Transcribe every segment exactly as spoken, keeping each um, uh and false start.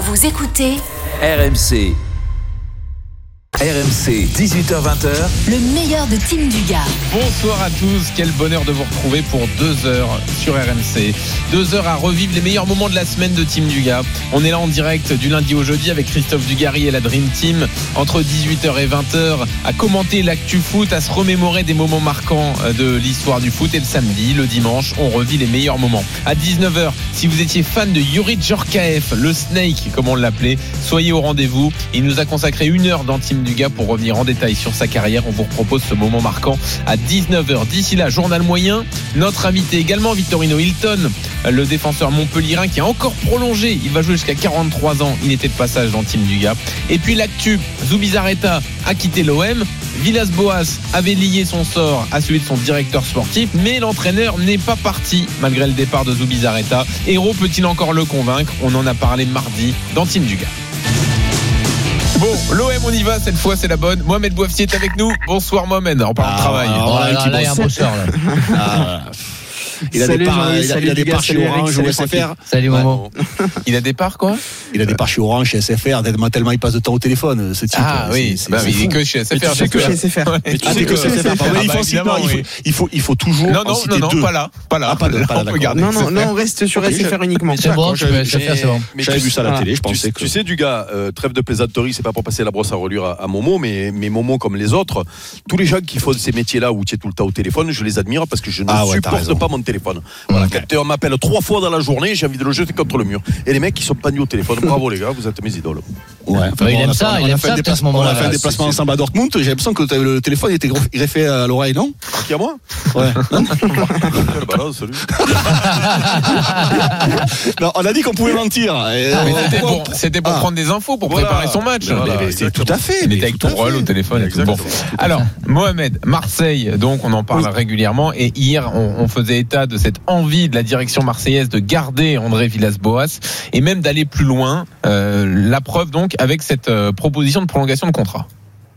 Vous écoutez R M C. R M C, dix-huit heures vingt, le meilleur de Team Dugas. Bonsoir à tous, quel bonheur de vous retrouver pour deux heures sur R M C. Deux heures à revivre les meilleurs moments de la semaine de Team Dugas. On est là en direct du lundi au jeudi avec Christophe Dugarry et la Dream Team entre dix-huit heures et vingt heures à commenter l'actu foot, à se remémorer des moments marquants de l'histoire du foot. Et le samedi, le dimanche, on revit les meilleurs moments. À dix-neuf heures, si vous étiez fan de Youri Djorkaeff, le Snake comme on l'appelait, soyez au rendez-vous. Il nous a consacré une heure dans Team Dugas pour revenir en détail sur sa carrière. On vous propose ce moment marquant à dix-neuf heures. D'ici là, journal moyen, notre invité également Victorino Hilton, le défenseur montpelliérain qui a encore prolongé, il va jouer jusqu'à quarante-trois ans, il était de passage dans Team Dugas. Et puis l'actu, Zubizarreta a quitté l'O M, Villas-Boas avait lié son sort à celui de son directeur sportif, mais l'entraîneur n'est pas parti malgré le départ de Zubizarreta. Héros peut-il encore le convaincre? On en a parlé mardi dans Team Dugas. Bon, l'O M, on y va, cette fois c'est la bonne. Mohamed Bouafsi est avec nous. Bonsoir Mohamed, on parle ah, de travail. Ah, voilà, là, là, il y a un bosseur là. Ah, il a salut, des parts, il a, il a des parts chez Orange ou S F R. Salut Momo. Il a des parts quoi? Il a des parts chez Orange, chez S F R. Tellement, tellement il passe de temps au téléphone, ce type. Ah oui, c'est, bah, c'est il est que chez S F R. C'est que chez S F R. Mais tu sais que chez S F R. Il faut aussi, il faut, il faut toujours. Non, non, non, non, pas là, pas là. Pas là, d'accord. Non, non, non, on reste sur S F R uniquement. C'est bon, je vais S F R, c'est bon. J'avais vu ça à la télé, je pensais que. Tu sais, du gars, trêve de plaisanterie, c'est pas pour passer la brosse à relure à Momo, mais Momo comme les autres, tous les gens qui font ces métiers-là où tu es tout le temps au téléphone, je les admire parce que je ne supporte pas mon téléphone. Voilà. Quand on m'appelle trois fois dans la journée, j'ai envie de le jeter contre le mur. Et les mecs qui sont pas nus au téléphone, bravo les gars, vous êtes mes idoles. Ouais, enfin, bon, il aime ça, il aime ça à ce moment-là. On a fait un déplacement ensemble à Dortmund, j'ai l'impression que le téléphone était greffé à l'oreille, non? Qui à moi? Ouais. Non, on a dit qu'on pouvait mentir. Mais c'était pour, c'était pour ah. prendre des infos, pour voilà. préparer son match. Voilà, mais c'est tout à fait. Il était avec ton rôle au téléphone. Bon. Alors, Mohamed, Marseille, donc on en parle oui. régulièrement. Et hier, on, on faisait état de cette envie de la direction marseillaise de garder André Villas-Boas et même d'aller plus loin. Euh, la preuve donc avec cette euh, proposition de prolongation de contrat.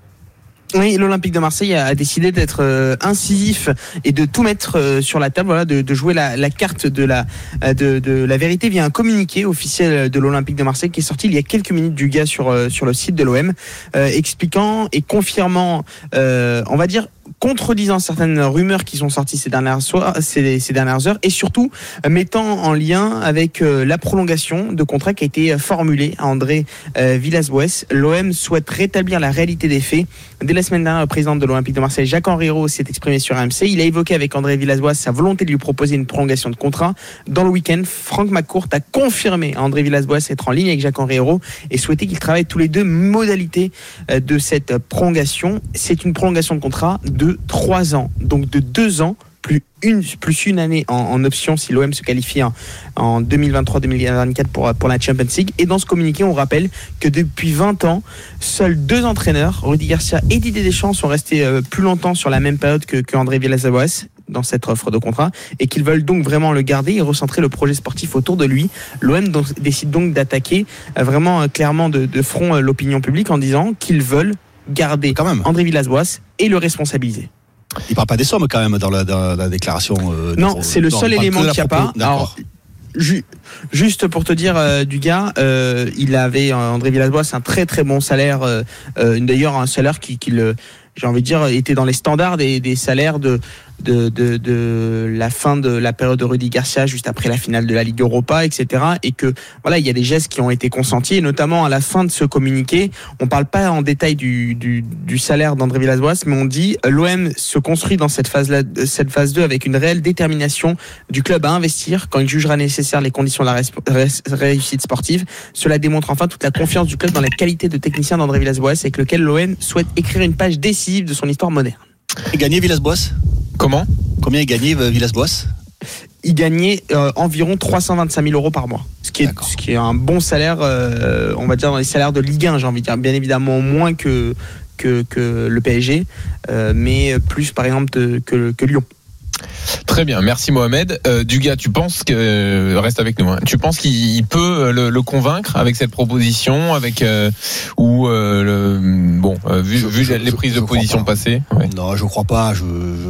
Oui, l'Olympique de Marseille a décidé d'être euh, incisif et de tout mettre euh, sur la table, voilà, de, de jouer la, la carte de la, de, de la vérité via un communiqué officiel de l'Olympique de Marseille qui est sorti il y a quelques minutes du gars sur, euh, sur le site de l'O M, euh, expliquant et confirmant, euh, on va dire, contredisant certaines rumeurs qui sont sorties ces dernières, soirs, ces, ces dernières heures et surtout euh, mettant en lien avec euh, la prolongation de contrat qui a été formulée à André euh, Villas-Boas. L'O M souhaite rétablir la réalité des faits. Dès la semaine dernière, le président de l'Olympique de Marseille, Jacques-Henri Hérault, s'est exprimé sur R M C. Il a évoqué avec André Villas-Boas sa volonté de lui proposer une prolongation de contrat. Dans le week-end, Franck McCourt a confirmé à André Villas-Boas être en ligne avec Jacques-Henri Hérault et souhaité qu'ils travaillent tous les deux modalités de cette prolongation. C'est une prolongation de contrat de trois ans, donc de deux ans plus une, plus une année en, en option si l'O M se qualifie en, en deux mille vingt-trois deux mille vingt-quatre pour, pour la Champions League. Et dans ce communiqué, on rappelle que depuis vingt ans, seuls deux entraîneurs, Rudy Garcia et Didier Deschamps, sont restés euh, plus longtemps sur la même période que, que André Villas-Boas dans cette offre de contrat et qu'ils veulent donc vraiment le garder et recentrer le projet sportif autour de lui. L'O M donc, décide donc d'attaquer euh, vraiment euh, clairement de, de front euh, l'opinion publique en disant qu'ils veulent garder quand même André Villas-Boas et le responsabiliser. Il ne parle pas des sommes quand même dans la, dans la déclaration. Euh, non, de, c'est le seul élément qu'il n'y a pas. Alors, ju- juste pour te dire, euh, du gars, euh, il avait, euh, André Villas-Boas, un très très bon salaire. Euh, euh, d'ailleurs, un salaire qui, qui le, j'ai envie de dire, était dans les standards des, des salaires de, de, de, de la fin de la période de Rudy Garcia, juste après la finale de la Ligue Europa, et cetera. Et que, voilà, il y a des gestes qui ont été consentis, et notamment à la fin de ce communiqué, on ne parle pas en détail du, du, du salaire d'André Villas-Boas, mais on dit l'O M se construit dans cette phase-là, cette phase deux avec une réelle détermination du club à investir quand il jugera nécessaire les conditions de la ré- réussite sportive. Cela démontre enfin toute la confiance du club dans la qualité de technicien d'André Villas-Boas, avec lequel l'O M souhaite écrire une page décisive de son histoire moderne. Et gagner Villas-Boas ? Comment ? Combien il gagnait Villas-Boas ? Il gagnait euh, environ trois cent vingt-cinq mille euros par mois, ce qui est, ce qui est un bon salaire, euh, on va dire dans les salaires de Ligue un, j'ai envie de dire, bien évidemment moins que, que, que le P S G, euh, mais plus par exemple de, que, que Lyon. Très bien, merci Mohamed. Euh, Dugas, tu penses que euh, reste avec nous. Hein. Tu penses qu'il peut le, le convaincre avec cette proposition, avec euh, ou euh, le, bon, euh, vu, je, vu je, les prises je, de je position passées. Ouais. Non, je crois pas. Je, je, je,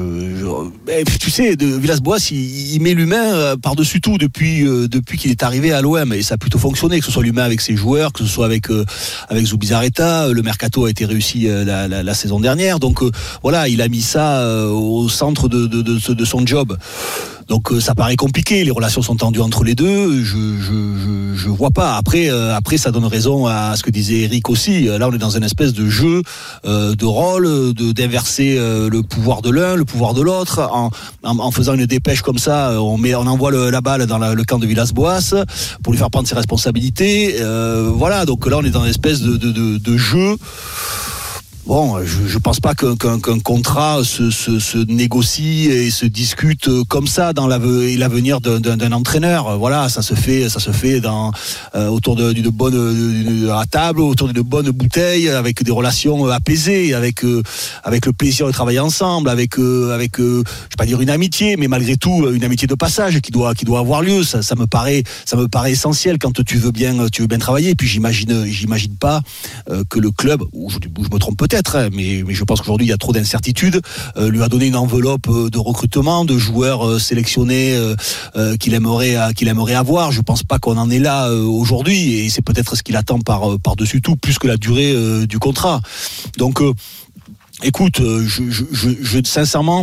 ben, tu sais, de Villas-Boas, il, il met l'humain euh, par-dessus tout depuis euh, depuis qu'il est arrivé à l'O M, et ça a plutôt fonctionné, que ce soit l'humain avec ses joueurs, que ce soit avec euh, avec Zubizarreta. Le mercato a été réussi euh, la, la, la saison dernière, donc euh, voilà, il a mis ça euh, au centre de, de, de, de son job. Donc euh, ça paraît compliqué, les relations sont tendues entre les deux. Je je je, je vois pas. Après euh, après ça donne raison à ce que disait Eric aussi. Là on est dans une espèce de jeu euh, de rôle, de d'inverser euh, le pouvoir de l'un, le pouvoir de l'autre. En, en, en faisant une dépêche comme ça, on met on envoie le, la balle dans la, le camp de Villas-Boas pour lui faire prendre ses responsabilités. Euh, voilà, donc là on est dans une espèce de de, de, de jeu. Bon, je, je pense pas qu'un, qu'un, qu'un contrat se, se, se négocie et se discute comme ça dans l'avenir d'un, d'un, d'un entraîneur. Voilà, ça se fait, ça se fait dans euh, autour de, d'une bonne d'une, à table, autour d'une bonne bouteille, avec des relations apaisées, avec euh, avec le plaisir de travailler ensemble, avec euh, avec euh, je vais pas dire une amitié, mais malgré tout une amitié de passage qui doit qui doit avoir lieu. Ça, ça me paraît ça me paraît essentiel quand tu veux bien tu veux bien travailler. Et puis j'imagine j'imagine pas euh, que le club, ou je, ou je me trompe peut-être, mais, mais je pense qu'aujourd'hui il y a trop d'incertitudes, euh, lui a donné une enveloppe de recrutement de joueurs euh, sélectionnés euh, euh, qu'il aimerait qu'il aimerait avoir. Je pense pas qu'on en est là euh, aujourd'hui, et c'est peut-être ce qu'il attend par par dessus tout, plus que la durée euh, du contrat. Donc euh, écoute, euh, je, je, je, je sincèrement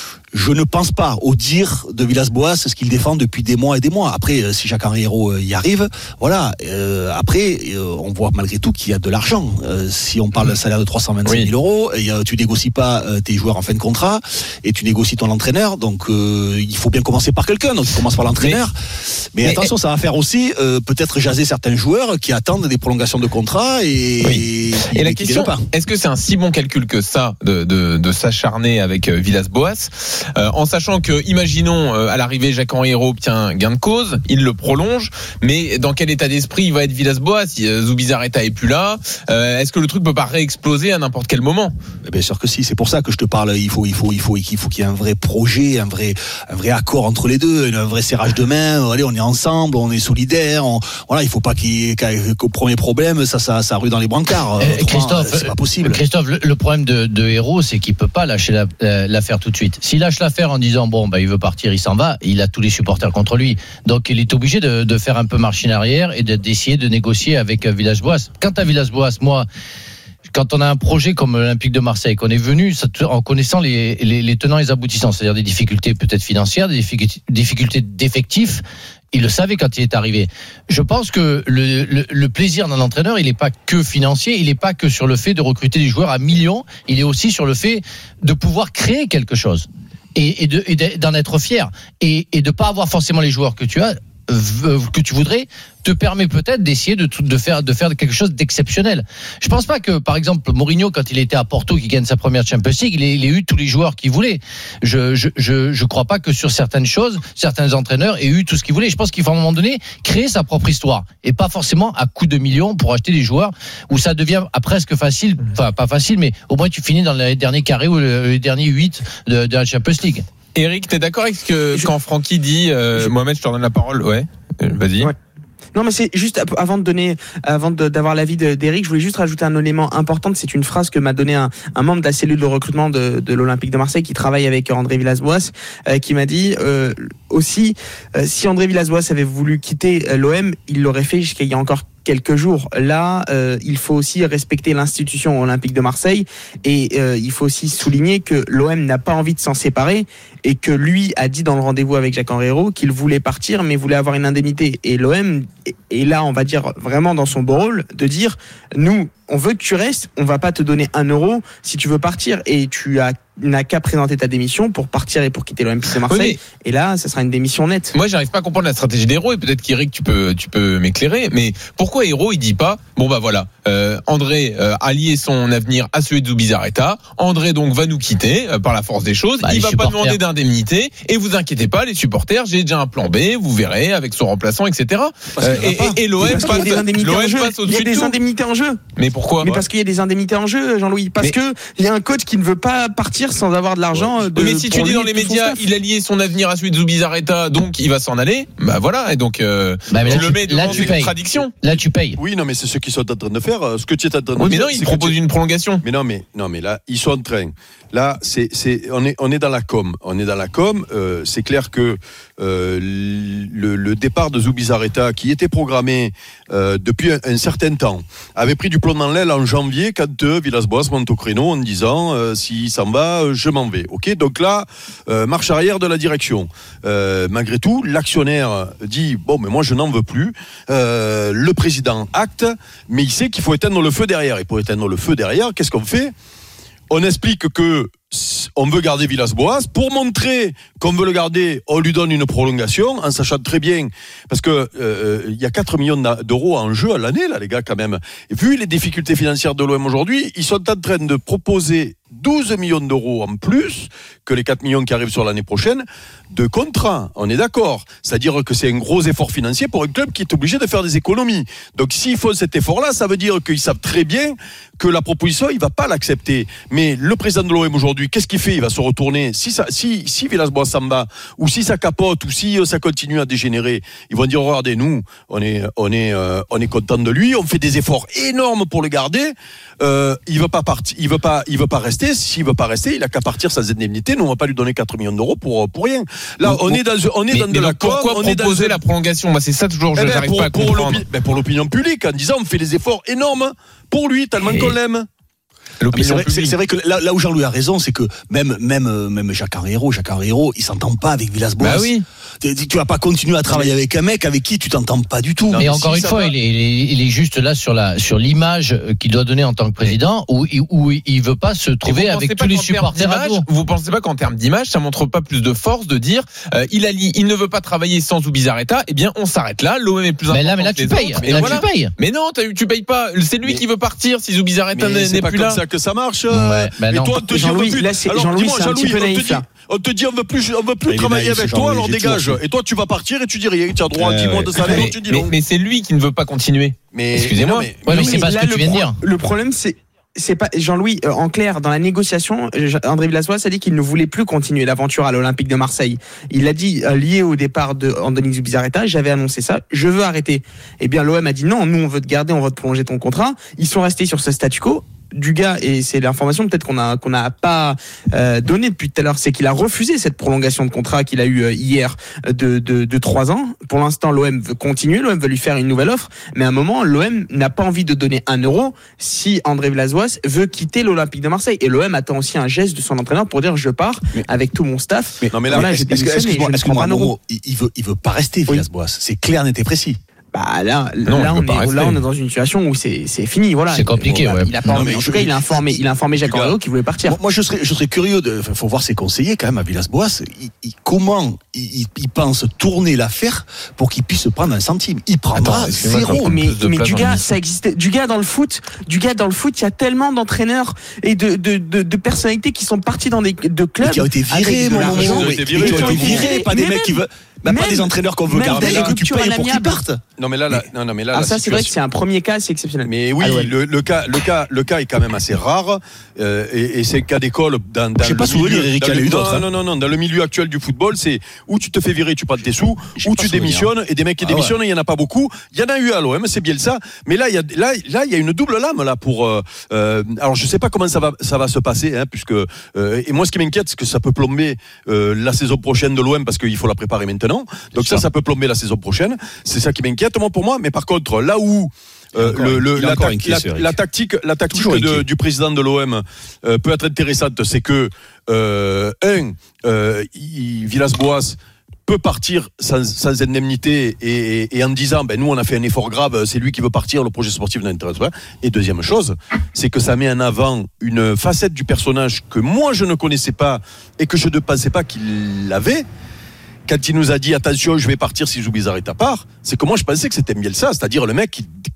je ne pense pas au dire de Villas-Boas, ce qu'il défend depuis des mois et des mois. Après, si Jacques-Henri Hérault y arrive, voilà. Euh, après, euh, on voit malgré tout qu'il y a de l'argent. Euh, si on parle d'un salaire de trois cent vingt-cinq mille euros, et, euh, tu négocies pas euh, tes joueurs en fin de contrat, et tu négocies ton entraîneur. Donc, euh, il faut bien commencer par quelqu'un. Donc, tu commences par l'entraîneur. Mais, mais, mais attention, ça va faire aussi euh, peut-être jaser certains joueurs qui attendent des prolongations de contrat. Et, oui. et, et la question, est-ce que c'est un si bon calcul que ça de, de, de s'acharner avec euh, Villas-Boas? Euh, en sachant que, imaginons euh, à l'arrivée Jacques-Henri Hérault obtient gain de cause, il le prolonge, mais dans quel état d'esprit il va être Villas-Boas si euh, Zubizarreta est plus là? euh, Est-ce que le truc peut pas réexploser à n'importe quel moment? Bien sûr que si, c'est pour ça que je te parle. Il faut, il faut, il faut, il faut qu'il y ait un vrai projet, un vrai, un vrai accord entre les deux, un vrai serrage de main. Allez, on est ensemble, on est solidaires. On, voilà, il faut pas qu'il y ait qu'au premier problème, ça, ça, ça rue dans les brancards. Euh, Christophe, c'est pas possible. Christophe, le, le problème de, de Hérault, c'est qu'il peut pas lâcher la, euh, l'affaire tout de suite. S'il lâche l'affaire en disant bon bah il veut partir, il s'en va, il a tous les supporters contre lui, donc il est obligé de, de faire un peu machine arrière et de, d'essayer de négocier avec Villas-Boas. Quant à Villas-Boas, moi, quand on a un projet comme l'Olympique de Marseille, qu'on est venu en connaissant les, les, les tenants et les aboutissants, c'est-à-dire des difficultés peut-être financières, des difficultés d'effectifs, il le savait quand il est arrivé. Je pense que le, le, le plaisir d'un entraîneur, il n'est pas que financier, il n'est pas que sur le fait de recruter des joueurs à millions, il est aussi sur le fait de pouvoir créer quelque chose. Et, et, de, et d'en être fier, et, et de pas avoir forcément les joueurs que tu as, que tu voudrais, te permet peut-être d'essayer de, de faire de faire quelque chose d'exceptionnel. Je pense pas que, par exemple, Mourinho, quand il était à Porto, qui gagne sa première Champions League, il ait, il ait eu tous les joueurs qu'il voulait. Je je je je crois pas que sur certaines choses, certains entraîneurs aient eu tout ce qu'ils voulaient. Je pense qu'il faut à un moment donné créer sa propre histoire, et pas forcément à coups de millions pour acheter des joueurs où ça devient à presque facile, enfin pas facile, mais au moins tu finis dans les derniers carrés ou les derniers huit de, de la Champions League. Eric, t'es d'accord avec ce que je... quand Francky dit euh, je... Mohamed, je te redonne la parole. Ouais, euh, vas-y. Ouais. Non, mais c'est juste avant de donner, avant de, d'avoir l'avis de, d'Eric, je voulais juste rajouter un élément important. C'est une phrase que m'a donné un, un membre de la cellule de recrutement de, de l'Olympique de Marseille qui travaille avec André Villas-Boas, euh, qui m'a dit euh, aussi euh, si André Villas-Boas avait voulu quitter euh, l'O M, il l'aurait fait jusqu'à il y a encore quelques jours. Là, euh, il faut aussi respecter l'institution olympique de Marseille, et euh, il faut aussi souligner que l'O M n'a pas envie de s'en séparer, et que lui a dit dans le rendez-vous avec Jacques-Henri Hérault qu'il voulait partir mais voulait avoir une indemnité. Et l'O M est là, on va dire, vraiment dans son beau rôle de dire nous, on veut que tu restes, on va pas te donner un euro si tu veux partir, et tu as n'a qu'à présenter ta démission pour partir et pour quitter l'Olympique de Marseille. Oui, et là, ça sera une démission nette. Moi, j'arrive pas à comprendre la stratégie d'Hérault, et peut-être qu'Éric, tu peux, tu peux m'éclairer. Mais pourquoi Hérault, il dit pas, bon bah voilà, euh, André euh, a lié son avenir à celui de Zubizarreta. André donc va nous quitter euh, par la force des choses. Bah, il va pas demander l'indemnité et vous inquiétez pas, les supporters, j'ai déjà un plan B, vous verrez avec son remplaçant, et cetera. Euh, et, et, et l'O M passe, passe au-dessus. Il y a des indemnités en jeu. Mais pourquoi? Mais parce qu'il y a des indemnités en jeu, Jean-Louis. Parce mais... que il y a un coach qui ne veut pas partir sans avoir de l'argent. De, mais si tu dis dans les médias, il a lié son avenir à celui de Zubizarreta, donc il va s'en aller. Bah voilà, et donc euh, bah, tu là, le tu, mets devant là, une payes. contradiction. Là tu payes. Oui, non, mais c'est ce qu'ils sont en train de faire. Ce que tu es en train de oui, dire. Mais non, ils proposent une prolongation. Mais non, mais non, mais là, ils sont en train. Là, c'est, c'est, on est, on est dans la com. On est dans la com. Euh, c'est clair que euh, le, le départ de Zubizarreta, qui était programmé euh, depuis un, un certain temps, avait pris du plomb dans l'aile en janvier quand euh, Villas-Boas monte au créneau en disant euh, s'il s'en va, euh, je m'en vais. Ok, donc là, euh, marche arrière de la direction. Euh, malgré tout, l'actionnaire dit bon, mais moi je n'en veux plus. Euh, le président acte, mais il sait qu'il faut éteindre le feu derrière. Et pour éteindre le feu derrière, qu'est-ce qu'on fait? On explique que on veut garder Villas-Boas. Pour montrer qu'on veut le garder, on lui donne une prolongation, en sachant très bien, parce que euh, il y a quatre millions d'euros en jeu à l'année, là, les gars, quand même. Et vu les difficultés financières de l'O M aujourd'hui, ils sont en train de proposer douze millions d'euros en plus que les quatre millions qui arrivent sur l'année prochaine de contrat. On est d'accord. C'est-à-dire que c'est un gros effort financier pour un club qui est obligé de faire des économies. Donc s'ils font cet effort-là, ça veut dire qu'ils savent très bien que la proposition, il va pas l'accepter. Mais le président de l'O M aujourd'hui, qu'est-ce qu'il fait? Il va se retourner. Si ça, si, si Villas-Boas s'en va, ou si ça capote, ou si ça continue à dégénérer, ils vont dire, regardez, nous, on est, on est, euh, on est content de lui, on fait des efforts énormes pour le garder, euh, il veut pas partir, il veut pas, il veut pas rester. S'il veut pas rester, il a qu'à partir sans indemnité. Nous, on va pas lui donner quatre millions d'euros pour, pour rien. Là, on est dans, on est mais, dans mais de la com. Pourquoi on proposer est dans la prolongation? Moi, c'est ça toujours, je eh ben, n'arrive pour, pas à pour comprendre. L'opi- ben pour l'opinion publique, en disant, on fait des efforts énormes pour lui, tellement et... qu'on l'aime. C'est vrai, c'est, c'est vrai que là, là où Jean-Louis a raison, c'est que même, même, même Jacques-Henri Hérault, Jacques-Henri Hérault, il s'entend pas avec Villas-Boas. Bah oui. Tu, tu vas pas continuer à travailler avec un mec avec qui tu t'entends pas du tout. Mais encore si une fois, il est, il, est, il est juste là sur la, sur l'image qu'il doit donner en tant que président, où, où il veut pas se trouver avec tous les supporters à dos. Vous pensez pas qu'en termes d'image, ça montre pas plus de force de dire, euh, il a li, il ne veut pas travailler sans Zubizarreta, eh bien, on s'arrête là, l'O M est plus important. Mais là, mais là, tu payes. Mais là, voilà. tu payes. Mais non, tu payes pas. C'est lui mais, qui veut partir si Zubizarreta n'est, n'est plus là. C'est pas comme ça que ça marche. Ouais, bah et toi, on te dit, on veut plus. Là, c'est, alors, Jean-Louis, dis-moi, c'est un Jean-Louis, petit peu on te naïf, dit, là. on te dit, on veut plus, on veut plus il travailler naïf, avec toi, alors dégage. Et toi, tu vas partir et tu dis rien. Tu as droit à dix mois de salaire. Mais, tu dis mais, non. mais c'est lui qui ne veut pas continuer. Mais, excusez-moi. Mais, ouais, mais c'est pas ce que tu viens de dire. Le problème, c'est. C'est pas Jean-Louis euh, en clair dans la négociation. André Villas-Boas a dit qu'il ne voulait plus continuer l'aventure à l'Olympique de Marseille. Il a dit euh, lié au départ de Andoni Zubizarreta. J'avais annoncé ça. Je veux arrêter. Eh bien l'O M a dit non. Nous on veut te garder. On va te prolonger ton contrat. Ils sont restés sur ce statu quo. Dugas, et c'est l'information peut-être qu'on a qu'on n'a pas euh, donnée depuis tout à l'heure, c'est qu'il a refusé cette prolongation de contrat qu'il a eu euh, hier de de de trois ans. Pour l'instant, l'O M veut continuer, l'O M veut lui faire une nouvelle offre, mais à un moment, l'O M n'a pas envie de donner un euro si André Villas-Boas veut quitter l'Olympique de Marseille. Et l'O M attend aussi un geste de son entraîneur pour dire je pars mais, avec tout mon staff. Mais, non mais là, voilà, est-ce, est-ce, est-ce, est-ce, est-ce un euro. Il veut il veut pas rester Villas-Boas. Oui. C'est clair, net et précis. Bah là, non, là, on est, là, on est dans une situation où c'est, c'est fini, voilà. C'est compliqué, il, ouais. Il a pas, non, mais en tout cas, il a informé, il a informé Jacques Henriot qui voulait partir. Moi, moi, je serais, je serais curieux de, faut voir ses conseillers quand même à Villas-Boas. Il, il, comment il, il pense tourner l'affaire pour qu'il puisse prendre un centime. Il prendra Attends, zéro. Mais, mais du gars, ça existait. Du gars dans le foot, du gars dans le foot, il y a tellement d'entraîneurs et de, de, de, de personnalités qui sont partis dans des de clubs. Et qui ont été virés, mon moment. Qui ont été virés, pas des mecs qui veulent. Bah, même, pas des entraîneurs qu'on veut garder là, que tu payes pour qu'ils partent. Non mais là, là non, non mais là. Ah, ça c'est vrai que c'est un premier cas, c'est exceptionnel. Mais oui, ah, ouais. le, le cas, le cas, le cas est quand même assez rare euh, et, et c'est le cas d'école dans. dans Je sais pas souvenir, Eric, il y a eu d'autres. Non, non, non, dans le milieu actuel du football, c'est où tu te fais virer, tu prends tes sous, où tu démissionnes et des mecs qui ah, démissionnent, il ouais. y en a pas beaucoup. Il y en a eu à l'O M, c'est bien ça. Mais là, il y a, là, là, il y a une double lame là pour. Euh, euh, alors je sais pas comment ça va, ça va se passer, hein, puisque euh, et moi ce qui m'inquiète, c'est que ça peut plomber euh, la saison prochaine de l'O M parce qu'il faut la préparer maintenant. Donc ça, ça peut plomber la saison prochaine. C'est ça qui m'inquiète moi pour moi. Mais par contre, là où euh, le, le, la, ta- inquiet, la, la tactique, la tactique de, du président de l'O M euh, peut être intéressante, c'est que euh, un, euh, il, Villas-Boas peut partir sans, sans indemnité et, et, et en disant ben nous on a fait un effort grave, c'est lui qui veut partir, le projet sportif n'intéresse pas. Et deuxième chose, c'est que ça met en avant une facette du personnage que moi je ne connaissais pas et que je ne pensais pas qu'il l'avait. Quand il nous a dit attention, je vais partir si Zubizarreta part, c'est que moi je pensais que c'était Bielsa, c'est-à-dire le mec qui,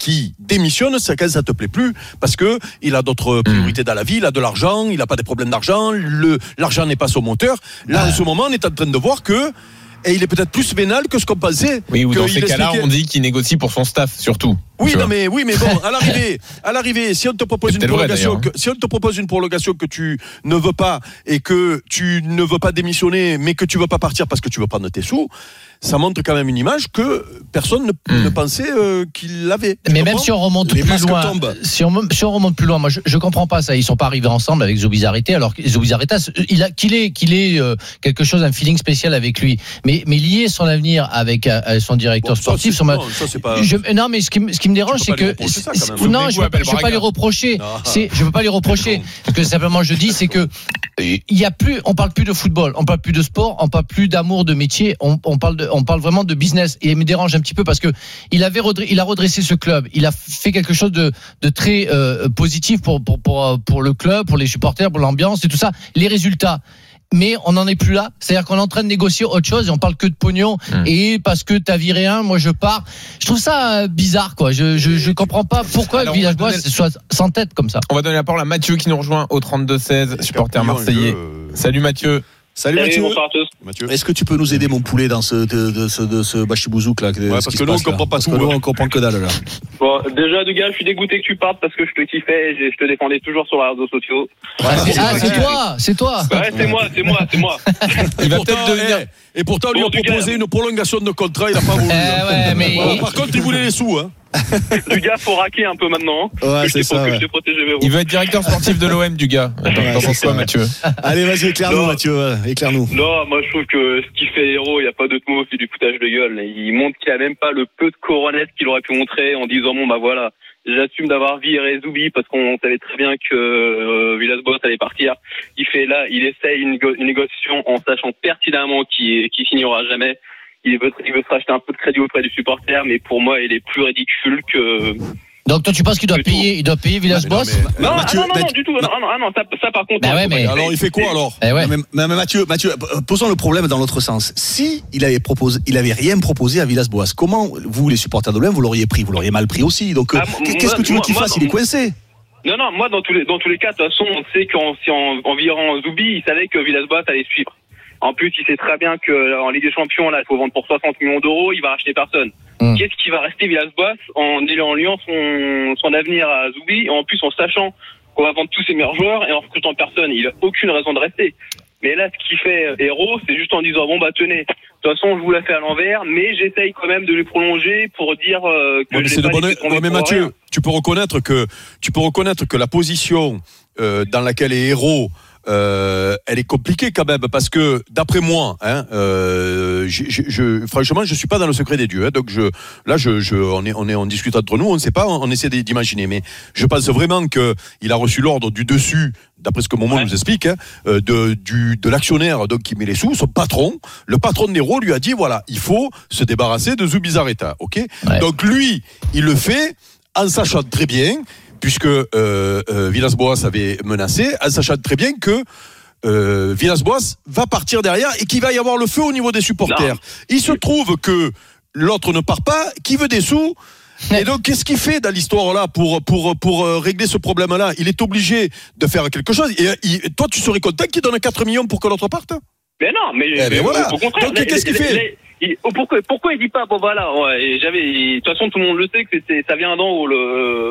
qui démissionne, c'est quand ça te plaît plus, parce que il a d'autres priorités dans la vie, il a de l'argent, il a pas des problèmes d'argent, le, l'argent n'est pas son moteur. Là, ah. en ce moment, on est en train de voir que et il est peut-être plus vénal que ce qu'on pensait. Oui, ou dans ces cas-là, expliquait... on dit qu'il négocie pour son staff, surtout. Oui, non, mais, oui, mais bon, à l'arrivée, à l'arrivée, si on te propose une prolongation, que, si on te propose une prolongation que tu ne veux pas et que tu ne veux pas démissionner, mais que tu veux pas partir parce que tu veux prendre tes sous, ça montre quand même une image que personne ne, mmh. ne pensait euh, qu'il l'avait. Mais même si on remonte plus loin, si on, si on remonte plus loin, moi je, je comprends pas ça. Ils sont pas arrivés ensemble avec Zubizarreta, alors que Zubizarreta, il a qu'il ait qu'il ait euh, quelque chose, un feeling spécial avec lui. Mais mais lier son avenir avec euh, son directeur bon, sportif, ça, son non, ça, c'est pas... je, non mais ce qui, ce qui me dérange, c'est que ça, non, je ne peux, peux pas lui reprocher. Non. C'est, je peux pas lui reprocher. Ce que simplement je dis, c'est que il y a plus, on parle plus de football, on parle plus de sport, on parle plus d'amour de métier, on, on parle de, on parle vraiment de business. Et il me dérange un petit peu parce que il avait redressé, il a redressé ce club, il a fait quelque chose de, de très euh, positif pour, pour pour pour le club, pour les supporters, pour l'ambiance et tout ça. Les résultats. Mais on n'en est plus là. C'est-à-dire qu'on est en train de négocier autre chose et on parle que de pognon. Mmh. Et parce que t'as viré un, moi je pars. Je trouve ça bizarre, quoi. Je je, je comprends pas pourquoi Villas-Boas donner... soit sans tête comme ça. On va donner la parole à Mathieu qui nous rejoint au trente-deux seize, supporter marseillais. Euh... Salut Mathieu. Salut, Salut Mathieu. Bonsoir à tous. Mathieu. Est-ce que tu peux nous aider, mon poulet, dans ce de, de, ce, de ce bachibouzouk là, ouais, parce que nous on comprend pas parce tout. Que nous on comprend que dalle là. Bon, déjà, Dugas, je suis dégoûté que tu partes parce que je te kiffais et je te défendais toujours sur les réseaux sociaux. Ah, c'est, ah, c'est toi, c'est toi. Ouais, c'est moi, c'est moi, c'est moi. Il va peut-être devenir. Et pourtant, on lui a proposé une prolongation de contrat, il a pas voulu. Euh, ouais, mais... bon, par contre, il voulait les sous, hein. Dugas, faut raquer un peu maintenant. Ouais, c'est ça. Ouais. Il veut être directeur sportif de l'O M, Dugas. T'en penses quoi, Mathieu? Allez, vas-y, éclaire-nous, non. Mathieu. Ouais, éclaire-nous. Non, moi, je trouve que ce qu'il fait Héros, il n'y a pas d'autre mot, c'est du foutage de gueule. Il montre qu'il a même pas le peu de coronettes qu'il aurait pu montrer en disant, bon, bah voilà, j'assume d'avoir viré Zoubi parce qu'on savait très bien que euh, Villas-Boas allait partir. Il fait là, il essaye une, une négociation en sachant pertinemment qu'il, qu'il signera jamais. Il veut, il veut se racheter un peu de crédit auprès du supporter, mais pour moi, il est plus ridicule que... Donc toi tu penses qu'il doit payer, tout. il doit payer Villas-Boas? Non, non, Mathieu, ah non, non, non, du tout. Non, non, non, ça, ça par contre. Bah ouais, mais... Alors il fait quoi alors? Eh ouais. mais, mais, mais Mathieu, Mathieu, posons le problème dans l'autre sens. Si il avait proposé, il avait rien proposé à Villas-Boas, comment vous les supporters de l'O M vous l'auriez pris? Vous l'auriez mal pris aussi. Donc ah, qu'est-ce moi, que tu veux qu'il moi, fasse? Il est coincé. Non, non, moi dans tous les dans tous les cas, de toute façon, on sait qu'en en, en virant Zoubi, il savait que Villas-Boas allait suivre. En plus, il sait très bien qu'en Ligue des Champions, là, il faut vendre pour soixante millions d'euros, il va racheter personne. Mmh. Qu'est-ce qui va rester Villas-Boas en liant son, son avenir à Zoubi, et en plus en sachant qu'on va vendre tous ses meilleurs joueurs et en recrutant personne? Il a aucune raison de rester. Mais là, ce qui fait Héros, c'est juste en disant, bon, bah, tenez, de toute façon, je vous la fais à l'envers, mais j'essaye quand même de lui prolonger pour dire euh, que ouais, je l'ai pas laissé tomber. Ouais, mais Mathieu, rien. tu peux reconnaître que, tu peux reconnaître que la position, euh, dans laquelle est Héros, Euh, elle est compliquée quand même parce que d'après moi, hein, euh, je, je, je, franchement, je suis pas dans le secret des dieux. Hein, donc je, là, je, je, on est, on est, on discute entre nous, on ne sait pas, on, on essaie d'imaginer. Mais je pense vraiment que il a reçu l'ordre du dessus, d'après ce que Momo ouais. nous explique, hein, de, du, de l'actionnaire donc qui met les sous, son patron. Le patron de Nero lui a dit voilà, il faut se débarrasser de Zubizarreta. Ok. Ouais. Donc lui, il le fait en sachant très bien. Puisque euh, euh, Villas-Boas avait menacé, en sachant très bien que euh, Villas-Boas va partir derrière et qu'il va y avoir le feu au niveau des supporters. Non. Il se trouve que l'autre ne part pas, qui veut des sous. Et donc, qu'est-ce qu'il fait dans l'histoire-là pour, pour, pour régler ce problème-là? Il est obligé de faire quelque chose. Et, et toi, tu serais content qu'il donne quatre millions pour que l'autre parte? Mais non, mais, eh mais voilà. Au contraire. Donc, les, qu'est-ce qu'il les, fait les, il, pourquoi, pourquoi il dit pas, bon voilà, ouais, j'avais, de toute façon, tout le monde le sait que c'est, ça vient d'en haut, le...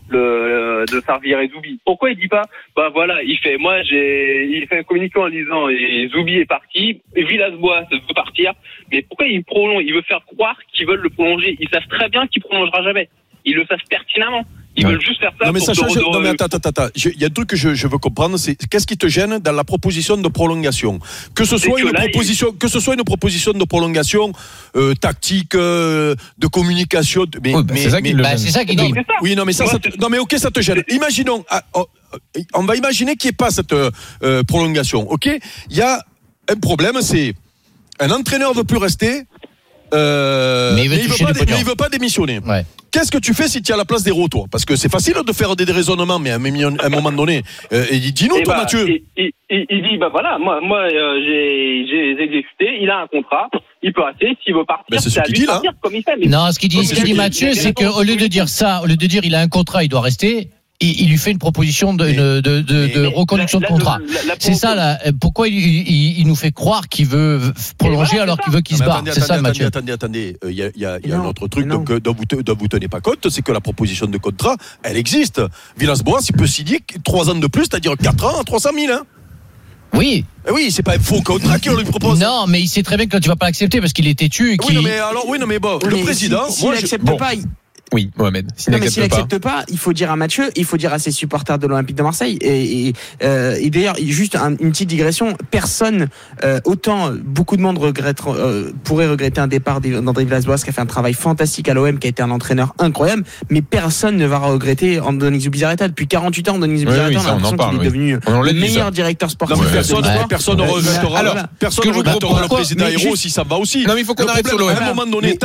Le, de Sarvière et Zoubi. Pourquoi il dit pas, bah voilà, il fait, moi j'ai, il fait un communiqué en disant, et Zoubi est parti, et Villas-Boas veut partir, mais pourquoi il prolonge, il veut faire croire qu'ils veulent le prolonger, ils savent très bien qu'il prolongera jamais, ils le savent pertinemment. Ils ouais. veulent juste faire ça. Non mais pour ça change. De... Non mais attends, attends, attends. Il y a un truc que je, je veux comprendre, c'est qu'est-ce qui te gêne dans la proposition de prolongation, que ce soit que une là, proposition, il... que ce soit une proposition de prolongation euh, tactique, euh, de communication. Mais, oui, bah, mais, c'est ça qui mais, bah, c'est ça qui non, dit. Oui, non mais ça, ça te, non mais ok, ça te gêne. Imaginons, ah, oh, on va imaginer qu'il n'y ait pas cette euh, prolongation. Ok, il y a un problème, c'est un entraîneur veut plus rester. Euh, mais il veut, mais il veut, pas, dé- mais il veut pas démissionner. Ouais. Qu'est-ce que tu fais si tu es à la place d'Hérault, toi? Parce que c'est facile de faire des raisonnements, mais à un moment donné, euh, dis-nous, et toi, bah, Mathieu. Il, il, il, il dit, bah voilà, moi, moi euh, j'ai, j'ai exécuté, il a un contrat, il peut rester, s'il veut partir, ben, c'est, c'est ce à lui dit, de partir, là. comme il fait. Mais non, ce qu'il dit, ce qu'il dit Mathieu, c'est qu'au lieu de dire ça, au lieu de dire il a un contrat, il doit rester, il, il lui fait une proposition de, mais, de, de, de, de reconduction la, de contrat. La, la, la, c'est ça, là. Pourquoi il, il, il nous fait croire qu'il veut prolonger voilà, alors qu'il veut qu'il se barre? C'est ça, Mathieu. Attendez, attendez, il y a, y a, y a un autre truc donc, dont vous ne vous tenez pas compte, c'est que la proposition de contrat, elle existe. Villas-Boas, il peut signer trois ans de plus, c'est-à-dire quatre ans à trois cent mille. Hein. Oui. Oui, c'est pas un faux contrat qu'on lui propose. Non, mais il sait très bien que tu vas pas l'accepter parce qu'il est têtu. Et oui, non, mais alors, oui, non, mais bon, oui, le mais président, si, s'il n'accepte bon. pas. Il... Oui, Mohamed. S'il non, n'accepte, n'accepte pas, il faut dire à Mathieu, il faut dire à ses supporters de l'Olympique de Marseille. Et, et, euh, et d'ailleurs, juste un, une petite digression. Personne, euh, autant beaucoup de monde regrette, euh, pourrait regretter un départ d'André Villas-Boas qui a fait un travail fantastique à l'O M, qui a été un entraîneur incroyable. Mais personne ne va regretter Andoni Zubizarreta. Depuis quarante-huit ans, Andoni Zubizarreta, oui, oui, on a l'impression qu'il oui. est devenu le meilleur dit, directeur sportif. Non, mais personne, ouais. personne ne regrettera. Alors, personne ne regrettera le président Hérault si ça va aussi. Non, mais il faut qu'on arrête sur l'O M. À un moment donné,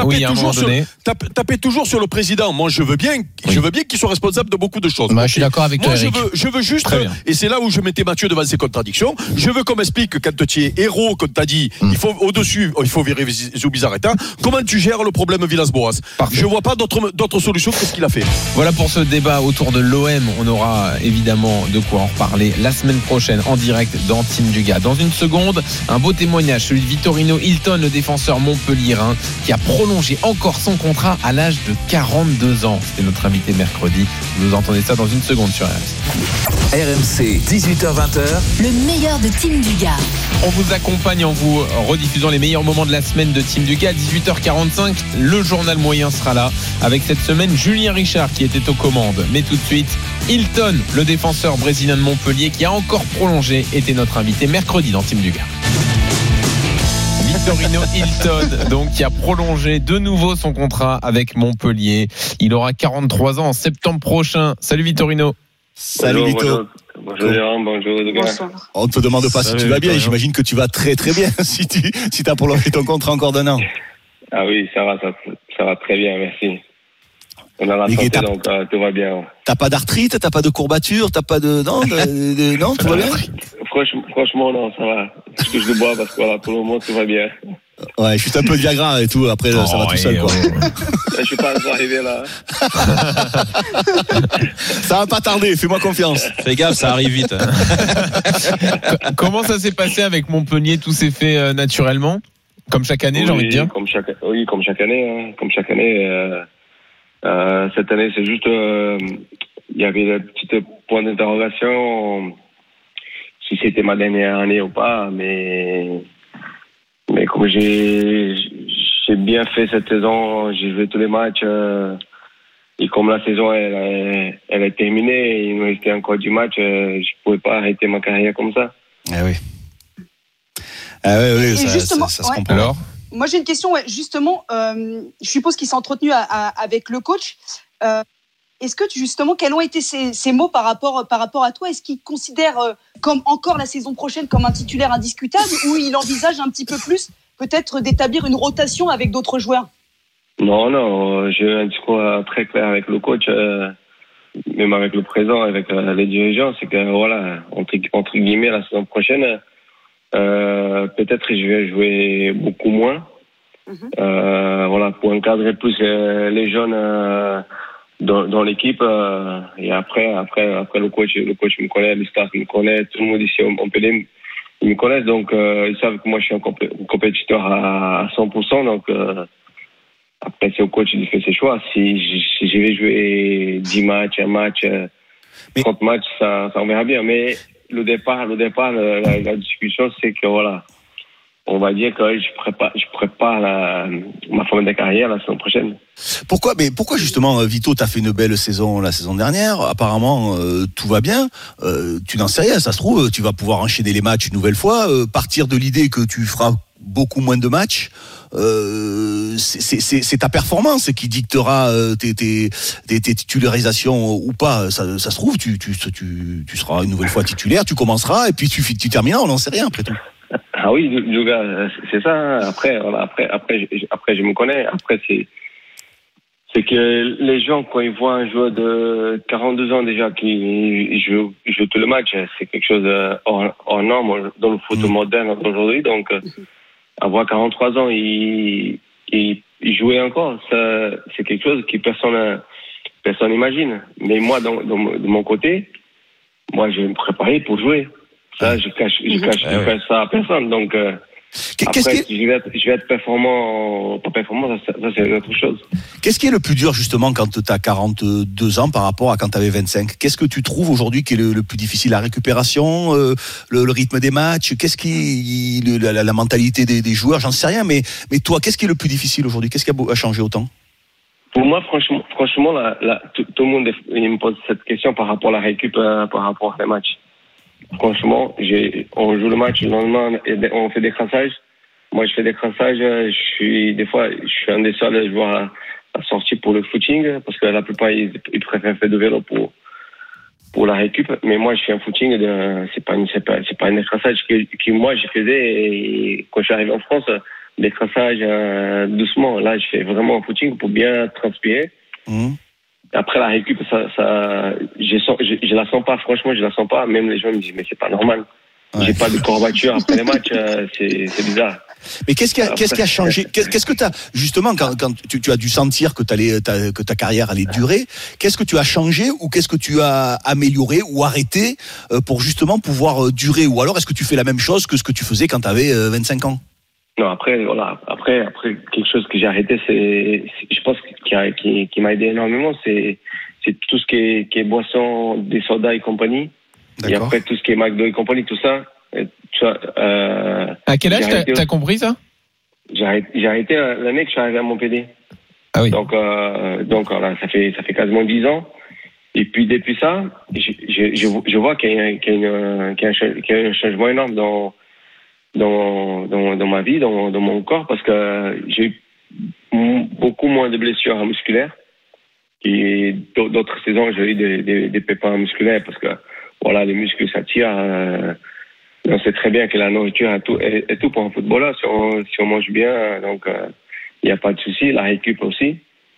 tapez toujours sur le président. Moi, je veux bien, oui. je veux bien qu'il soit responsable de beaucoup de choses. Bah, je suis d'accord avec Moi, toi. je veux, je veux juste, et c'est là où je mettais Mathieu devant ses contradictions. Je veux qu'on m'explique que quand tu es héros, comme tu as dit, mm. il faut au-dessus, il faut virer Zubizarreta. Comment tu gères le problème Villas-Boas? Je vois pas d'autres, d'autres solutions que ce qu'il a fait. Voilà pour ce débat autour de l'O M. On aura évidemment de quoi en reparler la semaine prochaine en direct dans Team Dugas. Dans une seconde, un beau témoignage, celui de Vittorino Hilton, le défenseur montpelliérain, qui a prolongé encore son contrat à l'âge de quarante-deux ans. C'était notre invité mercredi. Vous entendez ça dans une seconde sur R M C. R M C, dix-huit heures vingt. Le meilleur de Team Dugas. On vous accompagne en vous rediffusant les meilleurs moments de la semaine de Team Dugas. À dix-huit heures quarante-cinq, le journal moyen sera là. Avec cette semaine, Julien Richard qui était aux commandes. Mais tout de suite, Hilton, le défenseur brésilien de Montpellier, qui a encore prolongé, était notre invité mercredi dans Team Dugas. Vittorino Hilton, donc, qui a prolongé de nouveau son contrat avec Montpellier. Il aura quarante-trois ans en septembre prochain. Salut Vittorino. Salut Vito. Bonjour, bonjour Jérôme, bonjour Edouard. On ne te demande pas Salut, si tu vas bien, j'imagine que tu vas très très bien si tu si as prolongé ton contrat encore d'un an. Ah oui, ça va, ça, ça va très bien, merci. On a la santé, t'as, donc euh, tout va bien. T'as pas d'arthrite, t'as pas de courbature, t'as pas de... Non, de, de, non tout va bien. Franchement, franchement, non, ça va. Je touche du bois parce que voilà, pour le moment, tout va bien. Ouais, juste un peu de Viagra et tout, après oh, ça va tout seul, quoi. Ouais. Je suis pas encore arrivé là. Ça va pas tarder, fais-moi confiance. Fais gaffe, ça arrive vite. Comment ça s'est passé avec Montpellier? Tout s'est fait euh, naturellement, comme chaque année, oui, j'ai envie de dire. Comme chaque, oui, comme chaque année, hein. Comme chaque année. Euh, euh, cette année, c'est juste, il euh, y avait un petit point d'interrogation si c'était ma dernière année ou pas, mais. Mais comme j'ai, j'ai bien fait cette saison, j'ai joué tous les matchs, euh, et comme la saison elle, elle, elle est terminée, il nous restait encore du match, euh, je ne pouvais pas arrêter ma carrière comme ça. Ah oui. Ah oui, oui, ça, justement, ça, ça, ça ouais. se comprend. Alors moi j'ai une question, ouais, justement, euh, je suppose qu'il s'est entretenu à, à, avec le coach. Euh, Est-ce que, justement, quels ont été ces, ces mots par rapport, par rapport à toi? Est-ce qu'il considère euh, comme encore la saison prochaine comme un titulaire indiscutable ou il envisage un petit peu plus peut-être d'établir une rotation avec d'autres joueurs? Non, non, j'ai eu un discours très clair avec le coach, euh, même avec le président, avec euh, les dirigeants, c'est que voilà, entre, entre guillemets, la saison prochaine, euh, peut-être je vais jouer beaucoup moins, mm-hmm. euh, voilà, pour encadrer plus euh, les jeunes. Euh, Dans, dans l'équipe euh, et après après après le coach le coach me connaît, le staff me connaît, tout le monde ici on peut les ils me connaissent, donc euh, ils savent que moi je suis un compé- compétiteur à, à cent pour cent, donc euh, après c'est au coach qui fait ses choix. Si je, si je vais jouer dix matchs, un match, euh, mais... trente matchs, ça, ça on verra bien, mais le départ le départ la, la, la discussion c'est que voilà, on va dire que je prépare, je prépare la, ma fin de carrière la saison prochaine. Pourquoi, mais pourquoi justement, Vito, t'as fait une belle saison la saison dernière. Apparemment, euh, tout va bien. Euh, tu n'en sais rien. Ça se trouve, tu vas pouvoir enchaîner les matchs une nouvelle fois. Euh, partir de l'idée que tu feras beaucoup moins de matchs. Euh, c'est, c'est, c'est ta performance qui dictera euh, tes, tes, tes, tes titularisations ou pas. Ça, ça se trouve, tu, tu, tu, tu seras une nouvelle fois titulaire. Tu commenceras et puis tu, tu termineras. On n'en sait rien après tout. Ah oui, Djouga, c'est ça. Après, voilà, après, après, après, je me connais. Après, c'est, c'est que les gens, quand ils voient un joueur de quarante-deux ans déjà qui joue, joue tout le match, c'est quelque chose hors, hors norme dans le foot mmh. moderne d'aujourd'hui. Donc, avoir quarante-trois ans, il, il, il jouait encore. Ça, c'est quelque chose que personne, personne n'imagine. Mais moi, dans, dans, de mon côté, moi, je vais me préparer pour jouer. Ça, je cache, je cache, je cache ça à personne. Donc, euh, après, que... si je vais, être, je vais être performant, pas performant, ça, ça c'est autre chose. Qu'est-ce qui est le plus dur, justement, quand tu as quarante-deux ans par rapport à quand tu avais vingt-cinq? Qu'est-ce que tu trouves aujourd'hui qui est le, le plus difficile? La récupération, euh, le, le rythme des matchs? Qu'est-ce qui, le, la, la mentalité des, des joueurs? J'en sais rien, mais, mais toi, qu'est-ce qui est le plus difficile aujourd'hui? Qu'est-ce qui a changé autant? Pour moi, franchement, franchement, la, la, tout, tout le monde il me pose cette question par rapport à la récup, euh, par rapport à les matchs. Franchement, j'ai, on joue le match, le lendemain, on fait des crassages. Moi, je fais des crassages. Je suis, des fois, je suis un des seuls joueurs à, à sortir pour le footing, parce que la plupart, ils, ils préfèrent faire de vélo pour, pour la récup. Mais moi, je fais un footing, de, c'est pas une, c'est pas, c'est pas un crassage que, que moi, je faisais, et quand je suis arrivé en France, des crassages, euh, doucement. Là, je fais vraiment un footing pour bien transpirer. Mmh. Après la récup, ça, ça, je, sens, je, je la sens pas. Franchement, je la sens pas. Même les gens me disent, mais c'est pas normal. Ouais. J'ai pas de courbature après les matchs. Euh, c'est, c'est bizarre. Mais qu'est-ce qui a, qu'est-ce qui a changé? Qu'est-ce que t'as, justement, quand, quand tu, tu as dû sentir que t'allais, ta, que ta carrière allait durer, qu'est-ce que tu as changé ou qu'est-ce que tu as amélioré ou arrêté pour justement pouvoir durer? Ou alors est-ce que tu fais la même chose que ce que tu faisais quand t'avais vingt-cinq ans? Non, après, voilà, après, après, quelque chose que j'ai arrêté, c'est, c'est je pense, qui, a, qui, qui m'a aidé énormément, c'est, c'est tout ce qui est, qui est boisson des sodas et compagnie. D'accord. Et après, tout ce qui est McDo et compagnie, tout ça. Et, tu vois, euh, à quel âge t'as, t'as compris ça? J'ai arrêté, j'ai arrêté l'année que je suis arrivé à Montpellier. Ah oui. Donc, euh, donc, voilà, ça fait, ça fait quasiment dix ans. Et puis, depuis ça, je, je, je, je vois qu'il y a, qu'il y a, une, qu'il y a, un, qu'il y a un changement énorme dans, Dans, dans, dans ma vie, dans, dans mon corps, parce que j'ai eu beaucoup moins de blessures musculaires. Et d'autres saisons, j'ai eu des, des, des pépins musculaires, parce que voilà, les muscles s'attirent. Euh, on sait très bien que la nourriture est tout, est, est tout pour un footballeur, si on, si on mange bien, donc il euh, n'y a pas de souci. La récup aussi.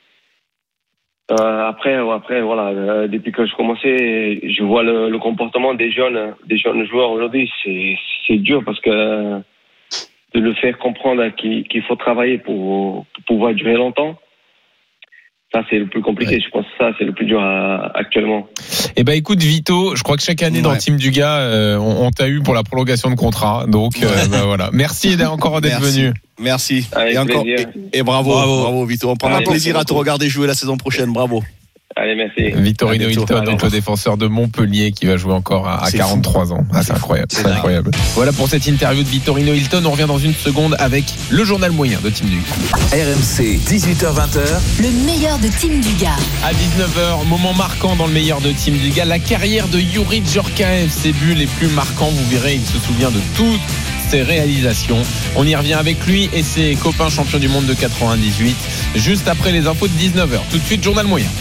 Euh, après, après, voilà, euh, depuis que je commençais, je vois le, le comportement des jeunes, des jeunes joueurs aujourd'hui. C'est, c'est dur parce que de le faire comprendre qu'il, qu'il faut travailler pour, pour pouvoir durer longtemps. Ça, c'est le plus compliqué. Ouais. Je pense que ça, c'est le plus dur à, actuellement. Eh ben, écoute, Vito, je crois que chaque année ouais. dans Team Dugas, euh, on, on t'a eu pour la prolongation de contrat. Donc, euh, ouais. bah, voilà. Merci encore d'être Merci. venu. Merci. Avec et, encore, et, et bravo, bravo, bravo, Vito. On prendra plaisir à te regarder jouer la saison prochaine. Bravo. Allez, merci. Victorino Hilton, donc le défenseur de Montpellier qui va jouer encore à, à quarante-trois fou. ans. Ah, c'est, c'est incroyable. C'est, c'est incroyable. Voilà pour cette interview de Victorino Hilton. On revient dans une seconde avec le journal moyen de Team Dugas. R M C, dix-huit heures vingt. Le meilleur de Team Dugas. À dix-neuf heures, moment marquant dans le meilleur de Team Dugas. La carrière de Youri Djorkaeff, ses buts les plus marquants. Vous verrez, il se souvient de toutes ses réalisations. On y revient avec lui et ses copains champions du monde de quatre-vingt-dix-huit. Juste après les infos de dix-neuf heures. Tout de suite, journal moyen.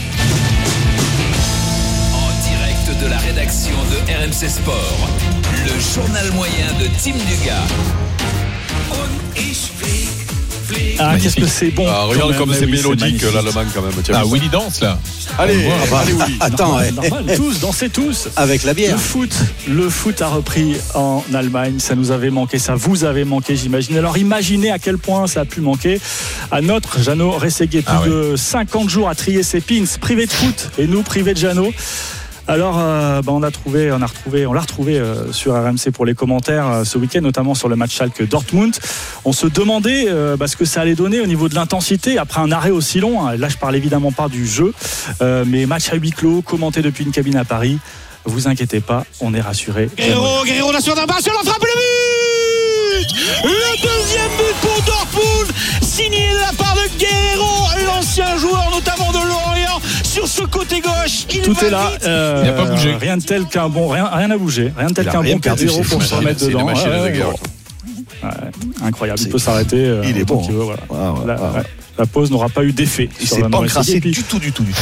De la rédaction de R M C Sport, le journal moyen de Team Dugas. Ah, qu'est-ce que c'est bon. Ah, regarde comme c'est oui, mélodique c'est l'allemand quand même. Ah, Willy danse là. Allez, ah bah, allez Willy. Attends, normal, ouais. normal. tous, dansez tous. Avec la bière. Le foot, le foot a repris en Allemagne. Ça nous avait manqué, ça vous avait manqué, j'imagine. Alors imaginez à quel point ça a pu manquer à notre Jeannot Rességuier. Plus ah, ouais. de cinquante jours à trier ses pins, privé de foot et nous privés de Jeannot. Alors, euh, bah on a trouvé, on a retrouvé, on l'a retrouvé euh, sur R M C pour les commentaires euh, ce week-end, notamment sur le match Schalke-Dortmund. On se demandait euh, bah, ce que ça allait donner au niveau de l'intensité après un arrêt aussi long. Là, je parle évidemment pas du jeu, euh, mais match à huis clos, commenté depuis une cabine à Paris. Vous inquiétez pas, on est rassurés. Guerrero, Guerrero, la sur d'un bas, sur la frappe, le but, le deuxième but pour Dortmund, signé de la part de Guerrero, l'ancien joueur notamment de Lorient. Sur ce côté gauche, il tout est là. Euh, il n'a pas bougé. Rien de tel qu'un bon, rien, rien n'a bougé. Rien de tel qu'un bon quatre zéro pour se remettre dedans. Ouais, ouais, ouais, incroyable. C'est, il peut s'arrêter. Euh, il est bon. Veut, voilà. Ah, ouais, la, ah, ouais. la pause n'aura pas eu d'effet. Il s'est pas encrassé du tout, du tout, du tout.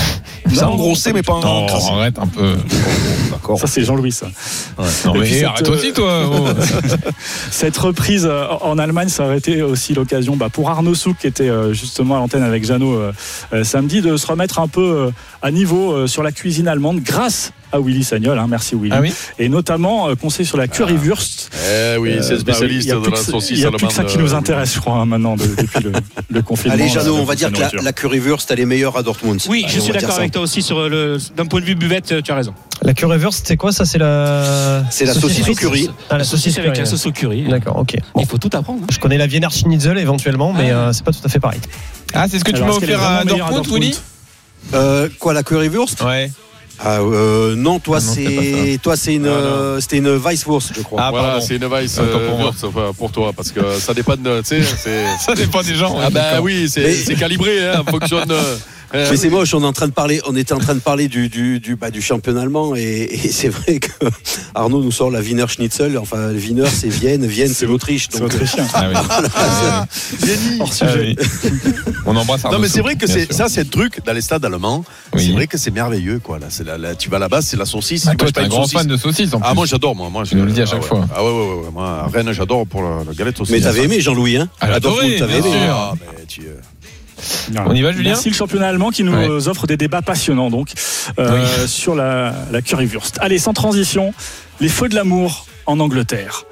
C'est engrossé, mais pas en crassé. Arrête un peu. D'accord. Ça, c'est Jean-Louis, ça. Ouais. Non, mais cette, arrête aussi, toi. Oh. Cette reprise en Allemagne, ça aurait été aussi l'occasion bah, pour Arnaud Souk, qui était justement à l'antenne avec Jeannot euh, samedi, de se remettre un peu euh, à niveau euh, sur la cuisine allemande grâce à Willy Sagnol, hein, merci Willy. Ah oui. Et notamment euh, conseil sur la currywurst. Eh oui, c'est spécialiste euh, bah oui, de la saucisse. Il n'y a plus que ça qui nous intéresse, je crois, hein, maintenant, de, depuis le, le confinement. Allez, Jeannot, on va dire que la, la currywurst, elle est meilleure à Dortmund. Oui, Allez, je suis d'accord avec toi aussi sur le, d'un point de vue buvette, tu as raison. La currywurst, c'est quoi ça? C'est la. C'est la saucisse au curry. Ah, la saucisse avec la sauce au curry. D'accord, ok. Bon. Il faut tout apprendre. Hein. Je connais la Wiener Schnitzel éventuellement, mais ah. euh, c'est pas tout à fait pareil. Ah, c'est ce que tu m'as offert à Dortmund, Willy? euh, Quoi, la currywurst? Ouais. Ah, euh, non, toi, ah non, c'est, toi, c'est une, ah, c'était une Weisswurst, je crois. Ah, voilà, pardon. C'est une Weisswurst euh, pour, pour toi, parce que ça dépend de, tu sais, c'est... ça dépend des gens. Ah, hein, bah oui, c'est, mais... c'est calibré, hein, en fonction de. Mais oui. C'est moche, on est en train de parler, on était en train de parler du du du, bah, du championnat allemand et, et c'est vrai que Arnaud nous sort la Wiener Schnitzel. Enfin, le Wiener c'est Vienne, Vienne c'est l'Autriche. C'est autrichien. Ah oui. Ah, c'est... Hors sujet. Ah, oui. On embrasse Arnaud. Non mais c'est vrai que c'est ça, c'est le truc dans les stades allemands. Oui. C'est vrai que c'est merveilleux quoi. Là, c'est la, la, tu vas là-bas, c'est la saucisse. Ah, toi, t'es un grand fan de saucisse. En plus. Ah moi j'adore moi. Moi je nous le dis à chaque ah, fois. Ah ouais ouais ouais. Moi à Rennes j'adore pour la, la galette saucisse. Mais t'avais aimé Jean-Louis hein? Ah, adoré. T'avais aimé. Ah mais tu. On y va, Julien. Merci le championnat allemand qui nous ouais. offre des débats passionnants donc euh, oui. sur la, la currywurst. Allez, sans transition, les feux de l'amour en Angleterre.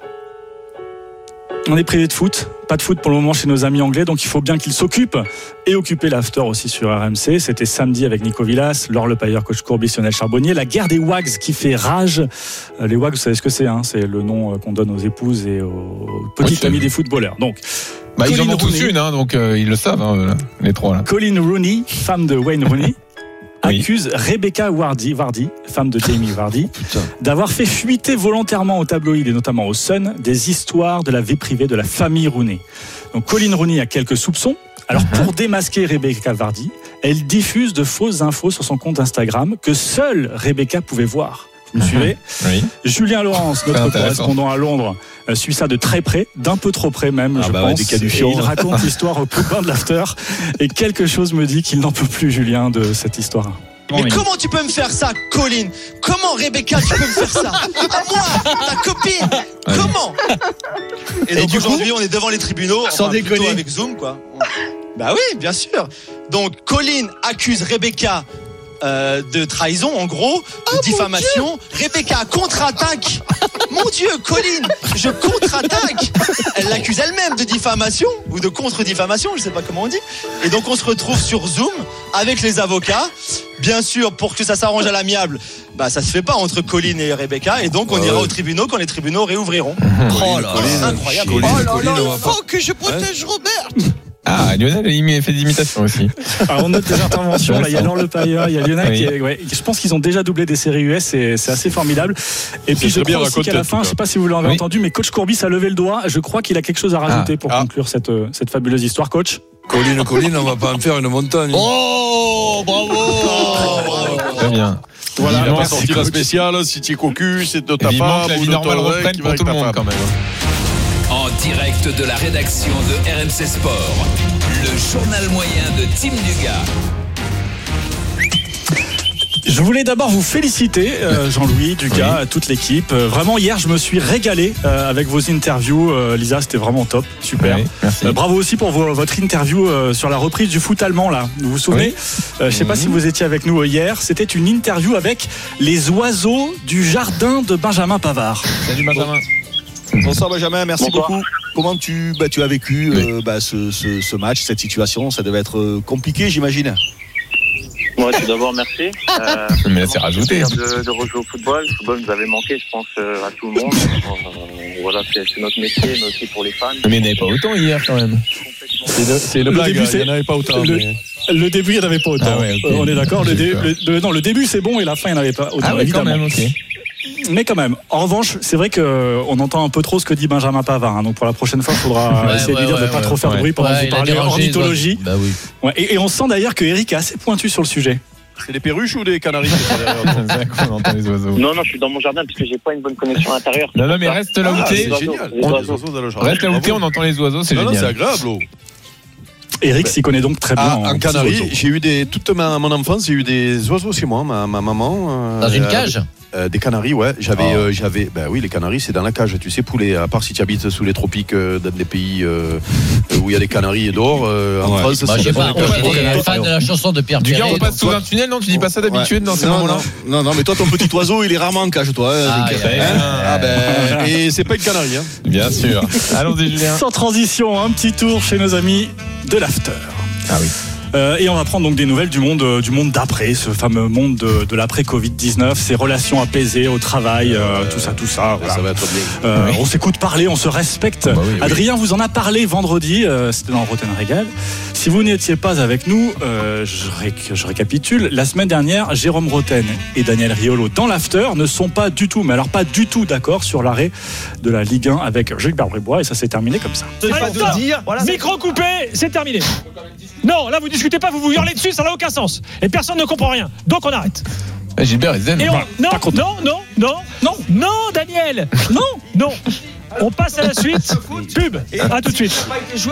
On est privé de foot, pas de foot pour le moment chez nos amis anglais, donc il faut bien qu'ils s'occupent et occuper l'after aussi sur R M C. C'était samedi avec Nico Villas, Laure Lepailleur, coach Courbis, Lionel Charbonnier. La guerre des Wags qui fait rage. Les Wags, vous savez ce que c'est, hein, c'est le nom qu'on donne aux épouses et aux petites oui, amies des footballeurs. Donc, bah, ils en ont tous une, hein, donc euh, ils le savent, hein, les trois. Là. Colin Rooney, femme de Wayne Rooney, oui. accuse Rebecca Wardy, Wardy, femme de Jamie Vardy, oh, d'avoir fait fuiter volontairement au tabloïd et notamment au Sun des histoires de la vie privée de la famille Rooney. Donc Colin Rooney a quelques soupçons. Alors pour démasquer Rebecca Vardy, elle diffuse de fausses infos sur son compte Instagram que seule Rebecca pouvait voir. Vous me suivez? Oui. Julien Laurence, notre correspondant à Londres, suit ça de très près, d'un peu trop près même, ah je bah pense. Ouais, des cas du fion. Et il raconte l'histoire au plus bas de l'after. Et quelque chose me dit qu'il n'en peut plus, Julien, de cette histoire. Mais oui. Comment tu peux me faire ça, Colin? Comment, Rebecca, tu peux me faire ça? À moi, ta copine? Ouais. Comment? Et donc et aujourd'hui, coup, on est devant les tribunaux, sans enfin, déconner, avec Zoom, quoi. Bah oui, bien sûr. Donc Colin accuse Rebecca Euh, de trahison, en gros, de oh diffamation. Rebecca contre-attaque. Mon Dieu, Colin, je contre-attaque. Elle l'accuse elle-même de diffamation ou de contre-diffamation, je sais pas comment on dit. Et donc on se retrouve sur Zoom avec les avocats. Bien sûr, pour que ça s'arrange à l'amiable, bah ça se fait pas entre Colin et Rebecca. Et donc on ira aux tribunaux quand les tribunaux réouvriront. Oh là là, incroyable. Colin, oh là Colin, là, il faut pas... que je protège hein Robert. Ah, Lionel il fait des imitations aussi. Alors on note des interventions, là il y a Laure Lepailleur, il y a Lionel oui. qui est, ouais, je pense qu'ils ont déjà doublé des séries U S, c'est, c'est assez formidable. Et puis je crois aussi qu'à la fin, je sais pas si vous l'avez oui. entendu, mais coach Courbis a levé le doigt, je crois qu'il a quelque chose à rajouter ah. pour ah. conclure cette, cette fabuleuse histoire, coach. Colline, Colline, on va pas en faire une montagne. Oh, bravo, oh, bravo. Très bien. Voilà, il n'a pas sorti la spéciale, si tu es cocu, c'est de ta part. La vie normale reprenne pour tout le monde quand même. En direct de la rédaction de R M C Sport, le journal moyen de Tim Dugas. Je voulais d'abord vous féliciter, euh, Jean-Louis, Dugas, oui. toute l'équipe. Euh, vraiment, hier, je me suis régalé euh, avec vos interviews. Euh, Lisa, c'était vraiment top, super. Oui, euh, bravo aussi pour vos, votre interview euh, sur la reprise du foot allemand, là. Vous vous souvenez oui. euh, Je ne sais mmh. pas si vous étiez avec nous hier. C'était une interview avec les oiseaux du jardin de Benjamin Pavard. Salut Benjamin. Bonsoir Benjamin, merci Bonsoir. beaucoup. Comment tu, bah, tu as vécu oui. euh, bah, ce, ce, ce match, cette situation? Ça devait être euh, compliqué, j'imagine. Moi, tout d'abord, merci. Euh, Mais là, c'est rajouté. De, de rejouer au football. Le football nous avait manqué, je pense, euh, à tout le monde. Euh, voilà, c'est, c'est notre métier, mais aussi pour les fans. Mais il n'y en avait pas autant hier, quand même. C'est, le, c'est une blague, début, il n'y en avait pas autant. Le, mais... le début, il n'y en avait pas autant. Ah ouais, okay. euh, on est d'accord. Le, dé, le, le, non, le début, c'est bon, et la fin, il n'y en avait pas autant, ah ouais, évidemment. Quand même, ok. Mais quand même, en revanche, c'est vrai qu'on entend un peu trop ce que dit Benjamin Pavard. Hein, donc pour la prochaine fois, il faudra ouais, essayer ouais, de lui dire ouais, de ne pas ouais, trop faire de bruit pendant que vous parlez ornithologie. Bah oui. Ouais, et, et on sent d'ailleurs que Eric est assez pointu sur le sujet. C'est des perruches ou des canaris? On entend les oiseaux. Non, non, je suis dans mon jardin parce que j'ai pas une bonne connexion à l'intérieur. Non, non, mais reste là où ah, t'es. C'est génial. Reste là où t'es, on entend les oiseaux, c'est non, génial. Non, c'est agréable. Eric s'y connaît donc très bien. Ah, en, en Canaries, j'ai eu des, toute ma, mon enfance, j'ai eu des oiseaux chez moi, ma, ma maman. Euh, Dans une cage euh, Des Canaries, ouais. J'avais, oh. euh, j'avais, ben oui, les Canaries, c'est dans la cage, tu sais, poulet. À part si tu habites sous les tropiques, euh, dans des pays euh, où il y a des Canaries et dehors, euh, en ouais. France, bah, c'est pas, on est fan de la chanson de Pierre Perret. On passe sous un tunnel, non? Tu dis pas ça d'habitude ouais. dans ces non, moments-là? Non, non, mais toi, ton petit oiseau, il est rarement en cage, toi. Hein, ah, donc, ben, hein ah ben, et c'est pas une Canarie, hein. Bien sûr. Allons-y, Julien. Sans transition, un petit tour chez nos amis de l'After. Ah oui. Euh, et on va prendre donc des nouvelles du monde, euh, du monde d'après, ce fameux monde de, de l'après-Covid dix-neuf, ces relations apaisées au travail, euh, tout ça, tout ça. Voilà. Ça va être bien. Euh, oui. On s'écoute parler, on se respecte. Oh bah oui, Adrien oui. vous en a parlé vendredi, euh, c'était dans Rotten Régal. Si vous n'étiez pas avec nous, euh, je, ré- je récapitule. La semaine dernière, Jérôme Rotten et Daniel Riolo dans l'After ne sont pas du tout, mais alors pas du tout d'accord sur l'arrêt de la Ligue un avec Gilbert Bribois et ça s'est terminé comme ça. C'est pas de dire. Voilà. Micro coupé, c'est terminé. Non, là vous discutez pas, vous vous hurlez dessus, ça n'a aucun sens. Et personne ne comprend rien. Donc on arrête. Eh, Gilbert est zen. Et on... Bah, non, pas content. non, non, non, non, non, Daniel, non, non. On passe à la suite. Pub. À tout de suite.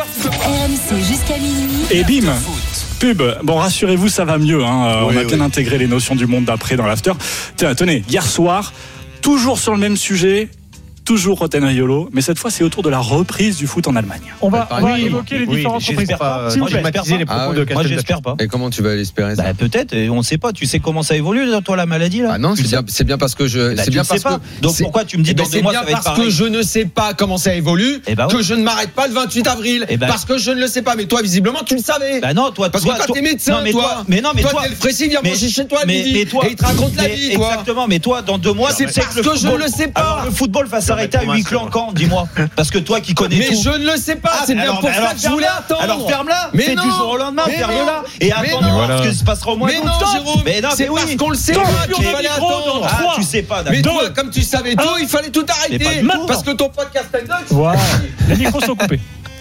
R M C jusqu'à minuit. Et bim. Pub. Bon, rassurez-vous, ça va mieux. Hein. Oui, on a oui. bien intégré les notions du monde d'après dans l'After. Tiens, tenez, hier soir, toujours sur le même sujet. Toujours Rotten Riolo, mais cette fois c'est autour de la reprise du foot en Allemagne. On va, on va Oui, évoquer les oui, différentes reprises. j'espère pas. S'il vous Moi, plaît. j'espère pas. Les propos Ah ouais. de Moi, Castel j'espère pas. Et comment tu vas l'espérer ça? Bah, peut-être, on ne sait pas. Tu sais comment ça évolue, toi, la maladie là? Ah non, Tu c'est bien, c'est bien parce que je. Bah, c'est tu bien le sais parce pas. que. Donc c'est- pourquoi tu me dis Eh ben, dans deux c'est mois bien ça va être parce pareil? que je ne sais pas comment ça évolue Eh ben, que oui. je ne m'arrête pas le vingt-huit avril. Eh ben- Parce que je ne le sais pas. Mais toi, visiblement, tu le savais. Bah non, toi, Parce toi, que toi, toi- t'es médecin, non, mais toi. Mais non, mais toi, toi, t'es le précis, viens mais- manger chez toi le mais- midi. mais toi- Et il te raconte la mais vie, toi. Exactement, mais toi, dans deux mois, C'est tu sais parce le que je football- ne le sais pas. Alors, le football va s'arrêter à huis clos en camp, dis-moi. Parce que toi qui connais Mais tout. je ne le sais pas. Ah, C'est bien alors, pour alors, ça que je voulais ferme-la. attendre. Alors ferme-la. Mais Fais non. du jour au lendemain, Mais ferme-la. non. Et Mais attends non. ce qui se passera au mois Mais d'août. non, Jérôme. Mais non, C'est mais oui. parce qu'on le sait Donc, pas plus qu'il on fallait est micro dans attendre. Ah, trois. tu sais pas, Mais d'accord. toi, comme tu savais tout, il fallait tout Mais pas arrêter. du tout. Parce que ton podcast Stand-Up. Voilà. Les micros sont coupés.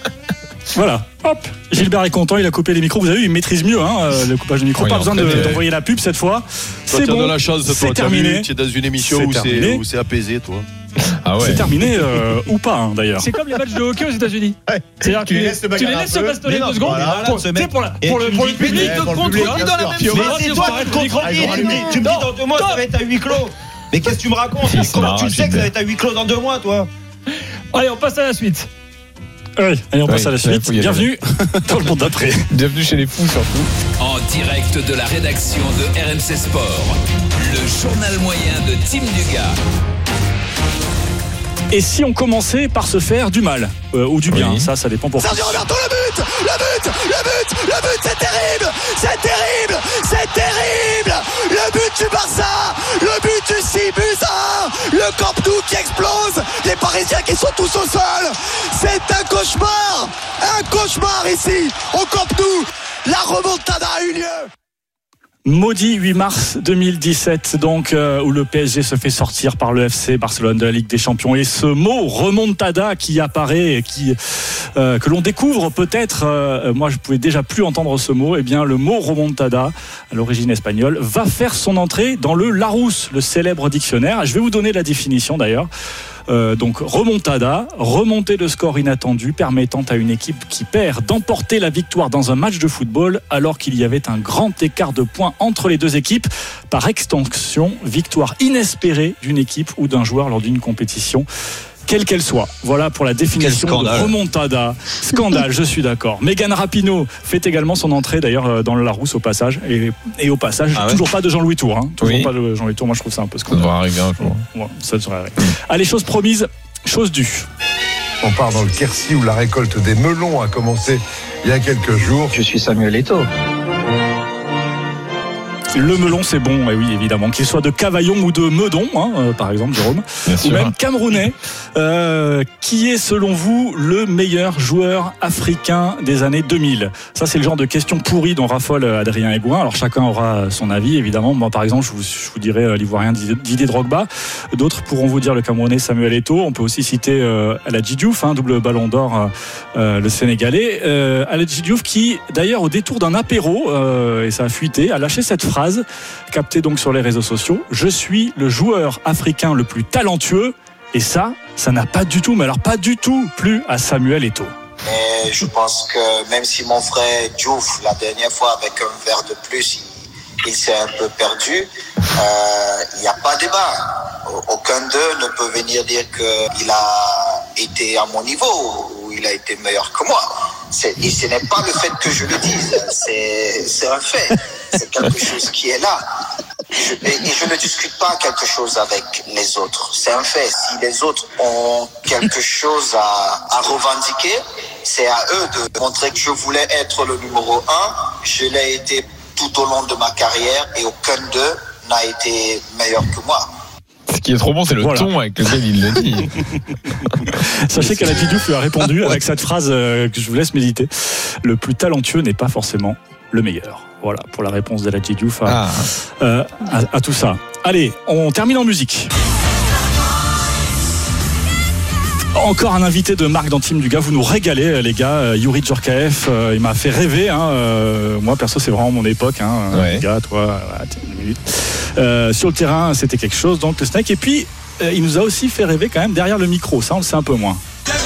Voilà, hop, Gilbert est content, il a coupé les micros. Vous avez vu, il maîtrise mieux hein, le coupage de micro. Oui, Pas besoin de- très bien. d'envoyer la pub cette fois. Toi, C'est tu as bon, de la chance, toi. c'est T'as terminé. vu, tu es dans une émission C'est où c'est, terminé. où c'est apaisé, toi. Ah ouais. C'est terminé euh, ou pas hein, d'ailleurs. C'est comme les matchs de hockey aux États-Unis. C'est-à-dire que Tu les laisses se tu les bagarrer laisses se un peu. bastonner Mais non, deux secondes. voilà, Pour, se tu sais, mettre- pour, la- Et pour tu le, me pour dis le que- public eh, de pour le contredit public, dans la bien même sûr. phrase. Mais c'est Il toi faut qui arrêter te les micros. contredis. Ah, Tu me- Tu me dis dans deux mois, ça va être à huis clos. Mais qu'est-ce que tu me racontes? Comment tu le sais que ça va être à huis clos dans deux mois, toi? Allez, on passe à la suite. Oui, allez, on passe Oui, à la ouais, suite. faut y aller. Bienvenue dans le monde d'après. Bienvenue chez les fous, surtout. En direct de la rédaction de R M C Sport, le journal moyen de Tim Dugas. Et si on commençait par se faire du mal euh, ou du bien, Oui. ça, ça dépend pour. Sergio Roberto, le but, le but, le but, le but, c'est terrible, c'est terrible, c'est terrible. Le but du Barça, le but du six buts à un, le Camp Nou qui explose, les Parisiens qui sont tous au sol. C'est un cauchemar, un cauchemar ici au Camp Nou. La remontada a eu lieu. Maudit huit mars deux mille dix-sept, donc, euh, où le P S G se fait sortir par le F C Barcelone de la Ligue des Champions. Et ce mot remontada qui apparaît, et qui, euh, que l'on découvre peut-être, euh, moi je pouvais déjà plus entendre ce mot, et bien le mot remontada, à l'origine espagnole, va faire son entrée dans le Larousse, le célèbre dictionnaire. Je vais vous donner la définition d'ailleurs. Euh, donc remontada, remonter de score inattendu permettant à une équipe qui perd d'emporter la victoire dans un match de football alors qu'il y avait un grand écart de points entre les deux équipes. Par extension, victoire inespérée d'une équipe ou d'un joueur lors d'une compétition, quelle qu'elle soit. Voilà pour la définition de remontada. Scandale, je suis d'accord. Megan Rapinoe fait également son entrée d'ailleurs dans le Larousse au passage. Et, et au passage, Ah ouais. toujours pas de Jean-Louis Tour. Hein. Toujours Oui. pas de Jean-Louis Tour. Moi, je trouve ça un peu Ça scandaleux. devrait arriver un jour. Ouais, ça devrait arriver. Allez, chose promise, chose due. On part dans le Quercy où la récolte des melons a commencé il y a quelques jours. Je suis Samuel Eto'o. Le melon, c'est bon, et oui, évidemment. Qu'il soit de Cavaillon ou de Meudon, hein, euh, par exemple, Jérôme, Bien ou sûr. même camerounais. Euh, qui est, selon vous, le meilleur joueur africain des années deux mille? Ça, c'est le genre de question pourrie dont raffole Adrien Egouin. Alors, chacun aura son avis, évidemment. Moi, par exemple, je vous, je vous dirais euh, l'Ivoirien Didier Drogba. D'autres pourront vous dire le Camerounais Samuel Eto'o. On peut aussi citer euh, Aladji Diouf, hein, double ballon d'or, euh, le Sénégalais. Euh, Aladji Diouf qui, d'ailleurs, au détour d'un apéro, euh, et ça a fuité, a lâché cette phrase captée donc sur les réseaux sociaux: je suis le joueur africain le plus talentueux. Et ça, ça n'a pas du tout, mais alors pas du tout plu à Samuel Eto'o. Mais je pense que même si mon frère Diouf, la dernière fois avec un verre de plus, il, il s'est un peu perdu, il euh, n'y a pas de débat. Aucun d'eux ne peut venir dire qu'il a été à mon niveau ou il a été meilleur que moi. C'est, et ce n'est pas le fait que je le dise, c'est, c'est un fait. C'est quelque chose qui est là. Je, et, et je ne discute pas quelque chose avec les autres. C'est un fait. Si les autres ont quelque chose à, à revendiquer, c'est à eux de montrer que je voulais être le numéro un. Je l'ai été tout au long de ma carrière et aucun d'eux n'a été meilleur que moi. Ce qui est trop bon, c'est le voilà. ton avec lequel il le dit. Sachez qu'Aladji Diouf lui a répondu avec cette phrase euh, que je vous laisse méditer. Le plus talentueux n'est pas forcément le meilleur. Voilà pour la réponse d'Aladji Diouf à, ah. euh, à, à tout ça. Allez, on termine en musique. Encore un invité de marque dans Team Dugas. Vous nous régalez, les gars. Youri Djorkaeff, euh, il m'a fait rêver. Hein. Euh, moi, perso, c'est vraiment mon époque. Hein. Ouais. Les gars, toi, voilà, une minute. Euh, sur le terrain, c'était quelque chose. Donc, le Snake. Et puis, euh, il nous a aussi fait rêver quand même derrière le micro. Ça, on le sait un peu moins.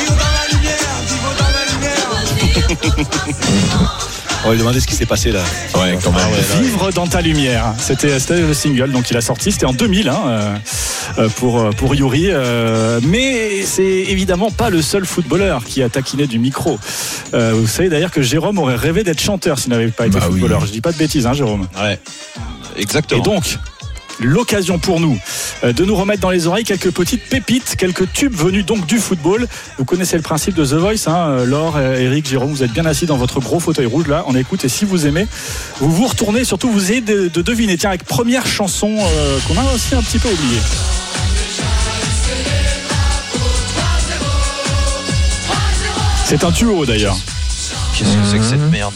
On va lui demander ce qui s'est passé là. Ouais, quand même. Ah ouais, Vivre dans ta lumière. C'était, c'était le single donc il a sorti. C'était en deux mille hein, euh, pour pour Youri. Euh, mais c'est évidemment pas le seul footballeur qui a taquiné du micro. Euh, vous savez d'ailleurs que Jérôme aurait rêvé d'être chanteur s'il n'avait pas été bah footballeur. Oui. Je dis pas de bêtises, hein, Jérôme. Ouais. Exactement. Et donc. L'occasion pour nous de nous remettre dans les oreilles quelques petites pépites, quelques tubes venus donc du football. Vous connaissez le principe de The Voice, hein, Laure, Eric, Jérôme, vous êtes bien assis dans votre gros fauteuil rouge là, on écoute et si vous aimez, vous vous retournez, surtout vous essayez de, de deviner. Tiens, avec première chanson euh, qu'on a aussi un petit peu oubliée. C'est un duo d'ailleurs. Qu'est-ce que c'est que cette merde?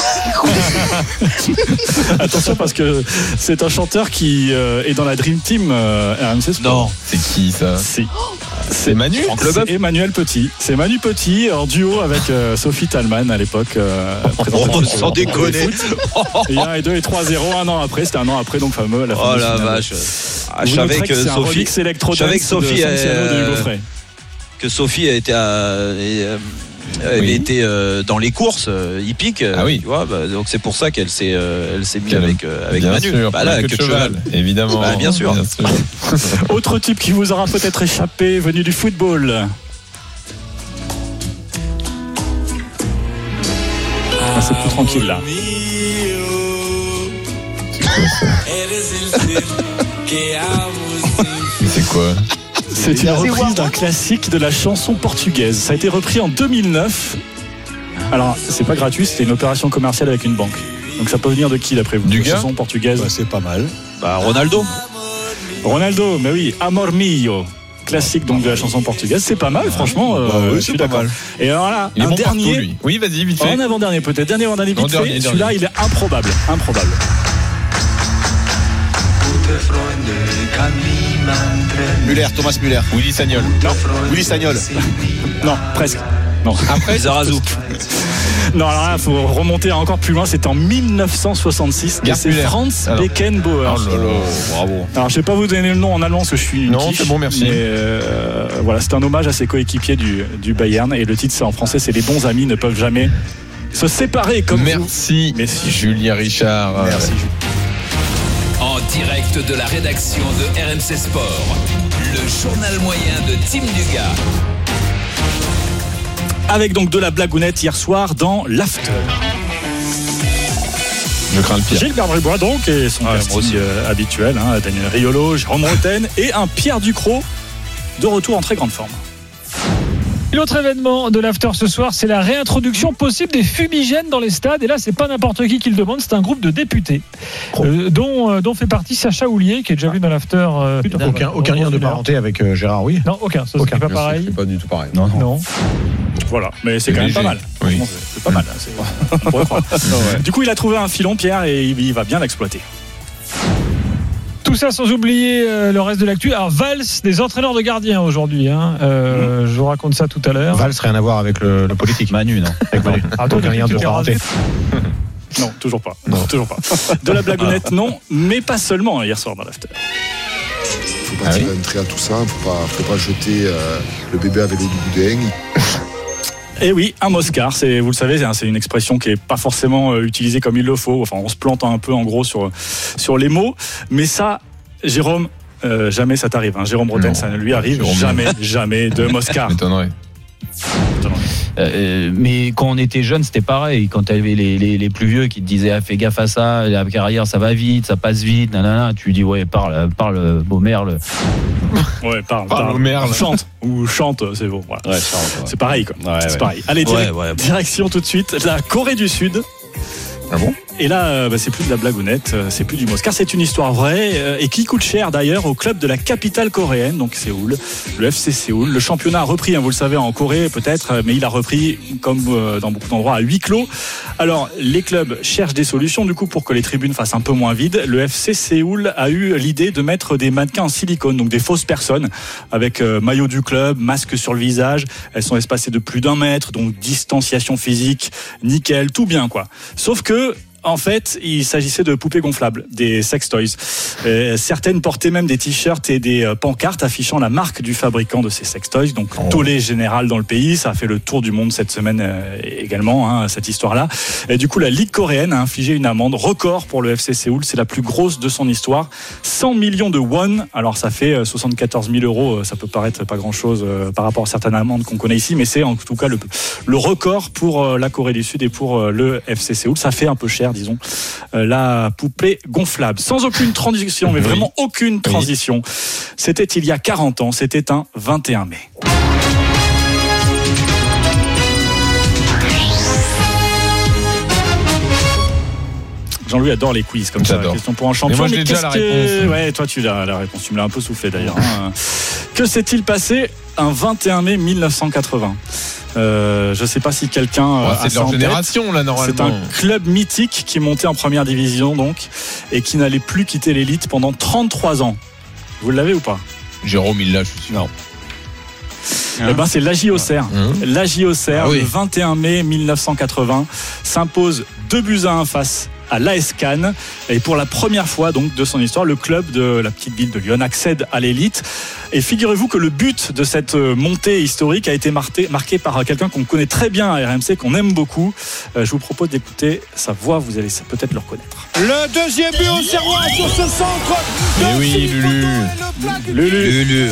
Attention parce que c'est un chanteur qui euh, est dans la Dream Team euh, R M C Sport. Non, c'est qui ça? Si. C'est Manu. C'est Emmanuel Petit. C'est Manu Petit en duo avec euh, Sophie Talman à l'époque. Euh, oh, sans déconner. Et un et deux et trois zéro un an après. C'était un an après donc fameux. La oh la vache. Ah, je savais que, que Sophie. Je savais que Sophie a, euh, que Sophie a été à, et, euh, elle oui. était euh, dans les courses euh, hippiques, ah oui. tu vois, bah, donc c'est pour ça qu'elle s'est, euh, elle s'est mise avec euh, avec bien Manu. Sûr, bah, là, que de cheval, cheval, évidemment. Bah, bien sûr. Bien sûr. Autre type qui vous aura peut-être échappé, venu du football. Ah, c'est plus tranquille là. C'est quoi? C'est une reprise d'un classique de la chanson portugaise. Ça a été repris en deux mille neuf. Alors, c'est pas gratuit, c'était une opération commerciale avec une banque. Donc ça peut venir de qui d'après vous? Du gars? Chanson portugaise. Bah, c'est pas mal. Bah, Ronaldo. Ronaldo, mais oui, Amor Mio. Classique donc de la chanson portugaise. C'est pas mal, franchement. Bah, euh, ouais, je suis d'accord. Mal. Et alors là, il un est bon dernier. Partout, lui. Oui, vas-y, vite fait. Un avant-dernier peut-être. Dernier avant-dernier vite dernier, fait. dernier. Celui-là, il est improbable. Improbable. Muller, Thomas Muller. Willy Sagnol. Non. Willy Sagnol. Non, presque. Non. Après, Zarazou. Non, alors là, il faut remonter encore plus loin. C'était en mille neuf cent soixante-six. Et c'est Franz Beckenbauer. Oh là là, bravo. Alors, je vais pas vous donner le nom en allemand parce que je suis une Non, quiche, c'est bon, merci. Mais euh, voilà, c'est un hommage à ses coéquipiers du, du Bayern. Et le titre, c'est en français, c'est Les bons amis ne peuvent jamais se séparer comme Merci, vous. Merci, Julien Richard. Merci, Julien. En direct de la rédaction de R M C Sport, le journal moyen de Team Dugas. Avec donc de la blagounette hier soir dans l'after. Je crains le pire. Gilbert Bribois donc et son ah, casting euh, habituel, hein, Daniel Riolo, Jérôme Roten et un Pierre Ducrot de retour en très grande forme. L'autre événement de l'after ce soir, c'est la réintroduction possible des fumigènes dans les stades. Et là, c'est pas n'importe qui qui le demande, c'est un groupe de députés, euh, dont, euh, dont fait partie Sacha Houlier, qui est déjà venu dans l'after. Euh, aucun aucun lien de parenté avec euh, Gérard Houy? Non, aucun. Ça, aucun. C'est pas pareil. C'est pas du tout pareil. Non, non. non. Voilà, mais c'est, c'est quand léger. Même pas mal. Oui. C'est, c'est pas mal. Hein, c'est... On pourrait croire. Ouais. Du coup, il a trouvé un filon, Pierre, et il va bien l'exploiter. Tout ça sans oublier euh, le reste de l'actu. Alors Valls, des entraîneurs de gardiens aujourd'hui. Hein. Euh, mmh. Je vous raconte ça tout à l'heure. Valls, rien à voir avec le, le politique. Manu, non. Avec Manu. Ah, donc, aucun lien de parenté. Non, toujours pas. Non, toujours pas. De la blagounette, non, mais pas seulement hier soir dans l'after. Faut pas ah tirer oui. un trait à tout ça. Faut pas, faut pas jeter euh, le bébé avec l'eau du boudin. Et oui, un Moscar, c'est, vous le savez, c'est une expression qui est pas forcément utilisée comme il le faut. Enfin, on se plante un peu en gros sur, sur les mots. Mais ça, Jérôme, euh, jamais ça t'arrive. Hein. Jérôme Bretagne, ça ne lui arrive Jérôme. jamais, jamais de Moscar. M'étonnerait. Euh, mais quand on était jeune, c'était pareil. Quand tu avais les, les, les plus vieux qui te disaient ah, fais gaffe à ça, la carrière ça va vite, ça passe vite, nanana, tu dis ouais, parle, parle, beau merle. Ouais, parle, parle, parle merle. Chante, ou chante, c'est bon. Voilà. Ouais, chante, ouais. C'est pareil, quoi. Ouais, c'est ouais. pareil. Allez, direct, ouais, ouais, bon. Direction tout de suite, la Corée du Sud. Ah bon ? Et là, bah, c'est plus de la blagounette, c'est plus du Moscar, c'est une histoire vraie euh, et qui coûte cher d'ailleurs au club de la capitale coréenne, donc Séoul, le F C Séoul. Le championnat a repris, hein, vous le savez, en Corée peut-être, mais il a repris comme euh, dans beaucoup d'endroits à huis clos. Alors, les clubs cherchent des solutions du coup pour que les tribunes fassent un peu moins vides. Le F C Séoul a eu l'idée de mettre des mannequins en silicone, donc des fausses personnes, avec euh, maillot du club, masque sur le visage. Elles sont espacées de plus d'un mètre, donc distanciation physique, nickel, tout bien quoi. Sauf que en fait, il s'agissait de poupées gonflables, des sex toys. Euh, certaines portaient même des t-shirts et des pancartes affichant la marque du fabricant de ces sex toys. Donc, oh. tollé général dans le pays. Ça a fait le tour du monde cette semaine euh, également, hein, cette histoire-là. Et du coup, la Ligue coréenne a infligé une amende record pour le F C Séoul. C'est la plus grosse de son histoire. cent millions de won. Alors, ça fait soixante-quatorze mille euros. Ça peut paraître pas grand-chose euh, par rapport à certaines amendes qu'on connaît ici, mais c'est en tout cas le, le record pour euh, la Corée du Sud et pour euh, le F C Séoul. Ça fait un peu cher, disons, euh, la poupée gonflable. Sans aucune transition, mais vraiment aucune transition. C'était il y a quarante ans, c'était un vingt et un mai. Jean-Louis adore les quiz comme J'adore. ça. Question pour un champion. Mais moi, j'ai déjà la réponse. Que... Ouais, toi, tu l'as la réponse. Tu me l'as un peu soufflé d'ailleurs. Hein. Que s'est-il passé un vingt et un mai mille neuf cent quatre-vingts? Euh, je ne sais pas si quelqu'un ouais, a c'est de leur génération là normalement. C'est un club mythique qui montait en première division donc et qui n'allait plus quitter l'élite pendant trente-trois ans. Vous l'avez ou pas? Jérôme il l'a, je suis sûr. Non. Eh ben, c'est l'A J Auxerre. Mmh. L'A J Auxerre, ah oui. le vingt et un mai mille neuf cent quatre-vingts, s'impose deux buts à un face à l'A S Cannes. Et pour la première fois donc de son histoire, le club de la petite ville de Lyon accède à l'élite. Et figurez-vous que le but de cette montée historique a été marqué, marqué par quelqu'un qu'on connaît très bien à R M C, qu'on aime beaucoup. Euh, je vous propose d'écouter sa voix, vous allez peut-être le reconnaître. Le deuxième but au Serrois sur ce centre. Mais oui, Lulu. Lulu. Lulu.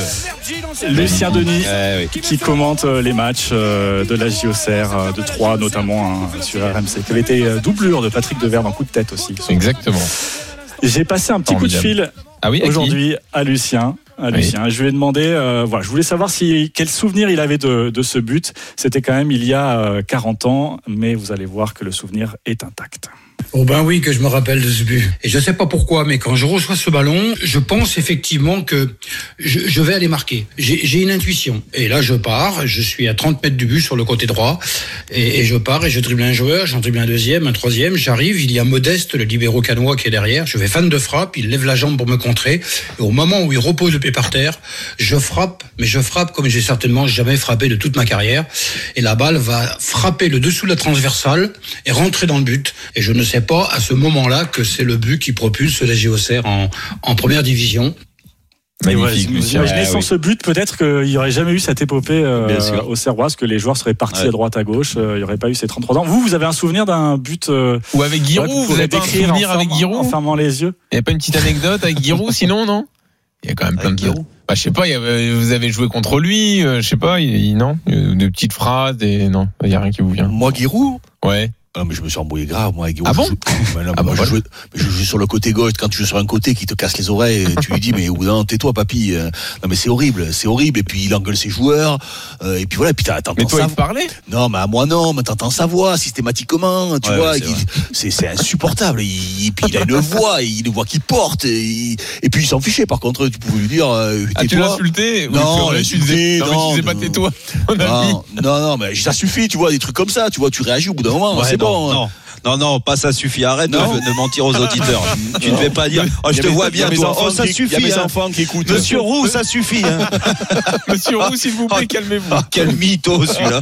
Lucien Denis eh oui. qui commente les matchs de l'A J Auxerre de Troyes notamment hein, sur R M C, qui avait été doublure de Patrick Devers en coup de tête aussi. Exactement. J'ai passé un petit Formidable. coup de fil ah oui, à aujourd'hui à Lucien. À Lucien. Oui. Je lui ai demandé, euh, voilà, je voulais savoir si quel souvenir il avait de, de ce but. C'était quand même il y a euh, quarante ans, mais vous allez voir que le souvenir est intact. Oh ben oui, que je me rappelle de ce but. Et je sais pas pourquoi, mais quand je reçois ce ballon, je pense effectivement que je, je vais aller marquer. J'ai, j'ai une intuition. Et là, je pars, je suis à trente mètres du but sur le côté droit, et, et je pars et je dribble un joueur, j'en dribble un deuxième, un troisième, j'arrive, il y a Modeste, le libéro canois qui est derrière, je fais fan de frappe, il lève la jambe pour me contrer, et au moment où il repose le pied par terre, je frappe, mais je frappe comme j'ai certainement jamais frappé de toute ma carrière, et la balle va frapper le dessous de la transversale et rentrer dans le but, et je ne sais pas à ce moment-là que c'est le but qui propulse l'A J Auxerre en, en première division. Magnifique, vous imaginez ah, sans oui. ce but, peut-être qu'il n'y aurait jamais eu cette épopée euh, au Serrois, que les joueurs seraient partis ouais. à droite à gauche, euh, il n'y aurait pas eu ces trente-trois ans. Vous, vous avez un souvenir d'un but euh, ou avec Giroud, ouais, vous, vous avez pas un souvenir avec Giroud en fermant les yeux? Il n'y a pas une petite anecdote avec Giroud sinon, non? Il y a quand même plein avec de Giroud. Bah, je sais pas, y avait, vous avez joué contre lui, euh, je sais pas, il, il, non, des petites phrases, des non, il y a rien qui vous vient. Moi, Giroud? Ouais. Non, mais je me suis embrouillé grave, moi, avec Giroud. Ah bon? Je, non, ah moi, bah, je, jouais, je jouais sur le côté gauche. Quand tu joues sur un côté qui te casse les oreilles, tu lui dis, mais non, tais-toi, papy. Non, mais c'est horrible, c'est horrible. Et puis, il engueule ses joueurs. Euh, et puis voilà, et puis t'entends mais toi, ça. il parlait? Non, mais à moi, non, mais t'entends sa voix systématiquement, tu ouais, vois. C'est, c'est, c'est insupportable. Et puis, il a une voix, une voix qui porte. Et, et puis, il s'en fichait, par contre, tu pouvais lui dire, euh, ah, tu l'as insulté? Non, oui, tu disais, non, non, tu disais pas tais-toi. Non, non, non, mais ça suffit, tu vois, des trucs comme ça, tu vois, tu réagis au bout d'un moment, c'est bon. Non. Non, non, pas ça suffit. Arrête de, de mentir aux auditeurs. Tu ne vais pas dire, oh, je te vois bien, toi. Oh, ça suffit. Il y a mes enfants qui écoutent. Monsieur Roux, ça suffit. Hein. Monsieur Roux, s'il vous plaît, calmez-vous. Oh, quel mytho, celui-là.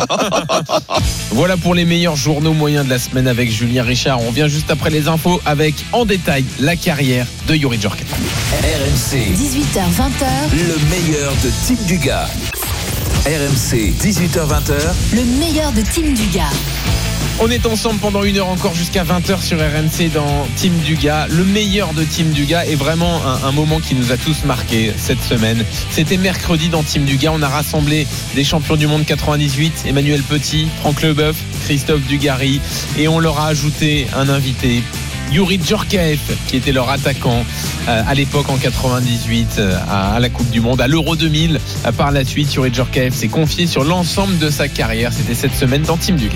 Voilà pour les meilleurs journaux moyens de la semaine avec Julien Richard. On vient juste après les infos avec, en détail, la carrière de Youri Djorkaeff. R M C. dix-huit heures vingt. Le meilleur de Tim Dugas. R M C, dix-huit heures vingt. Le meilleur de Team Dugas. On est ensemble pendant une heure encore jusqu'à vingt heures sur R M C dans Team Dugas. Le meilleur de Team Dugas est vraiment un, un moment qui nous a tous marqué cette semaine. C'était mercredi dans Team Dugas. On a rassemblé des champions du monde quatre-vingt-dix-huit, Emmanuel Petit, Franck Leboeuf, Christophe Dugarry, et on leur a ajouté un invité, Youri Djorkaeff, qui était leur attaquant euh, à l'époque en quatre-vingt-dix-huit euh, à, à la Coupe du Monde, à l'Euro deux mille. Euh, par la suite, Youri Djorkaeff s'est confié sur l'ensemble de sa carrière. C'était cette semaine dans Team Dugas.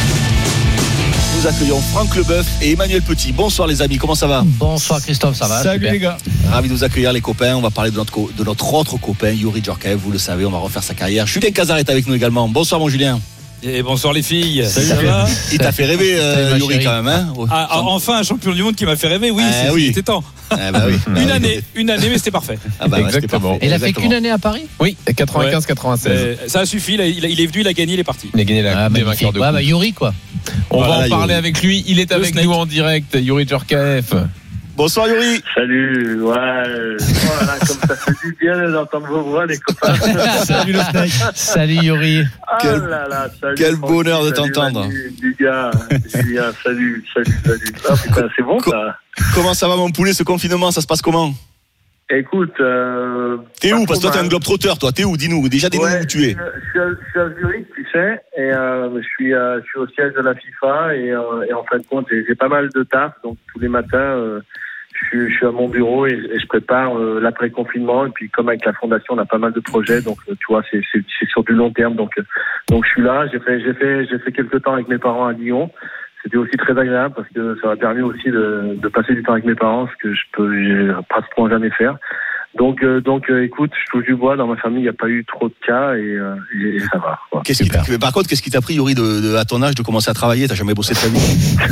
Nous accueillons Franck Leboeuf et Emmanuel Petit. Bonsoir les amis, comment ça va? Bonsoir Christophe, ça va? Salut super. Les gars. Ravi de vous accueillir les copains. On va parler de notre, co- de notre autre copain, Youri Djorkaeff. Vous le savez, on va refaire sa carrière. Julien Cazard est avec nous également. Bonsoir mon Julien. Et bonsoir les filles. Salut, ça va? Il t'a fait rêver euh, Youri quand même hein. Ah, enfin un champion du monde qui m'a fait rêver, oui, eh c'est, oui. c'était temps. Eh bah oui. Une année, une année, mais c'était parfait. Ah bah, exactement. Et il a fait qu'une année à Paris? Oui, quatre-vingt-quinze quatre-vingt-seize. Euh, ça a suffi, il, a, il, a, il est venu, il a gagné, il est parti. Il a gagné la Ah, Coupe des magnifique. vainqueurs de Ouais, coupe. bah, Youri quoi. On Voilà, va en parler Youri. avec lui. Il est Le avec snake. nous en direct, Youri Djorkaeff. Bonsoir Youri. Salut, ouais. Voilà, comme ça fait du bien d'entendre vos voix, les copains. Salut le snake. Salut Youri. Ah Quel- là là, salut, quel Francky, bonheur de salut, t'entendre. Manu, Du gars, Julien, salut, salut, salut. Ah putain, c'est bon ça. Comment ça va mon poulet, ce confinement? Ça se passe comment? Écoute, euh, T'es pas où? trop Parce que toi t'es un mal. globe-trotteur, toi. T'es où? Dis-nous. Déjà dis-nous Ouais, où tu es. Je, je, suis à- je suis à Zurich, tu sais, et euh, je suis, euh, je suis au siège de la FIFA et, euh, et en fin de compte, j'ai, j'ai pas mal de taf, donc tous les matins, euh, je, suis, je suis à mon bureau et, et je prépare euh, l'après-confinement. Et puis comme avec la fondation, on a pas mal de projets, donc euh, tu vois, c'est, c'est, c'est sur du long terme. Donc, euh, donc je suis là. J'ai fait, j'ai fait, j'ai fait quelques temps avec mes parents à Lyon. C'était aussi très agréable parce que ça m'a permis aussi de, de passer du temps avec mes parents, ce que je peux j'ai pratiquement jamais faire. Donc, euh, donc, euh, écoute, je touche du bois. Dans ma famille, il n'y a pas eu trop de cas et, euh, et, et ça va. Quoi. Qu'est-ce qui t'a- Par contre, qu'est-ce qui t'a pris, Youri, de, de, à ton âge, de commencer à travailler? T'as jamais bossé de ta vie?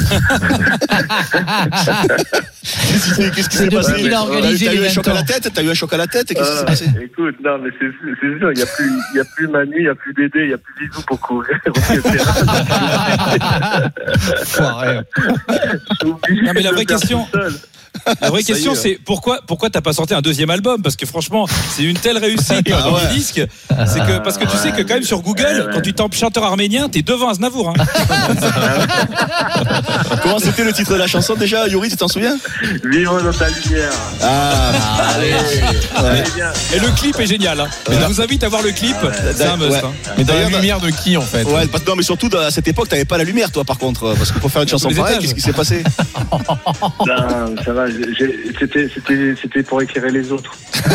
Qu'est-ce qui, qu'est-ce qui s'est passé? Il a organisé T'as eu un les choc à vingt la ans. tête? T'as eu un choc à la tête? Qu'est-ce qui s'est Euh, passé? écoute, non, mais c'est, c'est sûr, il n'y a plus, il y a plus Manu, il n'y a plus Dédé, il n'y a plus Zizou pour courir. Non mais la vraie question, la vraie Ça y question est. c'est pourquoi pourquoi t'as pas sorti un deuxième album? Parce que franchement c'est une telle réussite Ah dans ouais. le disque, c'est que parce que tu sais que quand même sur Google Ouais, ouais. quand tu tapes chanteur arménien t'es devant Aznavour. Hein. Comment c'était le titre de la chanson déjà, Youri, tu t'en souviens? Vivre dans ta lumière. Ah, Allez, ouais. bien. Et le clip est génial. Hein. Mais je vous invite à voir le clip, c'est un must. Ouais. Hein. Mais dans la D'ailleurs, lumière de qui en fait? Ouais, parce, non, mais surtout à cette époque, t'avais pas la lumière, toi, par contre, parce que pour faire une chanson les pareille, étages. qu'est-ce qui s'est passé? Non, ça va, j'ai, c'était, c'était, c'était pour éclairer les autres.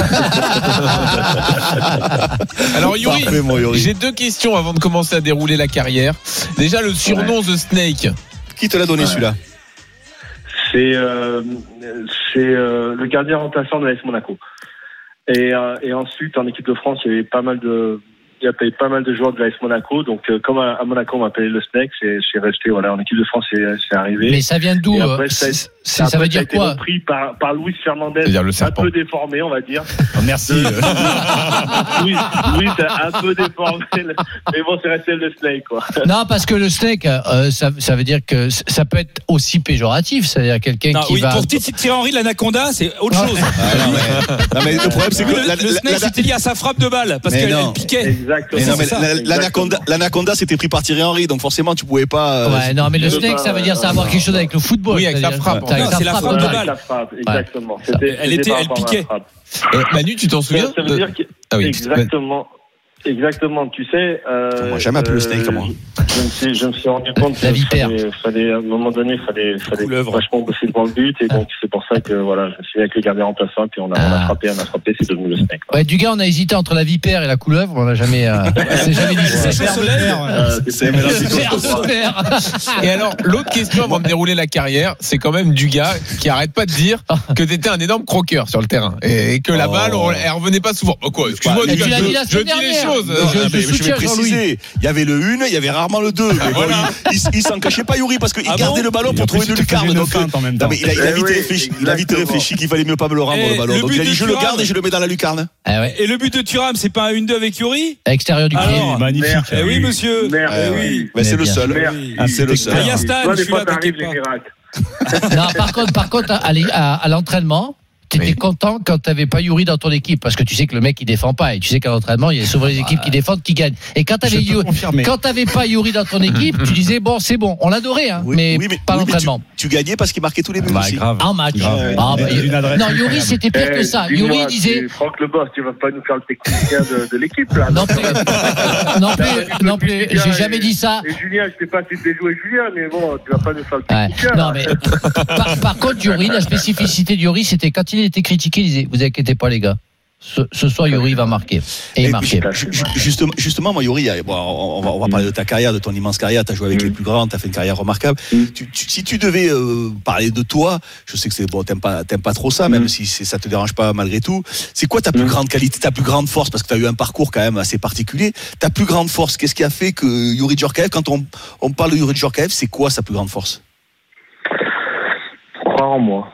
Alors Youri, Parfait, mon Youri. j'ai deux questions avant de commencer à dérouler la carrière. Déjà le surnom The Snake. Qui te l'a donné celui-là? C'est, euh, c'est euh, le gardien remplaçant de l'A S Monaco. Et, euh, et ensuite, en équipe de France, il y avait pas mal de, il y avait pas mal de joueurs de l'A S Monaco. Donc, euh, comme à, à Monaco, on m'appelait le Snake, c'est, c'est resté, voilà, en équipe de France, c'est, c'est arrivé. Mais ça vient d'où? Et après, euh, ça, a- c'est- ça, ça veut après, dire ça a été quoi? repris par, par Luis Fernandez, C'est-à-dire le un serpent. peu déformé, on va dire. Merci. Louis, Louis, c'est un peu déformé, mais bon, c'est resté le Snake, quoi. Non, parce que le snake, euh, ça, ça veut dire que c- ça peut être aussi péjoratif, c'est-à-dire quelqu'un Non, qui oui, va. pour Thierry Henry l'anaconda c'est autre chose. Ah, non, mais, non, mais le problème, c'est que Le, la- le la- snake la- c'était lié à sa frappe de balle parce Mais qu'elle non. elle piquait. Exactement. Mais non, mais C'est ça. la- l'anaconda, l'anaconda, c'était pris par Thierry Henry, donc forcément, tu pouvais pas. euh, Ouais, non, mais le Je snake, sais ça pas, veut dire ça a à euh, voir quelque chose avec le football. Oui, avec la c'est-à-dire- frappe, en avec fait. Non, c'est la frappe de voilà. balle. La frappe, exactement. C'était, Elle c'était était- par elle rapport à la piquait. frappe. Et Manu, tu t'en souviens? Ça, ça veut de- dire que, Ah oui, exactement. Exactement, tu sais. Euh, Moi, jamais appelé le Snake, comment? je, me suis, je me suis rendu compte La qu'il vipère. fallait, fallait, à un moment donné, fallait, fallait couleuvre. vachement bosser devant le but. Et donc, c'est pour ça que voilà, je me suis mis avec les gardiens remplaçants. Puis on a, on a Ah. frappé, on a frappé, c'est devenu le Snake. Ouais, du gars, on a hésité entre la vipère et la couleuvre, on n'a jamais. euh, c'est jamais dit. C'est chaud soleil. Euh, C'est- c'était- Vipère, super. Et alors, l'autre question avant de dérouler la carrière, c'est quand même du gars qui arrête pas de dire que t'étais un énorme croqueur sur le terrain et, et que la Oh. balle, on- elle revenait pas souvent. Oh, quoi, excuse-moi, Mais du tu gars, l'as je, dit la je semaine dis les dernière. choses. Je- Non, je mais je vais soutiens préciser. Il y avait le une, il y avait rarement le deux. Mais bon, voilà. il, il, il s'en cachait pas, Youri, parce qu'il Ah gardait bon le ballon pour trouver de lucarne. Donc, en même non, temps. mais il a, il a Eh vite oui, réfléchi, il a vite exactement. réfléchi qu'il fallait mieux pas me le rendre, Et le ballon. le Donc but il a de dit, je le Thuram. garde et je le mets dans la lucarne. Ah ouais, Et le but de Thuram, c'est pas un une deux avec Yuri? à l'extérieur du pied. Alors, magnifique. Eh oui, monsieur. Merde, Eh oui. Mais c'est le bien. seul. Merde. Ah, c'est le seul. Ah, Yastan, Toi, des celui-là, fois, t'arrives t'inquiète les pas. miracles. Non, par contre, par contre, à, l'é- à- à l'entraînement, t'étais oui. content quand t'avais pas Youri dans ton équipe, parce que tu sais que le mec il défend pas, et tu sais qu'à l'entraînement il y a souvent les équipes qui défendent qui gagnent. Et quand t'avais Youri, quand t'avais pas Youri dans ton équipe, tu disais bon c'est bon, on l'adorait, hein, oui, mais, oui, mais pas oui, l'entraînement. Mais tu, tu gagnais parce qu'il marquait tous les buts bah, aussi. Grave. En match. Grave. Ah, bah, euh, non, Youri c'était pire eh, que ça. Youri disait. Franck Le Boss, tu vas pas nous faire le technicien de, de l'équipe là. Non plus. non plus. Non plus. J'ai jamais dit ça. Et Julien, je sais pas si tu es joué Julien, mais bon, tu vas pas nous faire le technicien. Ouais. Non mais par, par contre Youri, la spécificité de Youri, c'était quand il était critiqué, il disait vous inquiétez pas les gars. Ce, ce soir, Youri va marquer. Et, et il marquait. Justement, justement, moi, Youri, bon, on, va, on va parler de ta carrière, de ton immense carrière. Tu as joué avec mmh. les plus grands, tu as fait une carrière remarquable. Mmh. Tu, tu, si tu devais euh, parler de toi, je sais que c'est bon, t'aimes pas, t'aimes pas trop ça, mmh. même si c'est, ça te dérange pas malgré tout. C'est quoi ta plus mmh. grande qualité, ta plus grande force, parce que tu as eu un parcours quand même assez particulier. Ta plus grande force, qu'est-ce qui a fait que Youri Djorkaeff, quand on, on parle de Youri Djorkaeff, c'est quoi sa plus grande force? Croire en moi.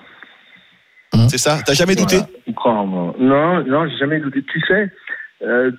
C'est ça? T'as jamais douté? Voilà. Non, non, j'ai jamais douté. Tu sais, euh,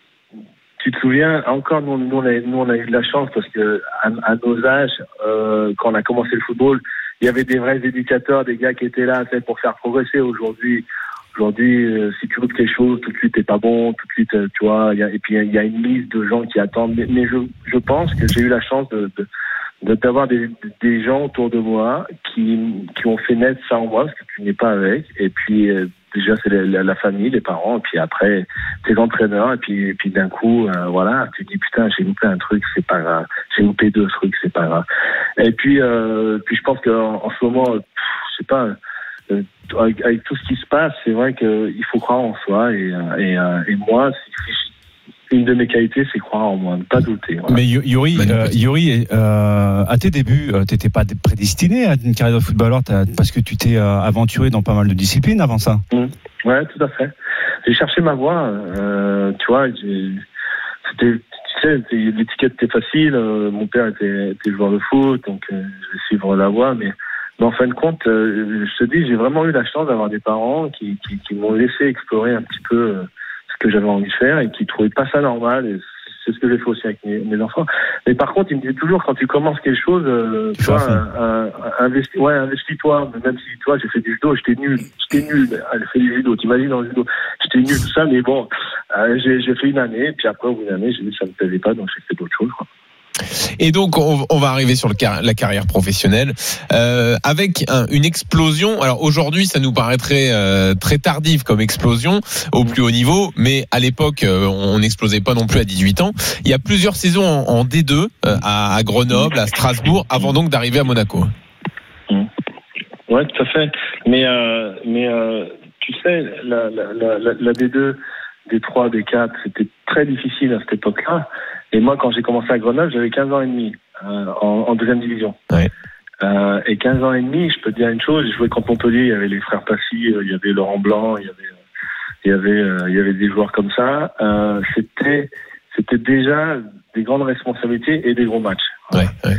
tu te souviens, encore, nous, nous, on a, nous, on a eu de la chance parce que à, à nos âges, euh, quand on a commencé le football, il y avait des vrais éducateurs, des gars qui étaient là pour faire progresser. Aujourd'hui, aujourd'hui, euh, si tu veux quelque chose, tout de suite, t'es pas bon, tout de suite, euh, tu vois, y a, et puis il y a une liste de gens qui attendent. Mais, mais je, je pense que j'ai eu la chance de, de d'avoir des, des gens autour de moi qui, qui ont fait naître ça en moi, parce que tu n'es pas avec. Et puis, euh, déjà, c'est la, la famille, les parents, et puis après, tes entraîneurs, et puis, et puis d'un coup, euh, voilà, tu te dis, putain, j'ai loupé un truc, c'est pas grave. J'ai loupé deux trucs, c'est pas grave. Et puis, euh, puis je pense qu'en en ce moment, pff, je sais pas, euh, avec, avec tout ce qui se passe, c'est vrai qu'il faut croire en soi, et, et, euh, et moi, si je une de mes qualités, c'est croire en moi, ne pas douter. Voilà. Mais Youri, euh, Youri euh, à tes débuts, euh, t'étais pas prédestiné à une carrière de footballeur parce que tu t'es euh, aventuré dans pas mal de disciplines avant ça. Mmh. Ouais, tout à fait. J'ai cherché ma voie. Euh, tu vois, j'ai... c'était, tu sais, l'étiquette était facile. Euh, mon père était, était joueur de foot, donc euh, je vais suivre la voie. Mais, mais en fin de compte, euh, je te dis, j'ai vraiment eu la chance d'avoir des parents qui, qui, qui m'ont laissé explorer un petit peu. Euh, que j'avais envie de faire et qui trouvaient pas ça normal, et c'est ce que j'ai fait aussi avec mes, mes enfants. Mais par contre, ils me disaient toujours, quand tu commences quelque chose, euh, tu vois, un, un, investi, ouais, investis-toi, même si, toi, j'ai fait du judo, j'étais nul, j'étais nul, elle fait du judo, t'imagines dans le judo, j'étais nul, tout ça, mais bon, euh, j'ai, j'ai fait une année, puis après, au bout d'une année, j'ai dit que ça me plaisait pas, donc j'ai fait d'autres choses, quoi. Et donc on, on va arriver sur le car- la carrière professionnelle euh, avec un, une explosion. Alors aujourd'hui ça nous paraîtrait euh, très tardif comme explosion au plus haut niveau, mais à l'époque euh, on n'explosait pas non plus à dix-huit ans. Il y a plusieurs saisons en, en D deux euh, à, à Grenoble, à Strasbourg, avant donc d'arriver à Monaco. Ouais, tout à fait. Mais euh, mais euh, tu sais, la, la, la, la D deux, D trois, D quatre, c'était très difficile à cette époque-là. Et moi, quand j'ai commencé à Grenoble, j'avais quinze ans et demi euh, en, en deuxième division. Ouais. Euh, et quinze ans et demi, je peux te dire une chose, j'ai joué contre Montpellier, il y avait les frères Passy, euh, il y avait Laurent Blanc, il y avait, il y avait, euh, il y avait des joueurs comme ça. Euh, c'était, c'était déjà des grandes responsabilités et des gros matchs. Ouais, ouais.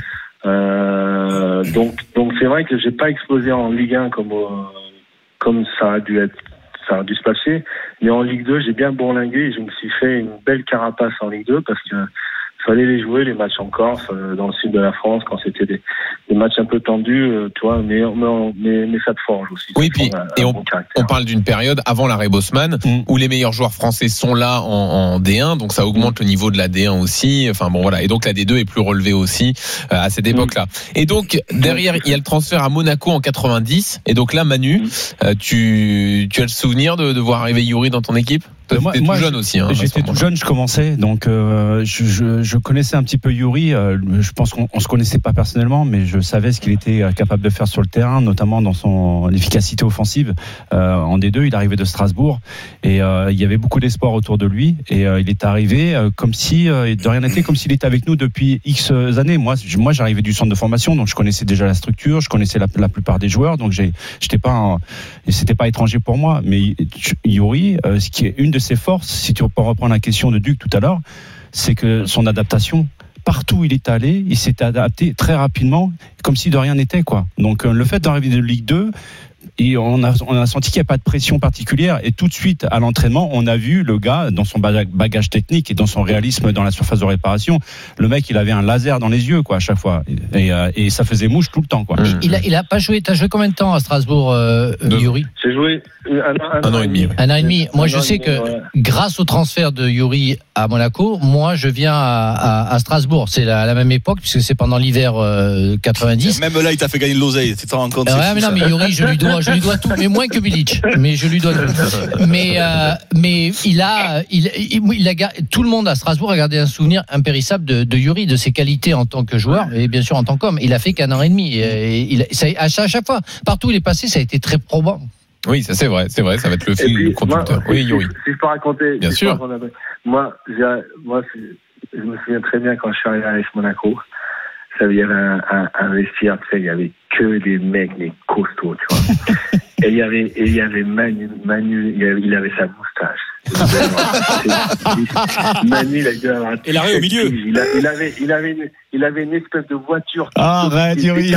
Euh, donc, donc c'est vrai que j'ai pas explosé en Ligue un comme, euh, comme ça a dû être. Ça a dû se passer, mais en Ligue deux, j'ai bien bourlingué et je me suis fait une belle carapace en Ligue deux parce que fallait les jouer, les matchs en Corse, dans le sud de la France, quand c'était des, des matchs un peu tendus, tu vois, mais, mais, mais ça te forge aussi. Oui, puis, un, et un on, bon on parle d'une période avant l'arrêt Bosman, mmh. où les meilleurs joueurs français sont là en, en D un, donc ça augmente mmh. le niveau de la D un aussi, enfin bon voilà, et donc la D deux est plus relevée aussi euh, à cette époque-là. Mmh. Et donc, derrière, il y a le transfert à Monaco en quatre-vingt-dix, et donc là, Manu, mmh. euh, tu, tu as le souvenir de, de voir arriver Youri dans ton équipe? Toi, moi, moi, tout jeune aussi. Hein, j'étais tout jeune, je commençais, donc euh, je, je, je connaissais un petit peu Youri. Euh, je pense qu'on on se connaissait pas personnellement, mais je savais ce qu'il était capable de faire sur le terrain, notamment dans son efficacité offensive. Euh, en D deux, il arrivait de Strasbourg et euh, il y avait beaucoup d'espoir autour de lui. Et euh, il est arrivé euh, comme si euh, de rien n'était, comme s'il était avec nous depuis X années. Moi, moi, j'arrivais du centre de formation, donc je connaissais déjà la structure, je connaissais la, la plupart des joueurs, donc j'ai, j'étais pas, un, c'était pas étranger pour moi. Mais Youri, euh, ce qui est une de ses forces, si tu peux reprendre la question de Duc tout à l'heure, c'est que son adaptation, partout où il est allé, il s'est adapté très rapidement, comme si de rien n'était, quoi. Donc le fait d'arriver de Ligue deux, et on a, on a senti qu'il n'y a pas de pression particulière. Et tout de suite, à l'entraînement, on a vu le gars, dans son bagage technique et dans son réalisme dans la surface de réparation, le mec, il avait un laser dans les yeux, quoi, à chaque fois. Et, euh, et ça faisait mouche tout le temps, quoi. Il, il, a, il a pas joué. T'as joué combien de temps à Strasbourg, euh, Yuri? J'ai joué un, un, un, un an et demi. Un an et demi. Moi, un je sais que ouais. grâce au transfert de Yuri à Monaco, moi, je viens à, à, à Strasbourg. C'est la, la même époque, puisque c'est pendant l'hiver euh, quatre-vingt-dix. Même là, il t'a fait gagner de l'oseille. Tu t'en rends compte? Ouais, mais non, mais Yuri, je lui dois, je lui dois tout, mais moins que Bilic. Mais je lui dois tout. Mais, euh, mais il a, il, il, il a, tout le monde à Strasbourg a gardé un souvenir impérissable de, de Yuri, de ses qualités en tant que joueur et bien sûr en tant qu'homme. Il a fait qu'un an et demi. Et il, ça, à chaque fois, partout où il est passé, ça a été très probant. Oui, ça c'est vrai, c'est vrai, ça va être le fil conducteur. Moi, oui, Yuri. Si je peux raconter, bien si sûr. Raconter, moi, moi, je me souviens très bien quand je suis arrivé à l'A S Monaco. Ça, il y avait un, un, un vestiaire, tu sais, il y avait que des mecs, des costauds, tu vois. et il y avait, et il y avait Manu, Manu, il avait, il avait sa moustache. Manu, il a dû avoir. Et l'arrêt au milieu. Il, a, il avait, il avait une, il avait une espèce de voiture. Ah, arrête, Yuri.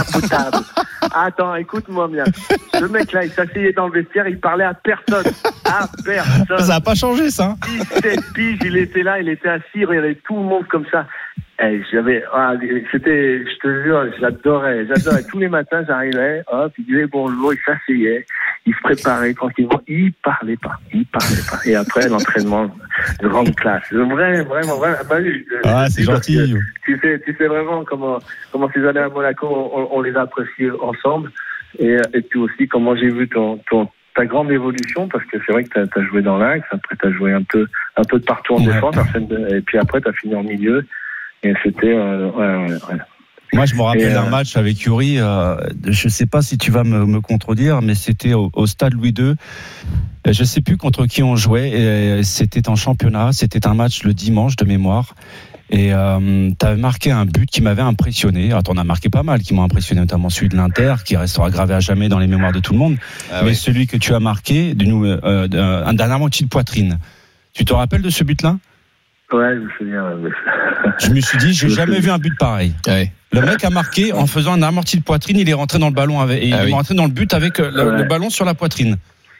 Attends, écoute-moi bien. Ce mec-là, il s'asseyait dans le vestiaire, il parlait à personne. À personne. Ça n'a pas changé, ça. dix-sept piges, il était là, il était assis, il regardait tout le monde comme ça. Hey, j'avais, ah, c'était, je te jure, j'adorais, j'adorais. Tous les matins, j'arrivais, hop, il disait bonjour, il s'asseyait, il se préparait tranquillement, il parlait pas, il parlait pas. Et après, l'entraînement, grande classe. Vraiment, vraiment, vraiment. Bah, ah, c'est gentil. Tu sais, tu sais vraiment comment, comment ces années à Monaco, on, on les a appréciées ensemble. Et, et puis aussi, comment j'ai vu ton, ton, ta grande évolution, parce que c'est vrai que t'as, t'as joué dans l'axe, après t'as joué un peu, un peu de partout en ouais. défense, et puis après t'as fini en milieu. Et c'était. Euh, ouais, ouais, ouais. Moi, je me rappelle euh... un match avec Yuri. Euh, je ne sais pas si tu vas me, me contredire, mais c'était au, au stade Louis deux. Je ne sais plus contre qui on jouait. Et c'était en championnat. C'était un match le dimanche de mémoire. Et euh, tu avais marqué un but qui m'avait impressionné. Alors, tu en as marqué pas mal qui m'ont impressionné, notamment celui de l'Inter, qui restera gravé à jamais dans les mémoires de tout le monde. Ah, mais oui. Celui que tu as marqué, d'une, euh, d'un, d'un amorti de poitrine. Tu te rappelles de ce but-là? Ouais, je me souviens. Je me suis dit, j'ai jamais souviens. vu un but pareil. Ouais. Le mec a marqué en faisant un amorti de poitrine, il est rentré dans le ballon avec, et ah il oui. est rentré dans le but avec le, ouais. le ballon sur la poitrine.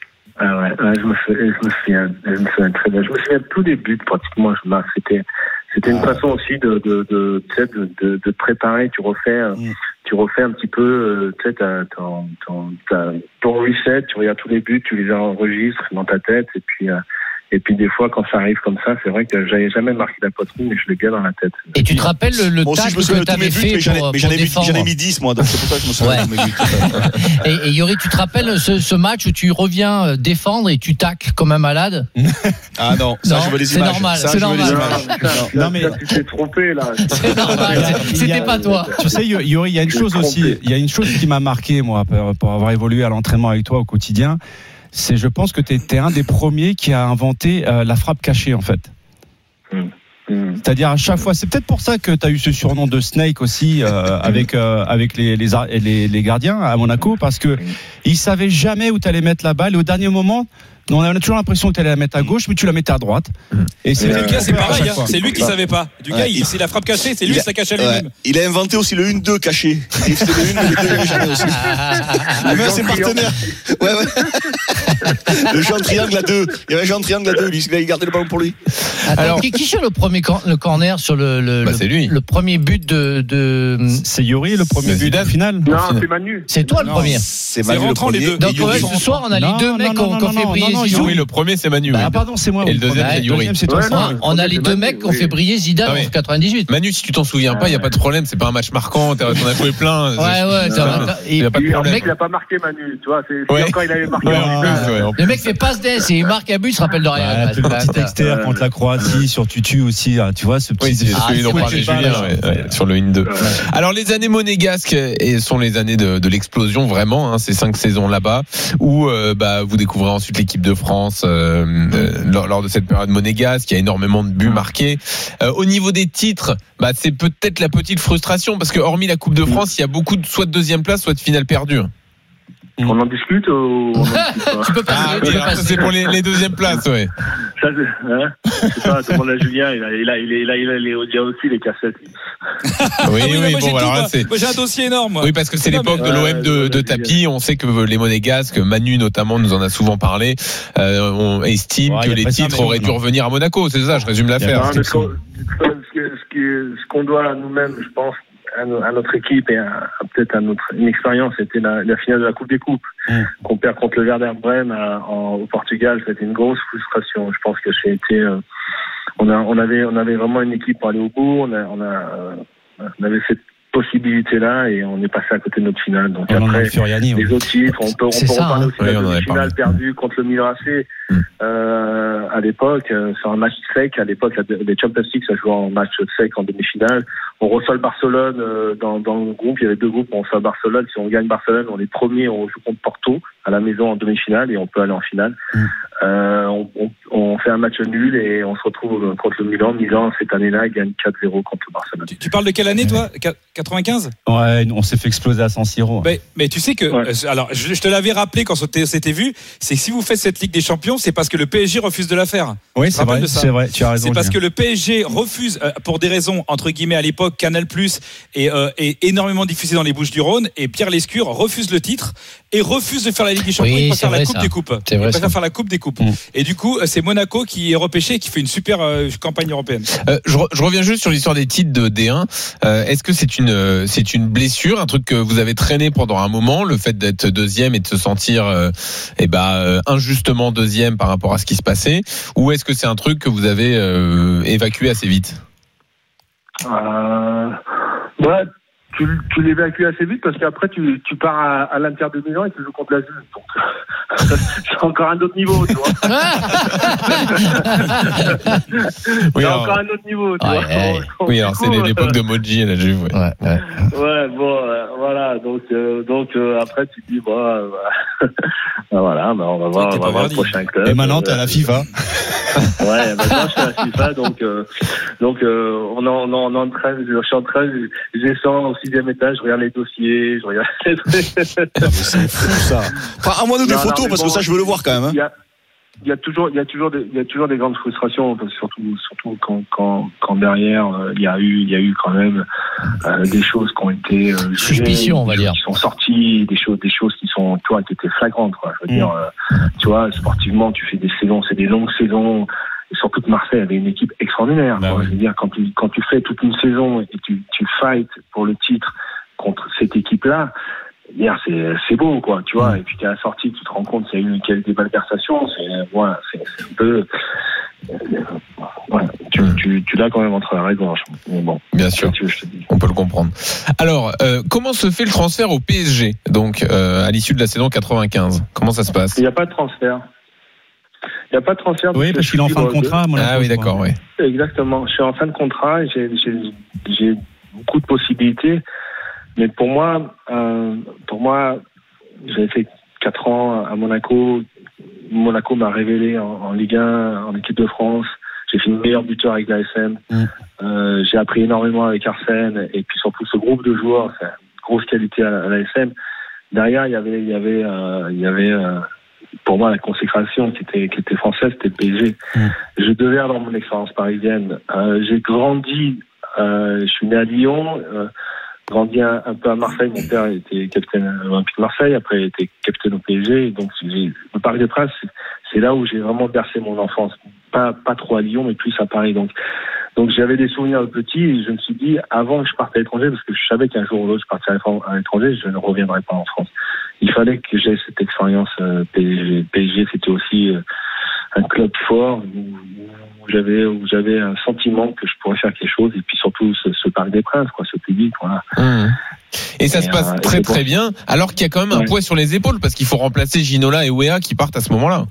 Ah ouais, ouais je, me souviens, je me souviens, je me souviens très bien. Je me souviens de tous les buts pratiquement. Je marque. C'était, c'était une ah. façon aussi de, de, de, de, de, de, de te préparer. Tu refais, mm. tu refais un petit peu, tu sais, ton, ton, ton reset. Tu regardes tous les buts, tu les enregistres dans ta tête, et puis. Euh, Et puis des fois, quand ça arrive comme ça, c'est vrai que j'avais jamais marqué la poitrine, mais je l'ai bien dans la tête. Et tu te rappelles le, le tacle que tu avais fait mais pour, mais j'en ai, pour j'en ai mis dix, moi, donc c'est pour ça que je me souviens de mes buts. Et, et Yuri, tu te rappelles ce, ce match où tu reviens défendre et tu tacles comme un malade? Ah non, ça non, je veux les c'est images. Normal, ça, c'est je normal, veux c'est normal. Non, non mais tu t'es trompé là. C'est normal, c'était pas toi. Tu sais, Yuri, il y a une chose aussi, il y a une chose qui m'a marqué, moi, pour avoir évolué à l'entraînement avec toi au quotidien. C'est, je pense que tu étais un des premiers qui a inventé euh, la frappe cachée, en fait. Mmh. Mmh. C'est-à-dire à chaque fois, c'est peut-être pour ça que tu as eu ce surnom de Snake aussi euh, avec euh, avec les les, les les gardiens à Monaco, parce que ils savaient jamais où tu allais mettre la balle et au dernier moment. On a toujours l'impression que tu allais la mettre à gauche, mais tu la mettais à droite. Et c'est euh, Dugas, c'est pareil, hein, c'est lui qui savait pas. Dugas, ouais, il, c'est la frappe cachée, c'est lui qui s'est caché à lui-même. Ouais, il a inventé aussi le un deux caché. C'était le un deux, le jamais aussi. Il avait ses partenaires. Ouais, ouais. Le jeu en triangle à deux. Il y avait un jeu en triangle à deux, lui, il gardait le ballon pour lui. Attends, alors, qui, qui sur le premier cor- le corner sur le le, bah, le, le premier but de, de... C'est Yuri le premier but de finale. Non, c'est Manu. C'est toi le premier. C'est Manu le premier. Les deux. Donc ouais, ce soir on a les deux mecs qui ont fait briller. Oui, le premier c'est Manu. Ah pardon, c'est moi. Et le deuxième c'est Yuri. On a les deux mecs qui ont fait briller Zidane en quatre-vingt-dix-huit. Manu, si tu t'en souviens pas, il y a pas de problème. C'est pas un match marquant. T'en as joué plein. Ouais, ouais. Il y a pas de problème. Le mec il a pas marqué Manu. Tu vois, c'est encore il avait marqué. Le mec fait passe d'ess et il marque un but, il se rappelle de rien. Le petit externe contre la Croatie sur Tutu aussi. Tu vois ce petit. Celui dont parlait Julien sur le un deux. Alors les années monégasques sont les années de l'explosion vraiment. Ces cinq saisons là-bas où bah vous découvrez ensuite l'équipe de France. Euh, lors, lors de cette période monégasque, il y a énormément de buts marqués. Euh, au niveau des titres, bah, c'est peut-être la petite frustration parce que hormis la Coupe de France, il y a beaucoup de soit de deuxième place, soit de finale perdue. On en discute ou on en discute pas Tu peux pas. Ah, oui, alors, ça, c'est pour les, les deuxièmes places, ouais. Ça, hein, je sais pas, demande à Julien, il a, il a, il a, il a, il a, il a, il a aussi les cassettes. Oui, oui, moi, bon, j'ai alors tout, là, c'est. moi, j'ai un dossier énorme. Moi. Oui, parce que c'est Non, l'époque mais... de l'O M de, de tapis. On sait que les Monégasques, Manu notamment, nous en a souvent parlé. Euh, on estime ouais, que les titres ça, auraient dû revenir à Monaco. C'est ça, je résume l'affaire. Non, ce, qu'on, ce, qui, ce qu'on doit à nous-mêmes, je pense, à, nos, à notre équipe et à, à peut-être à notre une expérience, c'était la, la finale de la Coupe des Coupes mmh. qu'on perd contre le Werder Brême à, en, au Portugal. C'était une grosse frustration. Je pense que c'était euh, on a on avait on avait vraiment une équipe pour aller au bout. On a on a euh, on avait cette possibilité-là et on est passé à côté de notre finale. Donc on après, Furiani, les ouais. autres titres, on peut, on peut ça, reparler hein. aussi oui, de la finale perdue contre le Milan A C mm. euh, à l'époque, euh, sur un match sec. À l'époque, les Champions League, ça jouait en match sec en demi-finale. On reçoit le Barcelone euh, dans, dans le groupe. Il y avait deux groupes. On reçoit Barcelone. Si on gagne Barcelone, on est premier. On joue contre Porto à la maison en demi-finale et on peut aller en finale. Mm. Euh, on, on, on fait un match nul et on se retrouve contre le Milan. Milan, cette année-là, gagne quatre zéro contre le Barcelone. Tu, tu parles de quelle année, toi? quatre-vingt-quinze? Ouais, on s'est fait exploser à San Siro. Mais, mais tu sais que, ouais. alors, je, je te l'avais rappelé quand on s'était vu, c'est que si vous faites cette Ligue des Champions, c'est parce que le P S G refuse de la faire. Oui, c'est vrai, c'est vrai, tu as raison. C'est parce que le P S G refuse, euh, pour des raisons, entre guillemets, à l'époque, Canal+, est, euh, est énormément diffusé dans les Bouches-du-Rhône, et Pierre Lescure refuse le titre, et refuse de faire la Ligue des Champions, oui, il préfère vrai, la Coupe ça. des Coupes. C'est il vrai, préfère ça. faire la Coupe des Coupes. Mmh. Et du coup, c'est Monaco qui est repêché et qui fait une super euh, campagne européenne. Euh, je, re, je reviens juste sur l'histoire des titres de D un. Euh, est-ce que c'est une, euh, c'est une blessure, un truc que vous avez traîné pendant un moment, le fait d'être deuxième et de se sentir euh, eh ben, euh, injustement deuxième par rapport à ce qui se passait, ou est-ce que c'est un truc que vous avez euh, évacué assez vite? euh, ouais, tu, tu l'évacues assez vite parce qu'après tu, tu pars à, à l'Inter de Milan et tu joues contre la Juve. Donc c'est encore un autre niveau, tu vois. Oui, c'est alors, encore un autre niveau, tu ouais, vois. ouais. Donc, oui, alors c'est l'époque de Moji à la Juve. Ouais, ouais. ouais. ouais bon, euh, voilà. Donc, euh, donc euh, après tu te dis, bon, euh, voilà, bah, on va voir, on va voir le prochain club. Et maintenant t'es à la FIFA. Ouais, maintenant je suis à la FIFA, donc euh, donc euh, on en on en, on en train, je suis en train, je descends au sixième étage, je regarde les dossiers, je regarde. C'est fou ça. Enfin, envoie-nous des non, photos non, parce bon, que ça je veux le voir quand même. Hein. Il y a, il y a toujours, il y a toujours, des, il y a toujours des grandes frustrations, surtout, surtout quand, quand, quand derrière euh, il y a eu, il y a eu quand même euh, des choses qui ont été euh, suspicion, on va dire, qui sont sorties, des choses, des choses qui sont, tu vois, qui étaient flagrantes, quoi. Je veux mmh. dire, euh, tu vois, sportivement, tu fais des saisons, c'est des longues saisons. Et surtout que Marseille avait une équipe extraordinaire. Bah oui. Je veux dire, quand tu, quand tu fais toute une saison et tu, tu fights pour le titre contre cette équipe-là, hier c'est, c'est beau, quoi, tu vois. Et puis à la sortie, tu te rends compte qu'il y a eu quelques malversations. C'est, voilà, c'est, c'est un peu, euh, voilà, tu, tu, tu l'as quand même entre la raison et la gorge. Bon, bien sûr, tu veux, je te dis. on peut le comprendre. Alors, euh, comment se fait le transfert au P S G, donc euh, à l'issue de la saison quatre-vingt-quinze? Comment ça se passe? Il n'y a pas de transfert. Il n'y a pas de transfert. Oui, parce qu'il est en fin de contrat. De... Ah oui, d'accord, oui. Exactement. Je suis en fin de contrat et j'ai, j'ai, j'ai beaucoup de possibilités. Mais pour moi, euh, pour moi, j'avais fait quatre ans à Monaco. Monaco m'a révélé en, en Ligue un, en équipe de France. J'ai fait le meilleur buteur avec l'A S M. Mm. Euh, j'ai appris énormément avec Arsène et puis surtout ce groupe de joueurs, c'est une grosse qualité à, à l'A S M. Derrière, il y avait, il y avait, euh, il y avait. Euh, pour moi, la consécration qui était, qui était française, c'était le P S G. Mmh. Je devais avoir mon expérience parisienne. Euh, j'ai grandi, euh, je suis né à Lyon, euh, grandi un, un peu à Marseille. Mon père était capitaine à l'Olympique de Marseille, après il était capitaine au P S G. Donc, j'ai, le Parc des Princes, c'est, c'est là où j'ai vraiment bercé mon enfance. Pas, pas trop à Lyon, mais plus à Paris. Donc, donc j'avais des souvenirs de petit et je me suis dit, avant que je parte à l'étranger, parce que je savais qu'un jour ou l'autre je partirais à l'étranger, je ne reviendrais pas en France. Il fallait que j'aie cette expérience euh, P S G. P S G, c'était aussi euh, un club fort où, où j'avais où j'avais un sentiment que je pourrais faire quelque chose et puis surtout ce, ce Parc des Princes, quoi, ce public, voilà. Mmh. Et ça et, se passe euh, très très bien, alors qu'il y a quand même un ouais. poids sur les épaules parce qu'il faut remplacer Ginola et Ouéa qui partent à ce moment-là.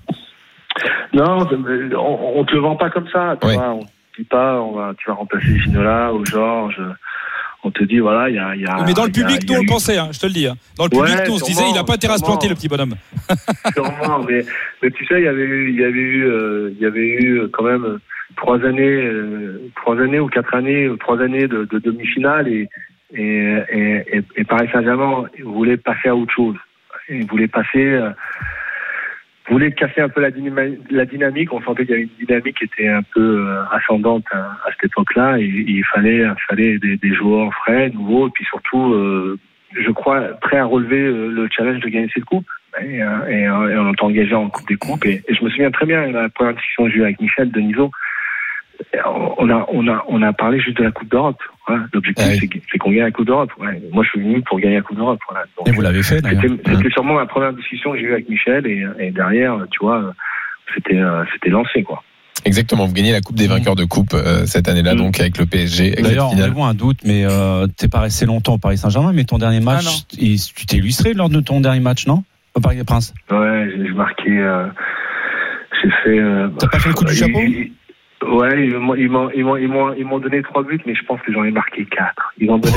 Non, on, on te le vend pas comme ça, tu ouais. vois. On te dit pas, on va, tu vas remplacer Ginola ou Georges. On te dit, voilà, il y a, y a. Mais dans le public, nous, on le eu... pensait, hein, je te le dis. Hein. Dans le public, ouais, nous, on se disait, il n'a pas intérêt à se planter, le petit bonhomme. Sûrement, mais, mais tu sais, il y avait eu, il y avait eu, euh, il y avait eu quand même trois années, euh, trois années ou quatre années, trois années de, de demi-finale et, et, et, et, et Paris Saint-Germain voulait passer à autre chose. Il voulait passer. Euh, voulait casser un peu la, dynam- la dynamique. On sentait qu'il y avait une dynamique qui était un peu euh, ascendante à, à cette époque-là. Et, et il fallait, il fallait des, des joueurs frais, nouveaux, et puis surtout, euh, je crois, prêts à relever euh, le challenge de gagner cette coupe. Et, euh, et, euh, et on est engagé en Coupe des Coupes. Et, et je me souviens très bien, la première discussion que j'ai eue avec Michel Denisot, on a, on a, on a parlé juste de la Coupe d'Europe. Voilà. L'objectif, ouais. c'est, c'est qu'on gagne la Coupe d'Europe. Ouais. Moi, je suis venu pour gagner la Coupe d'Europe. Voilà. Donc, et vous l'avez fait, d'ailleurs. C'était, c'était ouais. sûrement la première discussion que j'ai eue avec Michel. Et, et derrière, tu vois, c'était, c'était lancé, quoi. Exactement, vous gagnez la Coupe des vainqueurs de Coupe euh, cette année-là, mmh. donc avec le P S G. Avec D'ailleurs, on a un doute, mais euh, t'es pas resté longtemps au Paris Saint-Germain, mais ton dernier match, ah, il, tu t'es illustré lors de ton dernier match, non? Au Paris des Princes. Ouais, j'ai, j'ai marqué. Euh, j'ai fait. Euh, T'as pas fait le coup du chapeau? il, Ouais, ils m'ont, ils, m'ont, ils, m'ont, ils, m'ont, ils m'ont donné trois buts, mais je pense que j'en ai marqué quatre. Ils m'ont donné.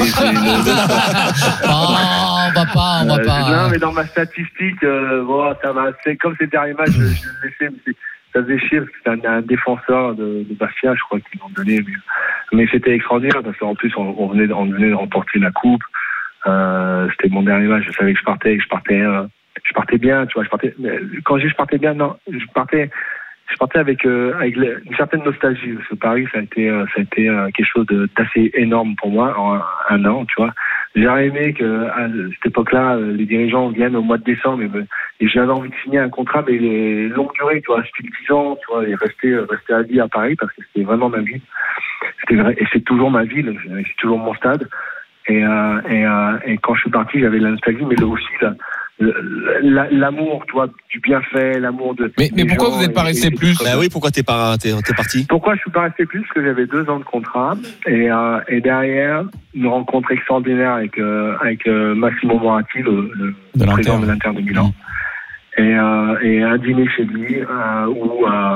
oh, on va pas, on va euh, pas. Non, mais dans ma statistique, euh, bon, ça va. C'est comme ces derniers matchs, je, je le laissais, mais ça faisait chier parce que c'était un, un défenseur de, de Bastia, je crois qu'ils m'ont donné. Mais, mais c'était extraordinaire parce qu'en plus, on, on, venait, on venait de remporter la coupe. Euh, c'était mon dernier match. Je savais que je partais, que je partais, euh, je partais bien, tu vois. Je partais. Quand je dis je partais bien, non, je partais. Je partais avec, euh, avec une certaine nostalgie. Parce que Paris, ça a été, euh, ça a été euh, quelque chose de, d'assez énorme pour moi en un, un an, tu vois. J'aurais aimé que à cette époque-là, les dirigeants viennent au mois de décembre et, et j'avais envie de signer un contrat, mais les longues durées, tu vois, c'était dix ans, tu vois, et rester, rester à vie à Paris parce que c'était vraiment ma vie. C'était vrai, et c'est toujours ma ville, c'est toujours mon stade. Et, euh, et, euh, et quand je suis parti, j'avais la nostalgie, mais aussi la, la, l'amour, tu vois, du bienfait, l'amour de. Mais, mais pourquoi vous n'êtes pas resté plus? Bah oui, pourquoi t'es pas, t'es, t'es parti? Pourquoi je suis pas resté plus? Parce que j'avais deux ans de contrat et, euh, et derrière une rencontre extraordinaire avec euh, avec euh, Massimo Moratti, le, le de président de l'Inter de Milan, mmh. et, euh, et un dîner chez lui euh, où. Euh,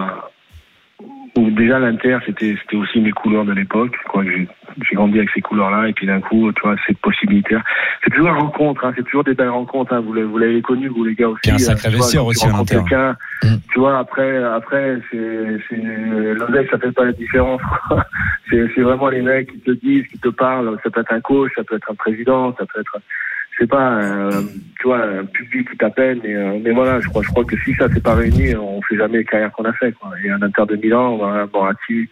où déjà l'Inter c'était c'était aussi mes couleurs de l'époque, quoi. J'ai, j'ai grandi avec ces couleurs-là et puis d'un coup, tu vois, cette possibilité. C'est toujours une rencontre, hein, c'est toujours des belles rencontres. Hein, vous l'avez, vous l'avez connu, vous les gars aussi. Il y a un sacré vestiaire aussi à l'Inter. Mmh. Tu vois, après, après, c'est, c'est l'oseille, ça fait pas la différence. c'est, c'est vraiment les mecs qui te disent, qui te parlent. Ça peut être un coach, ça peut être un président, ça peut être. C'est pas, euh, tu vois, un public qui t'appelle, mais, euh, mais voilà, je crois, je crois que si ça s'est pas réuni, on fait jamais les carrières qu'on a fait, quoi. Et un Inter de Milan, un Moratti,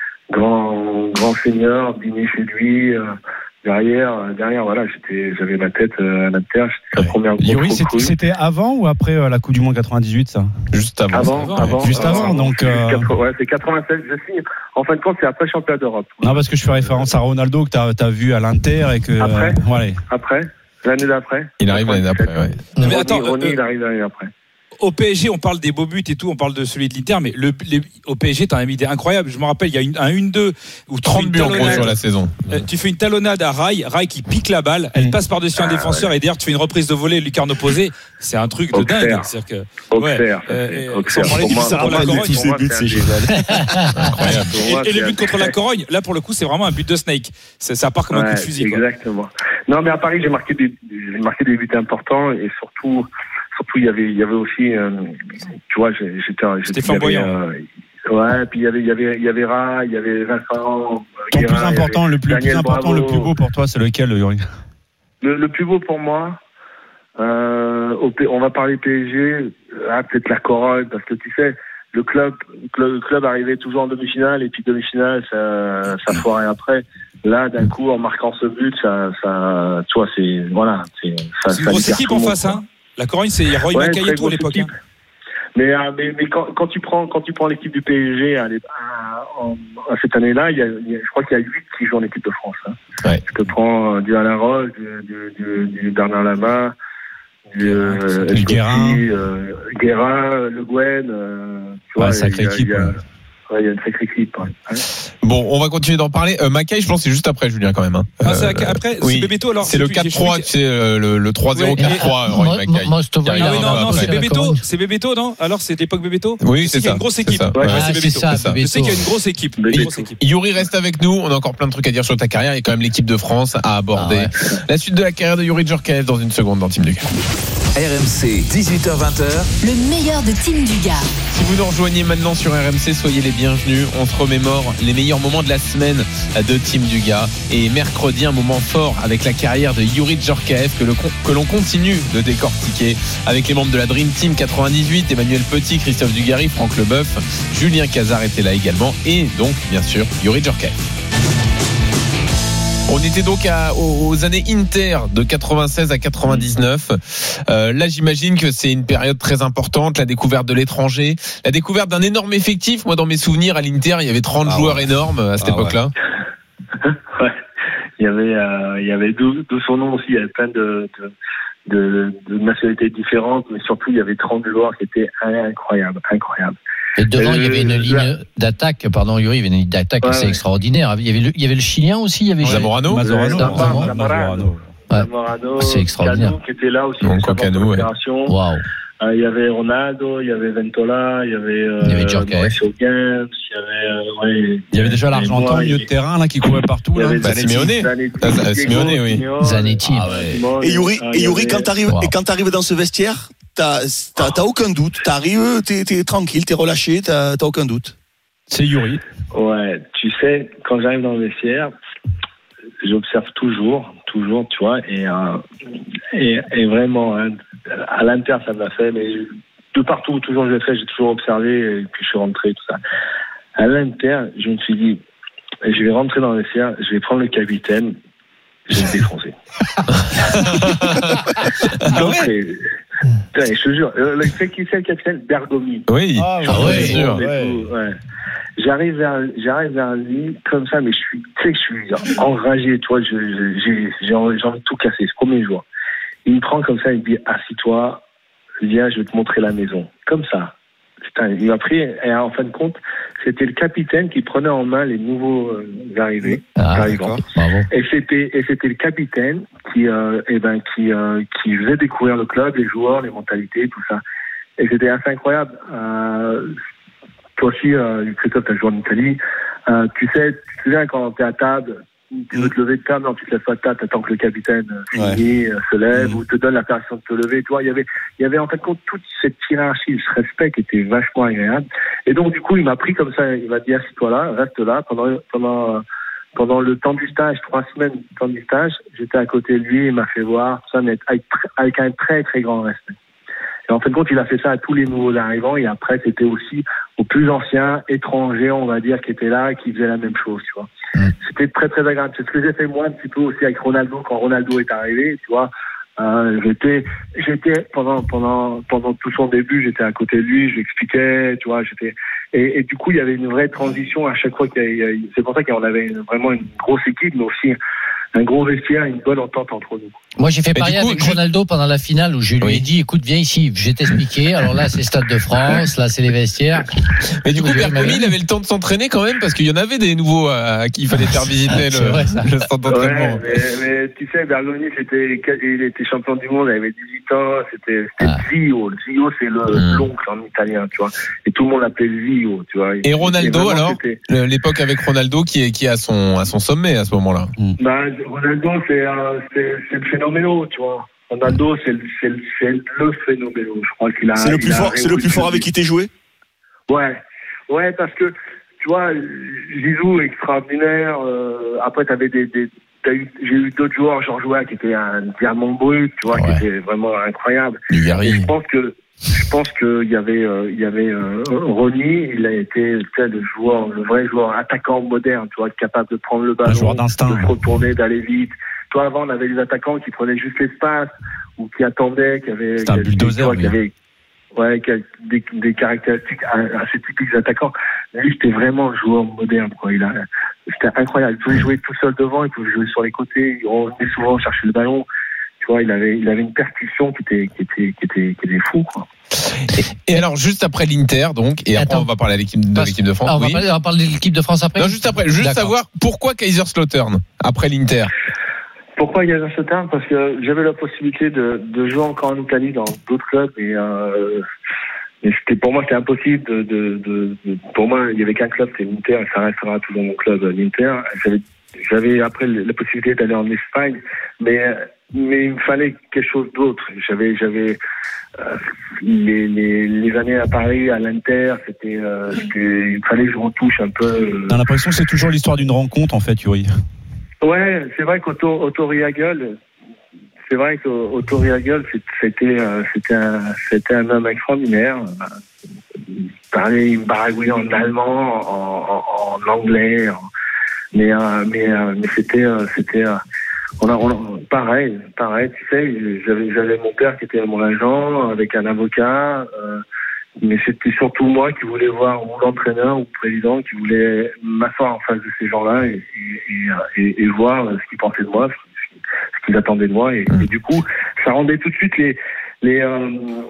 grand, grand seigneur, dîner chez lui, euh, derrière, derrière, voilà, j'étais, j'avais ma tête euh, à l'Inter, c'était sa première grosse Yuri, c'était, c'était avant ou après euh, la Coupe du Monde quatre-vingt-dix-huit, ça? Juste avant. Avant, avant, avant Juste avant, avant donc. Euh... Ouais, c'est quatre-vingt-seize, je signe. En fin de compte, c'est après championnat d'Europe. Non, parce que je fais référence à Ronaldo que t'as, t'as vu à l'Inter et que. Après. Euh, voilà. Après. L'année d'après. Il arrive l'année d'après, ouais. Mais Ronny, attends, Ronny, euh, il arrive l'année d'après. Au P S G, on parle des beaux buts et tout, on parle de celui de l'Inter, mais le, les, au P S G, t'as un idée incroyable. Je me rappelle, il y a une, un un deux où trente buts en gros sur la saison. Euh, tu fais une talonnade à Rai, Rai qui pique la balle, elle mmh. passe par-dessus un ah, défenseur ouais. et derrière tu fais une reprise de volée, lucarne opposée. C'est un truc de Auxerre. dingue. C'est-à-dire que, ouais, euh, sans parler du but contre la Corogne. Tous ces buts, c'est génial. Incroyable. Et, et le but contre la Corogne, là pour le coup, c'est vraiment un but de Snake. Ça, ça part comme ouais, un coup de fusil. Exactement. Quoi. Non, mais à Paris, j'ai marqué des, j'ai marqué des buts importants et surtout. Surtout, il y avait, il y avait aussi, euh, tu vois, j'étais, j'étais C'était flamboyant. Euh, ouais, puis il y avait, il y avait, il y avait Ra, il y avait Vincent. Ton Guérin, plus important, le plus, plus important, le plus beau pour toi, c'est lequel, Yuri? Le, le plus beau pour moi, euh, au, on va parler P S G, ah, peut-être la Corogne, parce que tu sais, le club, le club arrivait toujours en demi-finale et puis demi-finale, ça, ça foirait après. Là, d'un coup, en marquant ce but, ça, ça, tu vois, c'est, voilà, c'est, ça, c'est une ça grosse équipe en face, hein. La Corogne, c'est Roy ouais, Mackay et tout à l'époque. Hein. Mais, euh, mais, mais quand, quand tu prends quand tu prends l'équipe du P S G à, à, à, à cette année-là, il y a, il y a, je crois qu'il y a huit qui jouent en équipe de France. Hein. Ouais. Je te prends euh, du Alain Roche, du, du, du, du Bernard Lama, du euh, Guérin, euh, Guérin, Le Guen. Euh, tu ouais, vois, sacrée équipe. Il y a, ouais. Ouais, il y a une sacrée équipe. Ouais. Bon, on va continuer d'en parler. Euh, Mackay, je pense que c'est juste après, Julien, quand même. Hein. Ah, c'est après, oui. c'est Bebeto alors. C'est le quatre trois, tu sais, le, le trois zéro quatre trois. Ouais, Roy Mackay. Moi, je te vois. Ah oui, non, non, c'est Bebeto. C'est Bebeto, non? Alors, c'est l'époque Bebeto? Oui, c'est ça. Il y a une grosse équipe. Ouais, c'est Bebeto. Je sais qu'il y a une grosse équipe. Yuri reste avec nous. On a encore plein de trucs à dire sur ta carrière. Il y a quand même l'équipe de France à aborder. La suite de la carrière de Yuri Djorkaeff dans une seconde dans Team Dugas. R M C, dix-huit heures vingt. Le meilleur de Team Dugas. Si vous nous rejoignez maintenant sur R M C, soyez les bienvenus. bienvenue. On se remémore les meilleurs moments de la semaine de Team Dugas. Et mercredi, un moment fort avec la carrière de Youri Djorkaeff que, le, que l'on continue de décortiquer avec les membres de la Dream Team quatre-vingt-dix-huit, Emmanuel Petit, Christophe Dugarry, Franck Leboeuf, Julien Cazard était là également et donc bien sûr Youri Djorkaeff. On était donc à, aux, aux années Inter de quatre-vingt-seize à quatre-vingt-dix-neuf. Euh, là, j'imagine que c'est une période très importante, la découverte de l'étranger, la découverte d'un énorme effectif. Moi, dans mes souvenirs, à l'Inter, il y avait trente ah joueurs ouais. énormes à cette ah époque-là. Ouais. ouais. Il y avait, euh, il y avait d'où son nom aussi. Il y avait plein de, de, de, de nationalités différentes, mais surtout, il y avait trente joueurs qui étaient incroyables, incroyables. Et devant, euh, il y avait une ligne là. d'attaque, pardon, Yuri, il y avait une ligne d'attaque ouais, assez ouais. extraordinaire. Il y avait le, il y avait le Chilien aussi, il y avait Zamorano. Mazorano. Zamorano. Zamorano. Zamorano. C'est extraordinaire. Cano qui était là aussi. Donc, Cano, ouais. Waouh. Euh, il y avait Ronaldo, il y avait Ventola, il y avait, euh, il y avait Djorkaeff. il y avait, euh, ouais, il y avait déjà l'Argentin au milieu de terrain, là, qui courait partout, là. Bah, Simeone. Simeone, oui. Zanetti. Ah, ouais. Et Yuri, et Yuri, quand t'arrives, wow. et quand t'arrives dans ce vestiaire, T'as, t'as, t'as aucun doute, t'arrives, t'es, t'es tranquille, t'es relâché, t'as, t'as aucun doute. C'est Yuri. Ouais, tu sais, quand j'arrive dans le vestiaire, j'observe toujours, toujours, tu vois, et, euh, et, et vraiment, hein, à l'Inter, ça m'a fait, mais de partout, toujours je l'ai fait, j'ai toujours observé, et puis je suis rentré, tout ça. À l'Inter, je me suis dit, je vais rentrer dans le vestiaire, je vais prendre le capitaine, je vais le défoncer. Donc, Putain, je te jure, le fait qu'il c'est le capitaine Bergomi. Oui, ah, ah ouais, sûr. Ouais. Ouais. J'arrive vers, j'arrive vers lui comme ça, mais je suis, tu sais que je suis enragé, tu vois, je, je, j'ai, j'ai envie de tout casser. C'est le premier jour. Il me prend comme ça, il me dit, assis-toi, viens, je vais te montrer la maison. Comme ça. Putain, il m'a pris, et en fin de compte, c'était le capitaine qui prenait en main les nouveaux euh, arrivés, ah, arrivants. Et c'était, et c'était le capitaine qui, euh, eh ben, qui, euh, qui faisait découvrir le club, les joueurs, les mentalités, tout ça. Et c'était assez incroyable. Euh, toi aussi, euh, Christophe, t'as joué en Italie. Euh, tu sais, tu te souviens quand t'es à table, tu veux te lever de table, non, tu te lèves pas de table, t'attends que le capitaine finisse, ouais. se lève, mmh. ou te donne la permission de te lever. Tu vois, il y avait, il y avait en fait compte toute cette hiérarchie, ce respect qui était vachement agréable. Et donc, du coup, il m'a pris comme ça, il m'a dit, assis-toi là, reste là, pendant, pendant, pendant le temps du stage, trois semaines du temps du stage, j'étais à côté de lui, il m'a fait voir, tout ça, mais avec, avec un très, très grand respect. Et en fin de compte, il a fait ça à tous les nouveaux arrivants, et après, c'était aussi aux plus anciens, étrangers, on va dire, qui étaient là, qui faisaient la même chose, tu vois. Mmh. C'était très, très agréable. C'est ce que j'ai fait moi un petit peu aussi avec Ronaldo, quand Ronaldo est arrivé, tu vois. Euh, j'étais, j'étais, pendant, pendant, pendant tout son début, j'étais à côté de lui, je lui expliquais, tu vois, j'étais, et, et du coup, il y avait une vraie transition à chaque fois qu'il y a, c'est pour ça qu'on avait vraiment une grosse équipe, mais aussi un gros vestiaire, une bonne entente entre nous. Moi, j'ai fait parier avec Ronaldo pendant la finale où je lui oui. ai dit, écoute, viens ici, je vais t'expliquer. Alors là, c'est Stade de France, là, c'est les vestiaires. Mais du coup, Bergomi, il avait le temps de s'entraîner quand même parce qu'il y en avait des nouveaux à qui il fallait faire visiter le, vrai, le centre d'entraînement. Ouais, mais, mais tu sais, Bergomi, c'était, il était champion du monde, il avait dix-huit ans, c'était, c'était ah. Zio. Zio, c'est le, mmh. l'oncle en italien, tu vois. Et tout le monde l'appelait Zio, tu vois. Et Ronaldo, et alors? C'était... L'époque avec Ronaldo qui est, qui est à son, à son sommet à ce moment-là. Mmh. Bah, Ronaldo, c'est, euh, c'est, c'est le phénoménal, tu vois. Ronaldo, c'est, c'est, c'est le phénoménal. Je crois qu'il a. C'est le plus fort. C'est le plus fort avec qui t'es joué. Ouais, ouais, parce que tu vois, Zizou extraordinaire. Euh, après, t'avais des, des t'as eu, j'ai eu d'autres joueurs, Georges Weah, qui était un diamant brut, tu vois, ouais. qui était vraiment incroyable. Et je pense que. Je pense qu'il y avait, euh, il y avait euh, Ronny, il a été le joueur, le vrai joueur attaquant moderne, tu vois, capable de prendre le ballon, de se retourner, d'aller vite. Toi, avant, on avait des attaquants qui prenaient juste l'espace ou qui attendaient, qui avaient, qui avaient, bulldozer, qui avaient ouais, qui avaient des, des caractéristiques assez typiques d'attaquants. Lui, c'était vraiment un joueur moderne, quoi. Il a, c'était incroyable. Il pouvait jouer tout seul devant, il pouvait jouer sur les côtés, il revenait souvent chercher le ballon. Tu vois, il avait, il avait une percussion qui était, qui était, qui était, qui était fou, quoi. Et, et alors, juste après l'Inter, donc, et après, Attends. on va parler de l'équipe de, Parce, l'équipe de France. Ah, on, oui. va parler, on va parler de l'équipe de France après. Non, juste après, juste D'accord. savoir pourquoi Kaiserslautern après l'Inter. Pourquoi Kaiserslautern? Parce que j'avais la possibilité de, de jouer encore en Italie dans d'autres clubs, et, euh, et c'était, pour moi, c'était impossible de, de, de, de, pour moi, il y avait qu'un club, c'est l'Inter, et ça restera toujours mon club, l'Inter. J'avais, j'avais après la possibilité d'aller en Espagne, mais mais il me fallait quelque chose d'autre. J'avais, j'avais euh, les, les, les années à Paris, à l'Inter, c'était, euh, c'était, il fallait que je retouche un peu. Euh... T'as l'impression que c'est toujours l'histoire d'une rencontre, en fait, Yuri. Ouais, c'est vrai qu'Otto Otto Rehhagel, c'est vrai qu'Otto Rehhagel, c'était, euh, c'était un, c'était un homme extraordinaire. Il parlait, il me baragouillait en allemand, en, en, en anglais, en, mais, euh, mais, euh, mais c'était, euh, c'était, euh, on a, on a, pareil, pareil, tu sais, j'avais, j'avais mon père qui était mon agent, avec un avocat, euh, mais c'était surtout moi qui voulais voir, ou l'entraîneur, ou le président, qui voulait m'asseoir en face de ces gens-là et, et, et, et voir ce qu'ils pensaient de moi, ce qu'ils attendaient de moi, et, et du coup, ça rendait tout de suite les, les, euh,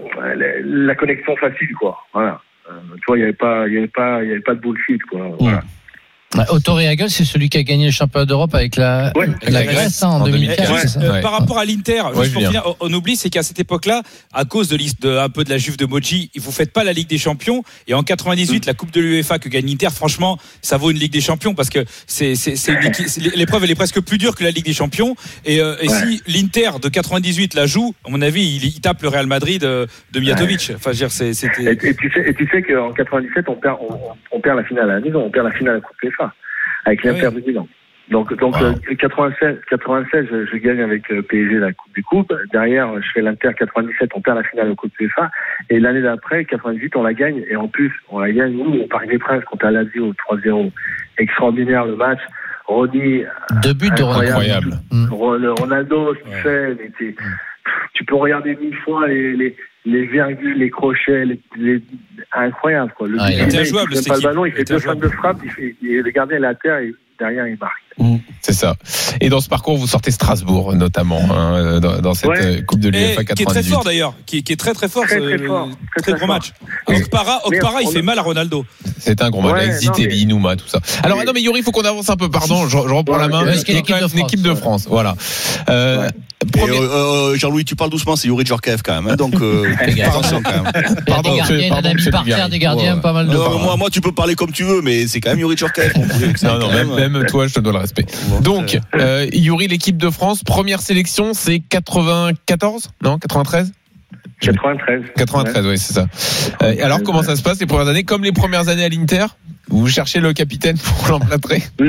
les la connexion facile, quoi. Voilà. Euh, tu vois, il n'y avait pas, il y avait pas, il y avait pas de bullshit, quoi. Voilà. Otto Rehhagel, c'est celui qui a gagné le championnat d'Europe avec la, ouais, la, la Grèce, Grèce hein, en, en deux mille quatre. Ouais, c'est ça euh, ouais. Par rapport à l'Inter, ouais, juste pour finir, on, on oublie, c'est qu'à cette époque-là, à cause de, de un peu de la Juve de Moji, vous faites pas la Ligue des Champions. Et en quatre-vingt-dix-huit, mmh. la Coupe de l'UEFA que gagne l'Inter, franchement, ça vaut une Ligue des Champions parce que c'est, c'est, c'est, c'est l'épreuve, elle est presque plus dure que la Ligue des Champions. Et, euh, et ouais. si l'Inter de quatre-vingt-dix-huit la joue, à mon avis, il, il tape le Real Madrid de, de Mijatovic. Ouais. Enfin, je veux dire, c'est, c'était. Et, et tu sais, et tu sais qu'en quatre-vingt-dix-sept, on perd, on, on perd la finale à la maison, on perd la finale à la Coupe UEFA. Avec l'Inter oui. de Milan. Donc, donc wow. euh, quatre-vingt-seize, quatre-vingt-seize je, je gagne avec euh, P S G la Coupe des Coupes. Derrière, je fais l'Inter quatre-vingt-dix-sept, on perd la finale de Coupe UEFA. Et l'année d'après, quatre-vingt-dix-huit, on la gagne. Et en plus, on la gagne, nous, au Parc des Princes, contre la Lazio, trois zéro. Extraordinaire le match. Rodri. Deux buts de incroyable. Mmh. Le Ronaldo, ce qu'il ouais. fait, mais t'es, tu peux regarder mille fois les, les, les virgules, les crochets, les, les, incroyable, quoi. Le ah, il est injouable, il fait pas le ballon, il fait deux frappes de frappe, il fait, il, le gardien est à terre et derrière il marque. Mmh, c'est ça. Et dans ce parcours, vous sortez Strasbourg notamment hein, dans, dans cette ouais. Coupe de l'UEFA quatre-vingt-dix-huit. Qui est très fort d'ailleurs, qui, qui est très très fort. Très très fort. Très, très, très gros match. Okpara, Okpara, il fait mal à Ronaldo. C'est un gros match. Ouais, Zitelli, mais... Nouma, tout ça. Alors mais... non mais Yuri, il faut qu'on avance un peu. Pardon, je, je reprends ouais, la main. Parce qu'il y a l'équipe de France. L'équipe de France, voilà. Euh, ouais. Premier... Euh, euh, Jean-Louis, tu parles doucement, c'est Yuri Djorkaeff quand même. Hein, donc, euh, attention quand même. Pardon, il y a des parterres, des gardiens, pas mal de. Euh, moi, moi, tu peux parler comme tu veux, mais c'est quand même Yuri Djorkaeff. Non, non, même, même, même toi, je te dois le respect. Donc, euh, Yuri, l'équipe de France, première sélection, c'est quatre-vingt-quatorze, non, quatre-vingt-treize. quatre-vingt-treize. quatre-vingt-treize, oui, c'est ça. Euh, alors, comment ça se passe les premières années? Comme les premières années à l'Inter? Vous cherchez le capitaine pour l'emplâtrer? Non,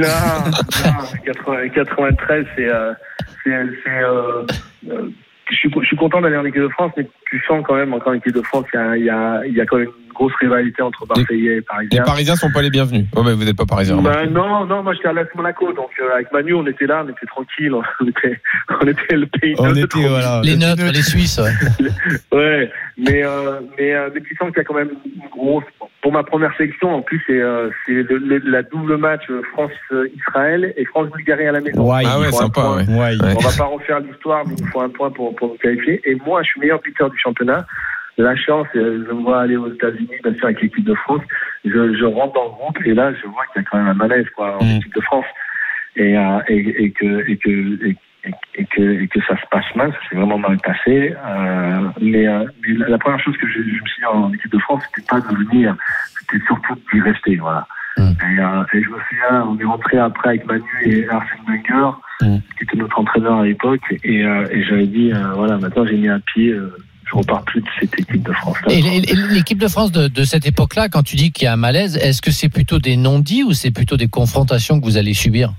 non, quatre-vingt-treize, c'est, euh, c'est, c'est euh, euh, je suis, je suis content d'aller en équipe de France, mais tu sens quand même encore en équipe de France, il y a, il y a, il y a quand même une grosse rivalité entre Marseillais et Parisiens. Les Parisiens sont pas les bienvenus. Oh, mais vous n'êtes pas Parisien. Ben non, non, moi j'étais à l'A S Monaco, donc euh, avec Manu, on était là, on était tranquille, on était, on était le pays. On était voilà, les neutres, les Suisses. Ouais, ouais mais euh, mais, euh, mais tu sens qu'il y a quand même une grosse. Pour ma première sélection, en plus, c'est, euh, c'est le, le, la double match France-Israël et France-Bulgarie à la maison. Ouais, ah ouais, sympa. Ouais. Ouais. On va pas refaire l'histoire, mais il faut un point pour, pour nous qualifier. Et moi, je suis meilleur buteur du championnat. La chance, je me vois aller aux États-Unis, bien sûr, avec l'équipe de France. Je, je rentre dans le groupe et là, je vois qu'il y a quand même un malaise, quoi, en mmh. équipe de France. Et, euh, et, et que, et que, et, et que, et que ça se passe mal, ça s'est vraiment mal passé. Euh, mais, euh, mais la, la première chose que je, je me suis dit en équipe de France, c'était pas de venir, c'était surtout d'y rester, voilà. Mmh. Et, euh, et je me souviens, on est rentré après avec Manu et Arsène Wenger, mmh. qui était notre entraîneur à l'époque, et, euh, et j'avais dit, euh, voilà, maintenant j'ai mis un pied. Euh, Je repars plus de cette équipe de France. Et l'équipe de France de, de cette époque-là, quand tu dis qu'il y a un malaise, est-ce que c'est plutôt des non-dits ou c'est plutôt des confrontations que vous allez subir?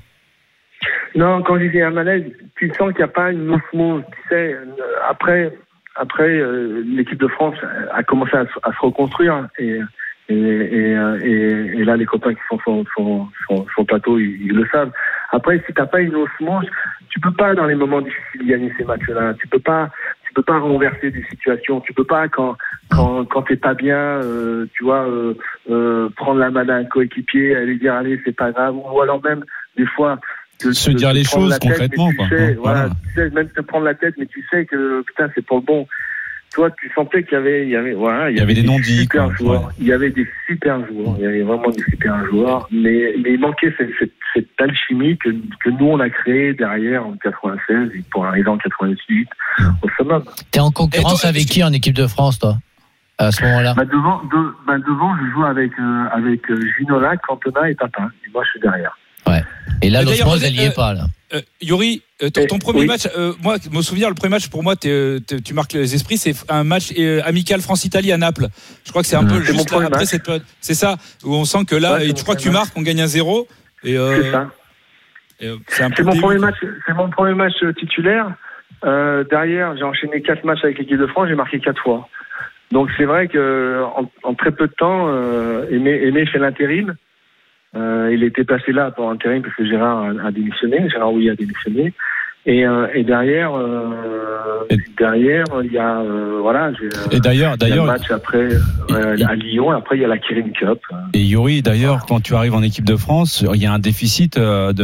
Non, quand je dis un malaise, tu sens qu'il n'y a pas une osmose. Tu sais, après, après euh, l'équipe de France a commencé à, à se reconstruire et, et, et, et, et là, les copains qui sont sur son, son, son plateau, ils, ils le savent. Après, si tu n'as pas une osmose, tu peux pas, dans les moments difficiles, gagner ces matchs-là. Tu peux pas. Tu peux pas renverser des situations. Tu peux pas quand quand quand t'es pas bien, euh, tu vois, euh, euh, prendre la main d'un coéquipier, aller dire allez c'est pas grave, ou alors même des fois te, se te, dire te les choses tête, concrètement. Tu quoi. sais, voilà, voilà. Tu sais, même te prendre la tête, mais tu sais que putain c'est pour le bon. Toi, tu sentais qu'il y avait, il y avait, voilà, il y, il y avait, avait des non-dits, super quoi, joueurs. Ouais. Il y avait des super joueurs. Il y avait vraiment des super joueurs. Mais, mais il manquait cette, cette, cette alchimie que, que nous on a créée derrière en quatre-vingt-seize et pour arriver en quatre-vingt-dix-huit au summum. T'es en concurrence toi, avec qui en équipe de France, toi, à ce moment-là? Bah devant, de, bah devant, je joue avec euh, avec euh, Ginola, Cantona et Papin. Et moi, je suis derrière. Ouais. Et là, l'osmose, elle n'y est pas là. Euh, Yuri, Euh, ton, ton premier oui. match, euh, moi, me souvenir, le premier match pour moi, t'es, t'es, tu marques les esprits, c'est un match euh, amical France-Italie à Naples. Je crois que c'est un mmh. peu c'est juste là, après cette période. C'est ça, où on sent que là, ouais, et tu crois que tu marques, on gagne un zéro. Et, euh, c'est ça. Et, euh, c'est un c'est, peu mon début, premier match, c'est mon premier match titulaire. Euh, derrière, j'ai enchaîné quatre matchs avec l'équipe de France, j'ai marqué quatre fois. Donc c'est vrai que en, en très peu de temps, euh, Aimé, Aimé fait l'intérim. Euh, il était placé là pour intérim parce que Gérard a, a démissionné, Gérard Houillet a démissionné. Et, euh, et derrière, euh, et derrière, il y a euh, voilà. J'ai, et d'ailleurs, d'ailleurs, il y a un match après euh, et, à Lyon. Après, il y a la Kirin Cup. Et Yuri, d'ailleurs, quand tu arrives en équipe de France, il y a un déficit de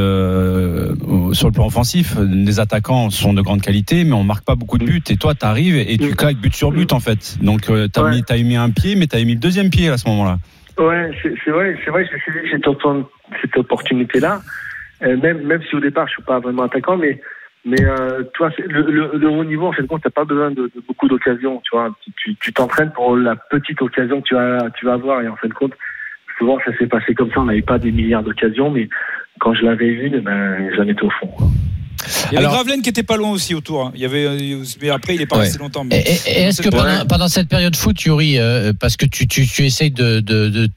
sur le plan offensif. Les attaquants sont de grande qualité, mais on marque pas beaucoup de buts. Et toi, tu arrives et tu claques but sur but en fait. Donc, euh, t'as ouais. mis, t'as mis un pied, mais t'as mis le deuxième pied à ce moment-là. Ouais, c'est, c'est vrai, c'est vrai. J'ai saisi cette, cette opportunité-là. Euh, même, même si au départ, je suis pas vraiment attaquant, mais Mais euh, toi, le, le, le haut niveau, en fait, t'as pas besoin de, de beaucoup d'occasions, tu vois. Tu, tu, tu t'entraînes pour la petite occasion que tu vas, tu vas avoir, et en fin de compte, souvent ça s'est passé comme ça. On n'avait pas des milliards d'occasions, mais quand je l'avais une, ben, j'en étais au fond, quoi. Il y avait Gravelaine qui était pas loin aussi autour. Hein. Il y avait, mais après il est pas ouais. resté longtemps. Mais et, et est-ce que pendant, pendant cette période foot, Yuri, euh, parce que tu, tu, tu essayes de, de, de,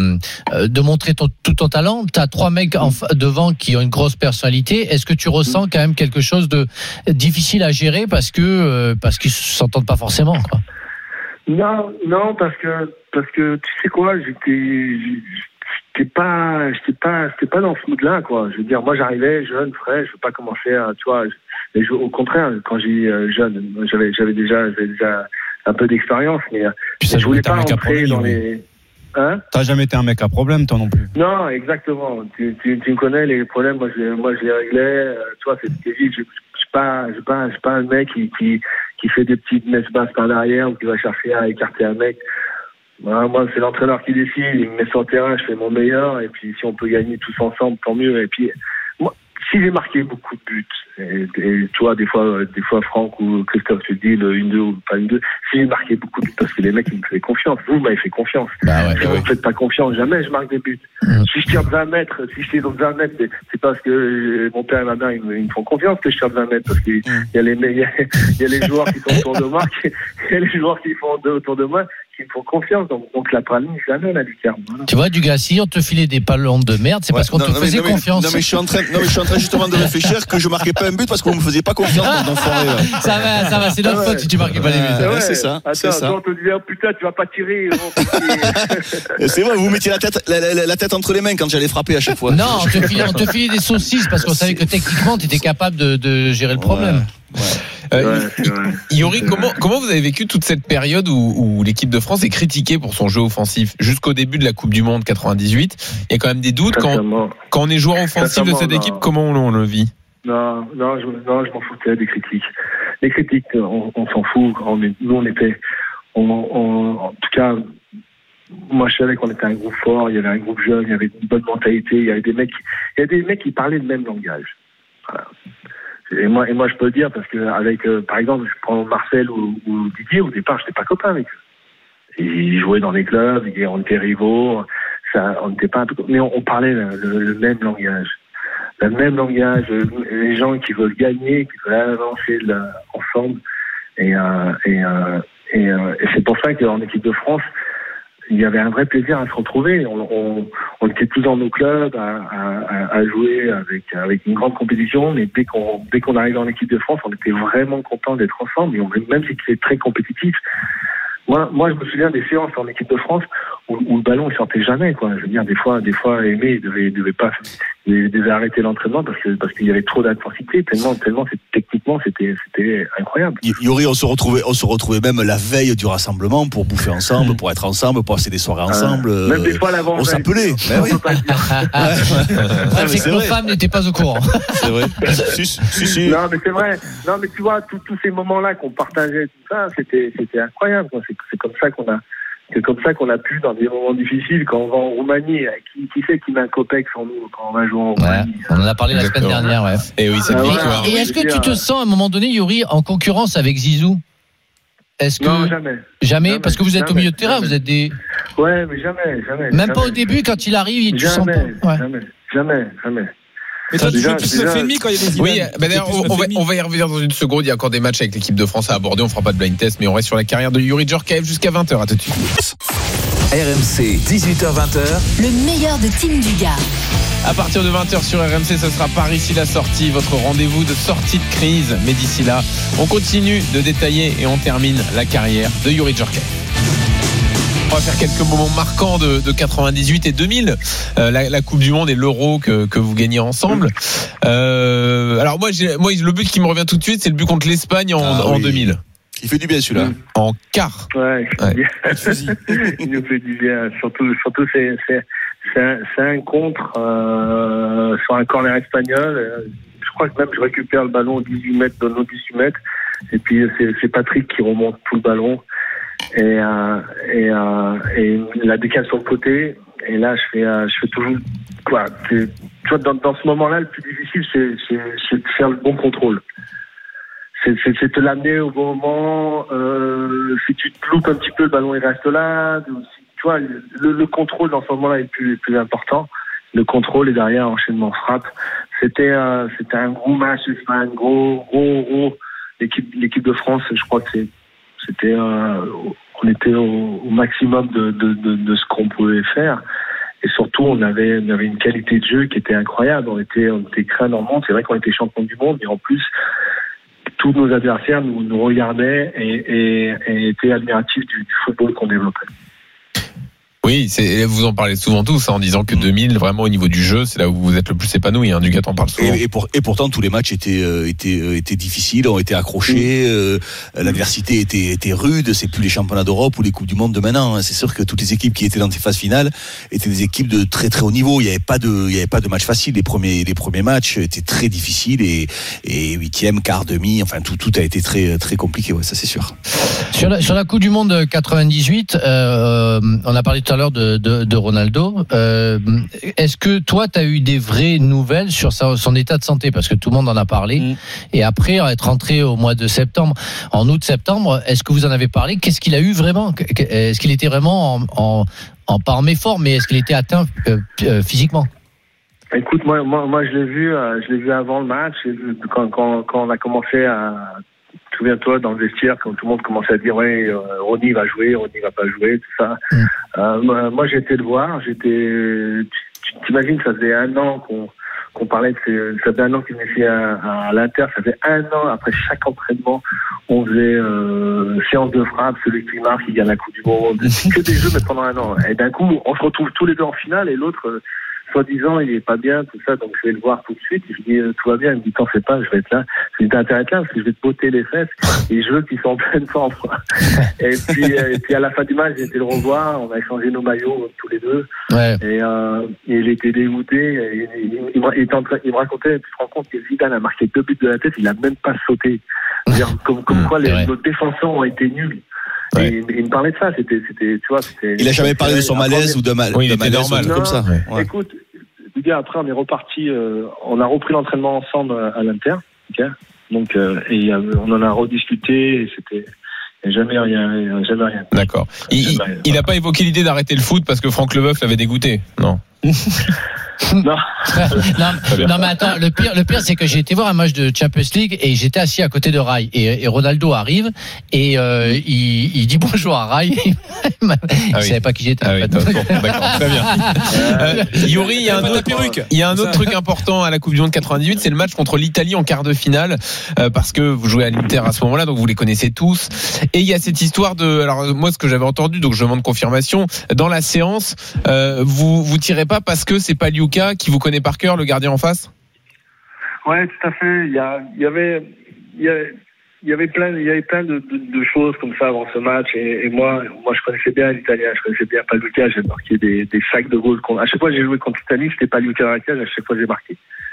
de, de montrer ton, tout ton talent, t'as trois mecs en, devant qui ont une grosse personnalité. Est-ce que tu ressens quand même quelque chose de difficile à gérer parce que euh, parce qu'ils s'entendent pas forcément, quoi? Non, non, parce que parce que tu sais quoi, j'étais. J'étais pas, j'étais pas, j'étais pas dans ce mood-là, quoi. Je veux dire, moi, j'arrivais jeune, frais, je veux pas commencer à, tu vois, je, je, au contraire, quand j'ai jeune, j'avais, j'avais déjà, j'avais déjà un peu d'expérience, mais je voulais pas rentrer dans les. Hein? T'as jamais été un mec à problème, toi non plus. Non, exactement. Tu, tu, tu me connais les problèmes. Moi, je, moi, je les réglais. Tu vois, c'était vite. Je, je suis pas, je suis pas, je suis pas un mec qui, qui, qui fait des petites messes basses par derrière ou qui va chercher à écarter un mec. Bah, moi, c'est l'entraîneur qui décide, il me met sur le terrain, je fais mon meilleur, et puis si on peut gagner tous ensemble, tant mieux. Et puis, moi, si j'ai marqué beaucoup de buts, et, et toi, des fois, des fois, Franck ou Christophe, tu te dis le une deux ou pas une deux, si j'ai marqué beaucoup de buts, parce que les mecs, ils me faisaient confiance, vous m'avez fait confiance. Bah ouais, si vous ne me faites pas confiance, jamais je marque des buts. Mmh. Si je tire de vingt mètres, si je tire de vingt mètres, c'est, c'est parce que mon père et ma mère, ils me, ils me font confiance que je tire de vingt mètres, parce qu'il mmh. y a les, il y a, il y a les joueurs qui sont autour de moi, il y a les joueurs qui font autour de moi, qui me font confiance, donc, donc la praline, jamais la lucarne. Voilà. Tu vois, Dugas, si on te filait des ballons de merde, c'est ouais, parce qu'on non, te non, faisait non, confiance. Non, mais je suis en train, non, mais je suis en train justement de réfléchir que je marquais pas un but parce que vous me faisiez pas confiance dans l'enfoiré. Ça va, ça va, c'est notre faute si tu marquais pas les buts. Ouais, ouais, c'est ça. Attends, c'est ça. On te disait, oh, putain, tu vas pas tirer. C'est vrai, vous vous mettiez la tête, la, la, la tête entre les mains quand j'allais frapper à chaque fois. Non, on te filait, on te filait des saucisses parce qu'on savait que techniquement, tu étais capable de, de gérer le problème. Ouais. Euh, ouais, Yuri, comment, comment vous avez vécu toute cette période où, où l'équipe de France est critiquée pour son jeu offensif jusqu'au début de la Coupe du Monde quatre-vingt-dix-huit? Il y a quand même des doutes quand, quand on est joueur offensif de cette équipe. Comment on, on le vit? Non, non, je, non, je m'en foutais des critiques. Les critiques, on, on s'en fout. On est, nous, on était, on, on, en tout cas, moi, je savais qu'on était un groupe fort. Il y avait un groupe jeune, il y avait une bonne mentalité. Il y avait des mecs, il y a des mecs qui parlaient le même langage. Voilà. Et moi, et moi, je peux le dire parce que avec, euh, par exemple, je prends Marcel ou, ou Didier. Au départ, j'étais pas copain avec eux. Ils jouaient dans des clubs, on était rivaux. Ça, on n'était pas, mais on, on parlait le, le, le même langage, le même langage. Les gens qui veulent gagner, qui veulent avancer là, ensemble. Et, euh, et, euh, et, euh, et c'est pour ça qu'en équipe de France, il y avait un vrai plaisir à se retrouver. On, on, on était tous dans nos clubs à, à, à jouer avec, avec une grande compétition, mais dès qu'on, dès qu'on arrivait en équipe de France, on était vraiment contents d'être ensemble, et on, même si c'était très compétitif. Moi, moi, je me souviens des séances en équipe de France où, où le ballon ne sortait jamais, quoi. Je veux dire, des fois, des fois, Aimé, il devait, il devait pas, il devait arrêter l'entraînement parce que, parce qu'il y avait trop d'intensité, tellement, tellement, techniquement, c'était, c'était incroyable. Yuri, on se retrouvait, on se retrouvait même la veille du rassemblement pour bouffer ensemble, pour être ensemble, pour passer des soirées ensemble. Euh, même des fois l'avant. On s'appelait. Ben oui. Le c'est que nos femmes n'étaient pas au courant. C'est vrai. si, si, si. Non, mais c'est vrai. Non, mais tu vois, tous ces moments-là qu'on partageait, tout ça, c'était, c'était incroyable, quoi. C'est, c'est comme ça qu'on a, c'est comme ça qu'on a pu, dans des moments difficiles, quand on va en Roumanie, qui, qui sait qui met un copex en nous quand on va jouer en Roumanie? Ouais, on en a parlé la semaine dernière, ouais. Et oui, c'est ah, victoire. Et, et est-ce que tu te sens à un moment donné, Yuri, en concurrence avec Zizou? Est-ce que non, jamais. Jamais, jamais parce que vous êtes jamais, au milieu de terrain, jamais. vous êtes des. Ouais, mais jamais, jamais. Même jamais, pas au début, quand il arrive, il jamais, sent pas. Ouais. Jamais, jamais, jamais. Mais toi, tu jouais plus neuf et demi quand il y avait Zidane. Oui, bah d'ailleurs, on, on, va, on va y revenir dans une seconde. Il y a encore des matchs avec l'équipe de France à aborder. On fera pas de blind test, mais on reste sur la carrière de Youri Djorkaeff jusqu'à vingt heures. À tout de suite. R M C, dix-huit heures vingt. Le meilleur de Team Dugas. À partir de vingt heures sur R M C, ce sera par ici la sortie, votre rendez-vous de sortie de crise. Mais d'ici là, on continue de détailler et on termine la carrière de Youri Djorkaeff. On va faire quelques moments marquants de, de quatre-vingt-dix-huit et deux mille, euh, la, la Coupe du Monde et l'Euro que, que vous gagnez ensemble. Euh, alors moi, j'ai, moi, le but qui me revient tout de suite, c'est le but contre l'Espagne en, ah, en oui. deux mille. Il fait du bien celui-là. En quart. Ouais, ouais. Il nous fait du bien. Surtout, surtout c'est, c'est, c'est, un, c'est un contre euh, sur un corner espagnol. Je crois que même je récupère le ballon au dix-huit mètres, dans nos dix-huit mètres. Et puis c'est, c'est Patrick qui remonte tout le ballon. Et, euh, et, euh, et la décale sur le côté. Et là, je fais, euh, je fais toujours quoi. C'est, tu vois, dans, dans ce moment-là, le plus difficile, c'est, c'est, c'est de faire le bon contrôle. C'est, c'est, c'est te l'amener au bon moment. Euh, si tu te loupes un petit peu, le ballon il reste là. Tu vois, le, le contrôle dans ce moment-là est plus, plus important. Le contrôle et derrière enchaînement frappe. C'était, euh, c'était un gros match, c'était un gros, gros, gros. L'équipe, l'équipe de France, je crois que c'est, c'était, euh, on était au, au maximum de, de, de, de ce qu'on pouvait faire. Et surtout, on avait, on avait une qualité de jeu qui était incroyable. On était, on était crâne en monde. C'est vrai qu'on était champion du monde, mais en plus, tous nos adversaires nous, nous regardaient et, et, et étaient admiratifs du, du football qu'on développait. Oui, c'est, vous en parlez souvent tous hein, en disant que deux mille, vraiment au niveau du jeu, c'est là où vous êtes le plus épanoui. Hein, Dugas en parle souvent. Et, et, pour, et pourtant, tous les matchs étaient, euh, étaient, euh, étaient difficiles, ont été accrochés. Euh, l'adversité était, était rude. C'est plus les championnats d'Europe ou les coupes du monde de maintenant. Hein. C'est sûr que toutes les équipes qui étaient dans ces phases finales étaient des équipes de très très haut niveau. Il n'y avait pas de, il y avait pas de match facile. Les premiers, les premiers matchs étaient très difficiles et, et huitième, quart, demi. Enfin, tout, tout a été très très compliqué. Ouais, ça c'est sûr. Sur la, sur la Coupe du Monde quatre-vingt-dix-huit, euh, on a parlé tout à l'heure de, de, de Ronaldo. Euh, est-ce que toi, tu as eu des vraies nouvelles sur sa, son état de santé? Parce que tout le monde en a parlé. Mmh. Et après être rentré au mois de septembre, en août-septembre, est-ce que vous en avez parlé? Qu'est-ce qu'il a eu vraiment? Est-ce qu'il était vraiment en, en, en pas en méforme, mais est-ce qu'il était atteint euh, euh, physiquement? Écoute, moi, moi, moi, je l'ai vu, euh, je l'ai vu avant le match, quand, quand, quand on a commencé à... Souviens-toi, dans le vestiaire, quand tout le monde commençait à dire ouais, euh, Ronny va jouer, Ronny va pas jouer, tout ça. Mm. Euh, moi, moi, j'ai été le voir. J'étais. Tu t'imagines, ça faisait un an qu'on qu'on parlait de ces, ça faisait un an qu'il venait à, à l'Inter. Ça faisait un an après chaque entraînement, on faisait euh, séance de frappe, celui qui marque, il gagne la Coupe du Monde. Que des jeux, mais pendant un an. Et d'un coup, on se retrouve tous les deux en finale et l'autre. Euh, soi-disant, il est pas bien, tout ça, donc je vais le voir tout de suite. Je lui dis, euh, tout va bien. Il me dit, t'en fais pas, je vais être là. Je lui dis, t'as intérêt à être là parce que je vais te botter les fesses et je veux qu'ils soient en pleine forme. et puis, euh, et puis à la fin du match, j'ai été le revoir. On a échangé nos maillots euh, tous les deux. Ouais. Et, euh, et il était dégoûté. Et, il, il, il, il, il me racontait, tu te rends compte que Zidane a marqué deux buts de la tête, il a même pas sauté. C'est-à-dire, comme, comme quoi les, nos défenseurs ont été nuls. Ouais. Et il me parlait de ça, c'était, c'était, tu vois, c'était. Il a jamais parlé de son malaise ou de mal, oui, de malaise normal, comme ça. Ouais. Écoute, les gars, après on est reparti, euh, on a repris l'entraînement ensemble à l'Inter, ok. Donc, euh, et euh, on en a rediscuté, et c'était. Et jamais rien, jamais rien. D'accord. Il, jamais, il, il a pas évoqué l'idée d'arrêter le foot parce que Franck Leboeuf l'avait dégoûté, non. non. non, non, mais attends, le pire, le pire, c'est que j'ai été voir un match de Champions League et j'étais assis à côté de Rai et, et Ronaldo arrive et euh, il, il dit bonjour à Rai. il ne ah savait oui. pas qui j'étais. Ah en oui, fait. D'accord, très bien. Euh, Youri, il y a un autre, il y a un autre truc important à la Coupe du Monde quatre-vingt-dix-huit, c'est le match contre l'Italie en quart de finale, euh, parce que vous jouez à l'Inter à ce moment-là, donc vous les connaissez tous. Et il y a cette histoire de, alors moi, ce que j'avais entendu, donc je demande confirmation, dans la séance, euh, vous vous tirez pas parce que c'est pas Liuka qui vous connaît par cœur, le gardien en face? Ouais, tout à fait. Il y, a, il y avait, il y, a, il y avait plein, il y avait plein de, de, de choses comme ça avant ce match. Et, et moi, moi, je connaissais bien l'Italien, je connaissais bien Pagliuca. J'ai marqué des, des sacs de goals. À chaque fois que j'ai joué contre l'Italie, c'était Pagliuca dans la cage. À chaque fois, j'ai marqué.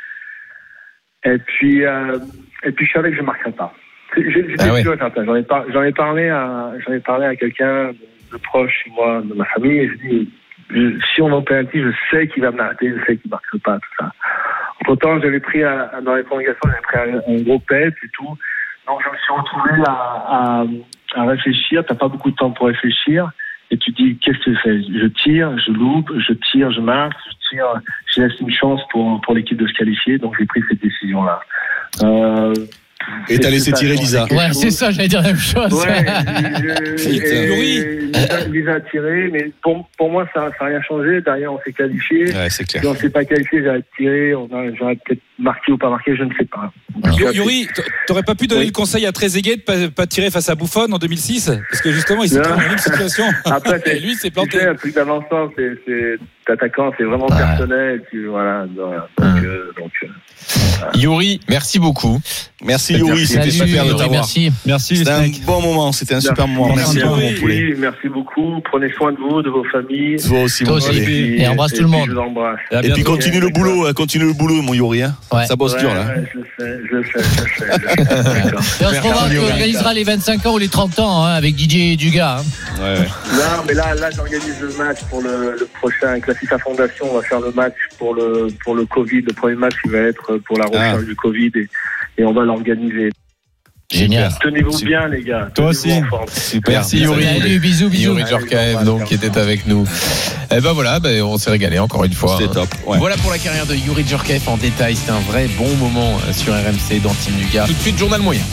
Et puis, euh, et puis, je savais que je marquerais pas. J'étais ah ouais. sûr et certain. J'en ai, par, j'en ai parlé à, j'en ai parlé à quelqu'un de proche chez moi, de ma famille, et je dis. Je, si on en penalty, je sais qu'il va me l'arrêter, je sais qu'il ne marque pas, tout ça. Entre temps, j'avais pris, à, dans les prolongations, j'avais pris un, un gros pet et tout. Donc, je me suis retrouvé à, à, à réfléchir. T'as pas beaucoup de temps pour réfléchir. et tu te dis qu'est-ce que je fais? Je tire, je loupe, je tire, je marque, je tire, je laisse une chance pour pour l'équipe de se qualifier. Donc j'ai pris cette décision là. Euh, Et t'as laissé tirer Lisa. Ouais, c'est ça, j'allais dire la même chose. Ouais, je, et, Lisa, Lisa a tiré, mais pour, pour moi, ça n'a rien changé. Derrière, on s'est qualifié. Ouais, c'est clair. Si on ne s'est pas qualifié, j'aurais tiré, on a, j'aurais peut-être marqué ou pas marqué, je ne sais pas. Yuri, t'aurais pas pu donner oui. le conseil à Trezeguet de pas, pas tirer face à Buffon en deux mille six? Parce que justement, il s'est trouvé dans la même situation. Après, c'est, et lui, c'est planté. Tu sais, un truc d'avancement, c'est, c'est, d'attaquant, c'est vraiment ah. personnel. Tu, voilà, donc, ah. euh, donc euh, Yuri, merci beaucoup. Merci Yuri, c'était Salut, super de Yuri, t'avoir. Merci. Merci. C'était un bon moment, c'était un merci, super moment. Merci, merci, merci, oui, merci beaucoup. Prenez soin de vous, de vos familles. Toi aussi, Toi aussi. Et, et embrasse et tout le monde. Et, et puis continue le boulot, continue le boulot, mon Yuri. Hein. Ouais. Ça bosse ouais, dur là. Ouais, je sais, je sais, je sais. Je sais. Et on se revoit, on organisera les vingt-cinq ans ou les trente ans hein, avec Didier et Dugas. Hein. Ouais, ouais. Non, mais là, là, j'organise le match pour le, le prochain avec la FIFA Fondation. On va faire le match pour le pour le Covid. Le premier match, il va être pour la recherche ah. du Covid et, et on va l'organiser. Génial. Tenez-vous Super. bien, les gars. Toi aussi. Super. Merci Yuri. Salut, bisous, bisous. Yuri Djorkaeff, donc, qui était avec nous. Et ben voilà, ben, on s'est régalé encore une fois. C'était top. Ouais. Voilà pour la carrière de Yuri Djorkaeff en détail. C'était un vrai bon moment sur R M C dans Team Dugas. Tout de suite, journal moyen.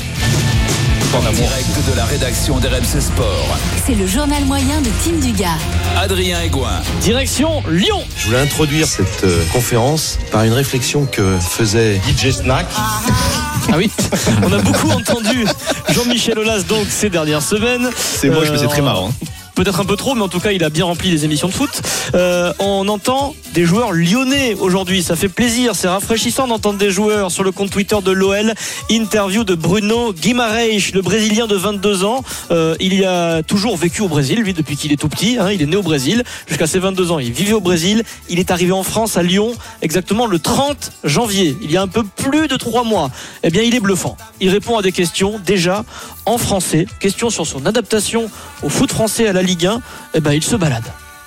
En direct de la rédaction d'R M C Sport. C'est le journal moyen de Team Dugas. Adrien Aigouin. Direction Lyon. Je voulais introduire cette euh, conférence par une réflexion que faisait D J Snack. Ah oui, on a beaucoup entendu Jean-Michel Aulas donc ces dernières semaines. C'est moche, euh, mais c'est très marrant. Peut-être un peu trop, mais en tout cas, il a bien rempli les émissions de foot. Euh, on entend des joueurs lyonnais aujourd'hui. Ça fait plaisir. C'est rafraîchissant d'entendre des joueurs sur le compte Twitter de l'O L. Interview de Bruno Guimarães, le Brésilien de vingt-deux ans. Euh, il a toujours vécu au Brésil, lui, depuis qu'il est tout petit. Hein. Il est né au Brésil. Jusqu'à ses vingt-deux ans, il vivait au Brésil. Il est arrivé en France, à Lyon, exactement le trente janvier. Il y a un peu plus de trois mois. Eh bien, il est bluffant. Il répond à des questions, déjà, en français. Questions sur son adaptation au foot français à la Ligue un, eh ben, il se balade.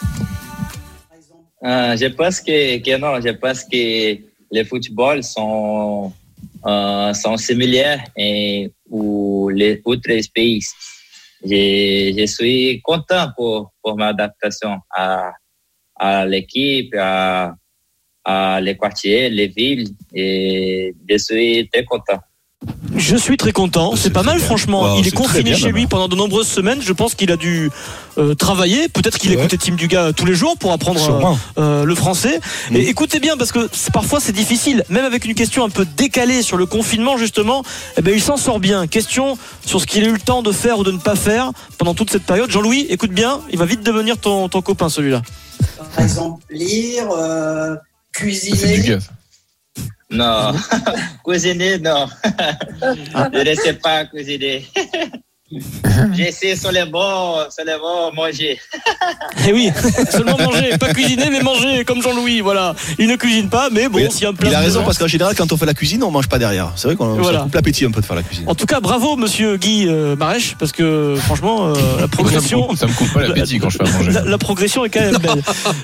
Euh, je pense que, que non, je pense que les footballs sont, euh, sont similaires et, ou les autres pays. Je, je suis content pour, pour ma adaptation à, à l'équipe, à, à les quartiers, les villes, et je suis très content. Je suis très content, c'est, c'est pas mal bien. Franchement. Wow, il est confiné chez lui pendant de nombreuses semaines. Je pense qu'il a dû euh, travailler. Peut-être qu'il ouais. écoutait Team Dugas tous les jours pour apprendre euh, euh, le français. Mmh. Et écoutez bien, parce que c'est, parfois c'est difficile, même avec une question un peu décalée sur le confinement justement. Eh ben il s'en sort bien. Question sur ce qu'il a eu le temps de faire ou de ne pas faire pendant toute cette période. Jean-Louis, écoute bien, il va vite devenir ton, ton copain celui-là. Par exemple, lire, euh, cuisiner. Non, cuisiner, non. Je ne sais pas cuisiner. J'essaie sur les bons, sur les bons manger. Eh oui, seulement manger, pas cuisiner mais manger, comme Jean-Louis, voilà. Il ne cuisine pas, mais bon, oui, s'il y a un plat. Il a raison, parce qu'en général, quand on fait la cuisine, on mange pas derrière. C'est vrai qu'on voilà. coupe l'appétit un peu de faire la cuisine. En tout cas, bravo, monsieur Guy euh, Marèche, parce que franchement, euh, la progression. Ça me coupe pas l'appétit quand je fais à manger. La, la progression est quand même belle.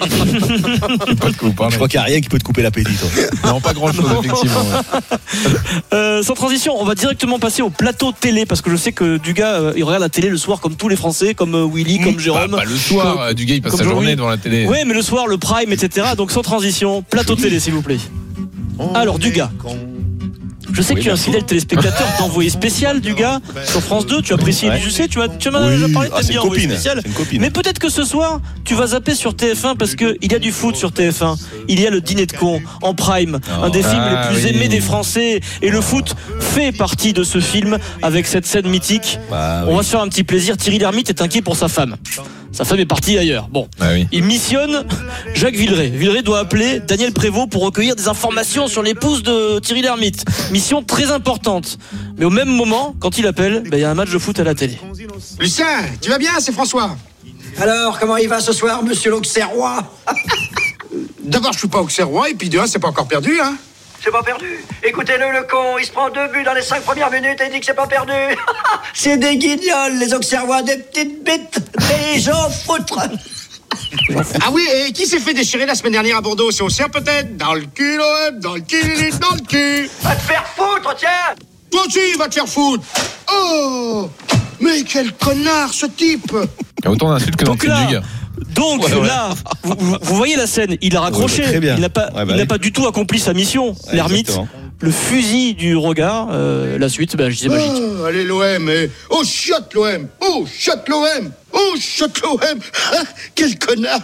Je crois qu'il n'y a rien qui peut te couper l'appétit, toi. Non, pas grand chose, effectivement. Ouais. Euh, sans transition, on va directement passer au plateau télé, parce que je sais que Dugas, euh, il regarde la télé le soir comme tous les Français, comme euh, Willy, comme Jérôme. Bah, bah, le soir, euh, Dugas, il passe sa journée devant la télé. Oui, mais le soir, le prime, et cetera. Donc sans transition, plateau télé, s'il vous plaît. Alors, Dugas. Je sais oui, que tu es un fidèle téléspectateur d'envoyé spécial du gars sur France deux. Tu apprécies, ouais. Je sais, tu, as, tu m'en as oui. déjà parlé, t'aimes ah, bien envoyé spécial. Mais peut-être que ce soir, tu vas zapper sur T F un parce qu'il y a du foot sur T F un. Il y a le Dîner de cons en prime, oh. un des films ah, les plus oui. aimés des Français. Et le foot fait partie de ce film avec cette scène mythique. Bah, On oui. va se faire un petit plaisir. Thierry Lhermitte est inquiet pour sa femme. Sa femme est partie ailleurs. Bon, ah oui. il missionne Jacques Villeray. Villeray doit appeler Daniel Prévost pour recueillir des informations sur l'épouse de Thierry Lhermitte. Mission très importante. Mais au même moment, quand il appelle, il y a un match de foot à la télé. Lucien, tu vas bien, c'est François. Alors, comment il va ce soir, monsieur l'Auxerrois? D'abord, je suis pas Auxerrois, et puis de un, c'est pas encore perdu, hein. C'est pas perdu. Écoutez-le, le con, il se prend deux buts dans les cinq premières minutes et il dit que c'est pas perdu. C'est des guignols, les Auxerrois, des petites bites, des gens foutre. Ah oui, et qui s'est fait déchirer la semaine dernière à Bordeaux? C'est Auxerre peut-être? Dans le cul, l'O M, dans le cul, dans le cul. Va te faire foutre, tiens. Toi aussi, va te faire foutre. Oh, mais quel connard, ce type. Il y a autant d'insultes que dans Donc Team là, Dugas. donc Ouais, ouais. là, vous, vous- vous voyez la scène, il a raccroché, Ouais, très bien. il n'a pas, Ouais, bah il n'a oui. pas du tout accompli sa mission. L'ermite, exactement. le fusil du regard, euh, la suite, ben, je disais magique. Oh, allez l'O M, eh. Oh shot l'O M, oh shot l'O M, oh shot l'O M. Ah, quel connard.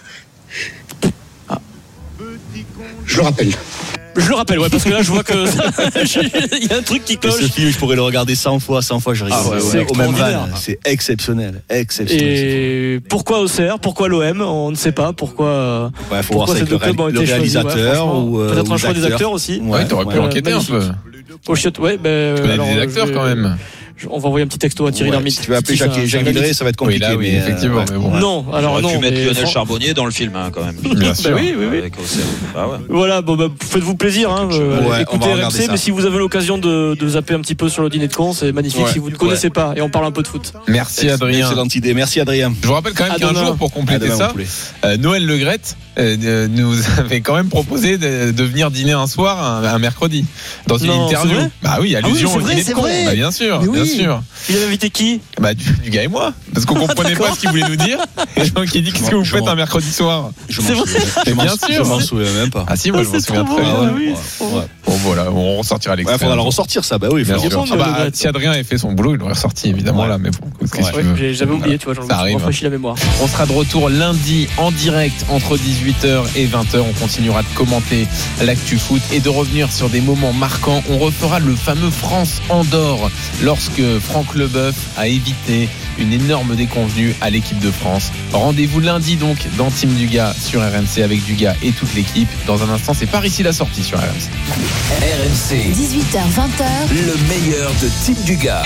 Je le rappelle. Je le rappelle, ouais, parce que là, je vois que il y a un truc qui Et cloche. ce film, je pourrais le regarder cent fois, cent fois, je rigole. Ah ouais, c'est au même extraordinaire. van. C'est exceptionnel, exceptionnel. Et pourquoi Auxerre, pourquoi l'O M, on ne sait pas. Pourquoi, Ouais, faut pourquoi voir ça ces avec deux le, clubs ont réal- le été choisis, ouais, réalisateur franchement. ou euh, peut-être ou un choix des l'acteur. acteurs aussi. Ouais, t'aurais pu Ouais, enquêter un magnifique. peu. Au chiotte, ouais, ben. Tu connais alors, des je acteurs vais- quand même. je- On va envoyer un petit texto à Thierry Ouais, Lhermitte. si tu veux appeler Petit, Jacques, c'est un- Jacques c'est un Villeray, Lhermitte. ça va être Oui, compliqué. là, oui, mais, euh, effectivement. ouais. Mais bon. Non, alors J'aurais non. pu mettre mais Lionel fran- Charbonnier dans le film, hein, quand même. Bien Bah sûr. oui, oui, oui. Avec Auxerre. Bah ouais. Voilà, bon, bah, faites-vous plaisir. Hein, euh, Ouais, on va écoutez regarder R M C, ça. mais si vous avez l'occasion de, de zapper un petit peu sur le dîner de con, c'est magnifique. Ouais. Si vous ne connaissez pas, et on parle un peu de foot. Merci Adrien. Excellente idée. Merci Adrien. Je vous rappelle quand même À qu'un demain. jour, pour compléter À demain, ça, mon poulet. euh, Noël Le Graët euh, euh, nous avait quand même proposé de, de venir dîner un soir, un, un mercredi, dans une Non, interview. c'est vrai Bah oui, Ah oui, allusion c'est au vrai, dîner c'est de con. vrai. Bah bien sûr, Mais bien oui. sûr. Il avait invité qui Bah du, du gars et moi, parce qu'on comprenait D'accord. pas ce qu'il voulait nous dire. Et donc il dit qu'est-ce que vous Je faites m'en- un mercredi soir. Je m'en C'est vrai. souviens. Je m'en- Bien sûr. Je m'en souviens même pas. Ah si, moi Ah, je m'en c'est souviens trop très beau, bien. ah oui. Ouais. Bon voilà, on ressortira l'extrait. Ouais, faudra le ressortir ça. Bah oui, Bien faut le sûr. ressortir. Ah bah, Le Graët. si Adrien avait fait son boulot, il l'aurait ressorti évidemment Ouais. là, mais bon, qu'est-ce que Ouais. tu Ouais, veux. j'ai- J'avais oublié, tu vois, j'en Ça arrive. rafraîchis la mémoire. On sera de retour lundi en direct entre dix-huit heures et vingt heures. On continuera de commenter l'actu foot et de revenir sur des moments marquants. On refera le fameux France-Andorre lorsque Franck Leboeuf a évité une énorme déconvenue à l'équipe de France. Rendez-vous lundi donc dans Team Dugas sur R M C avec Dugas et toute l'équipe. Dans un instant, c'est par ici la sortie sur R M C. R M C, dix-huit heures vingt heures. le meilleur de Team Dugas.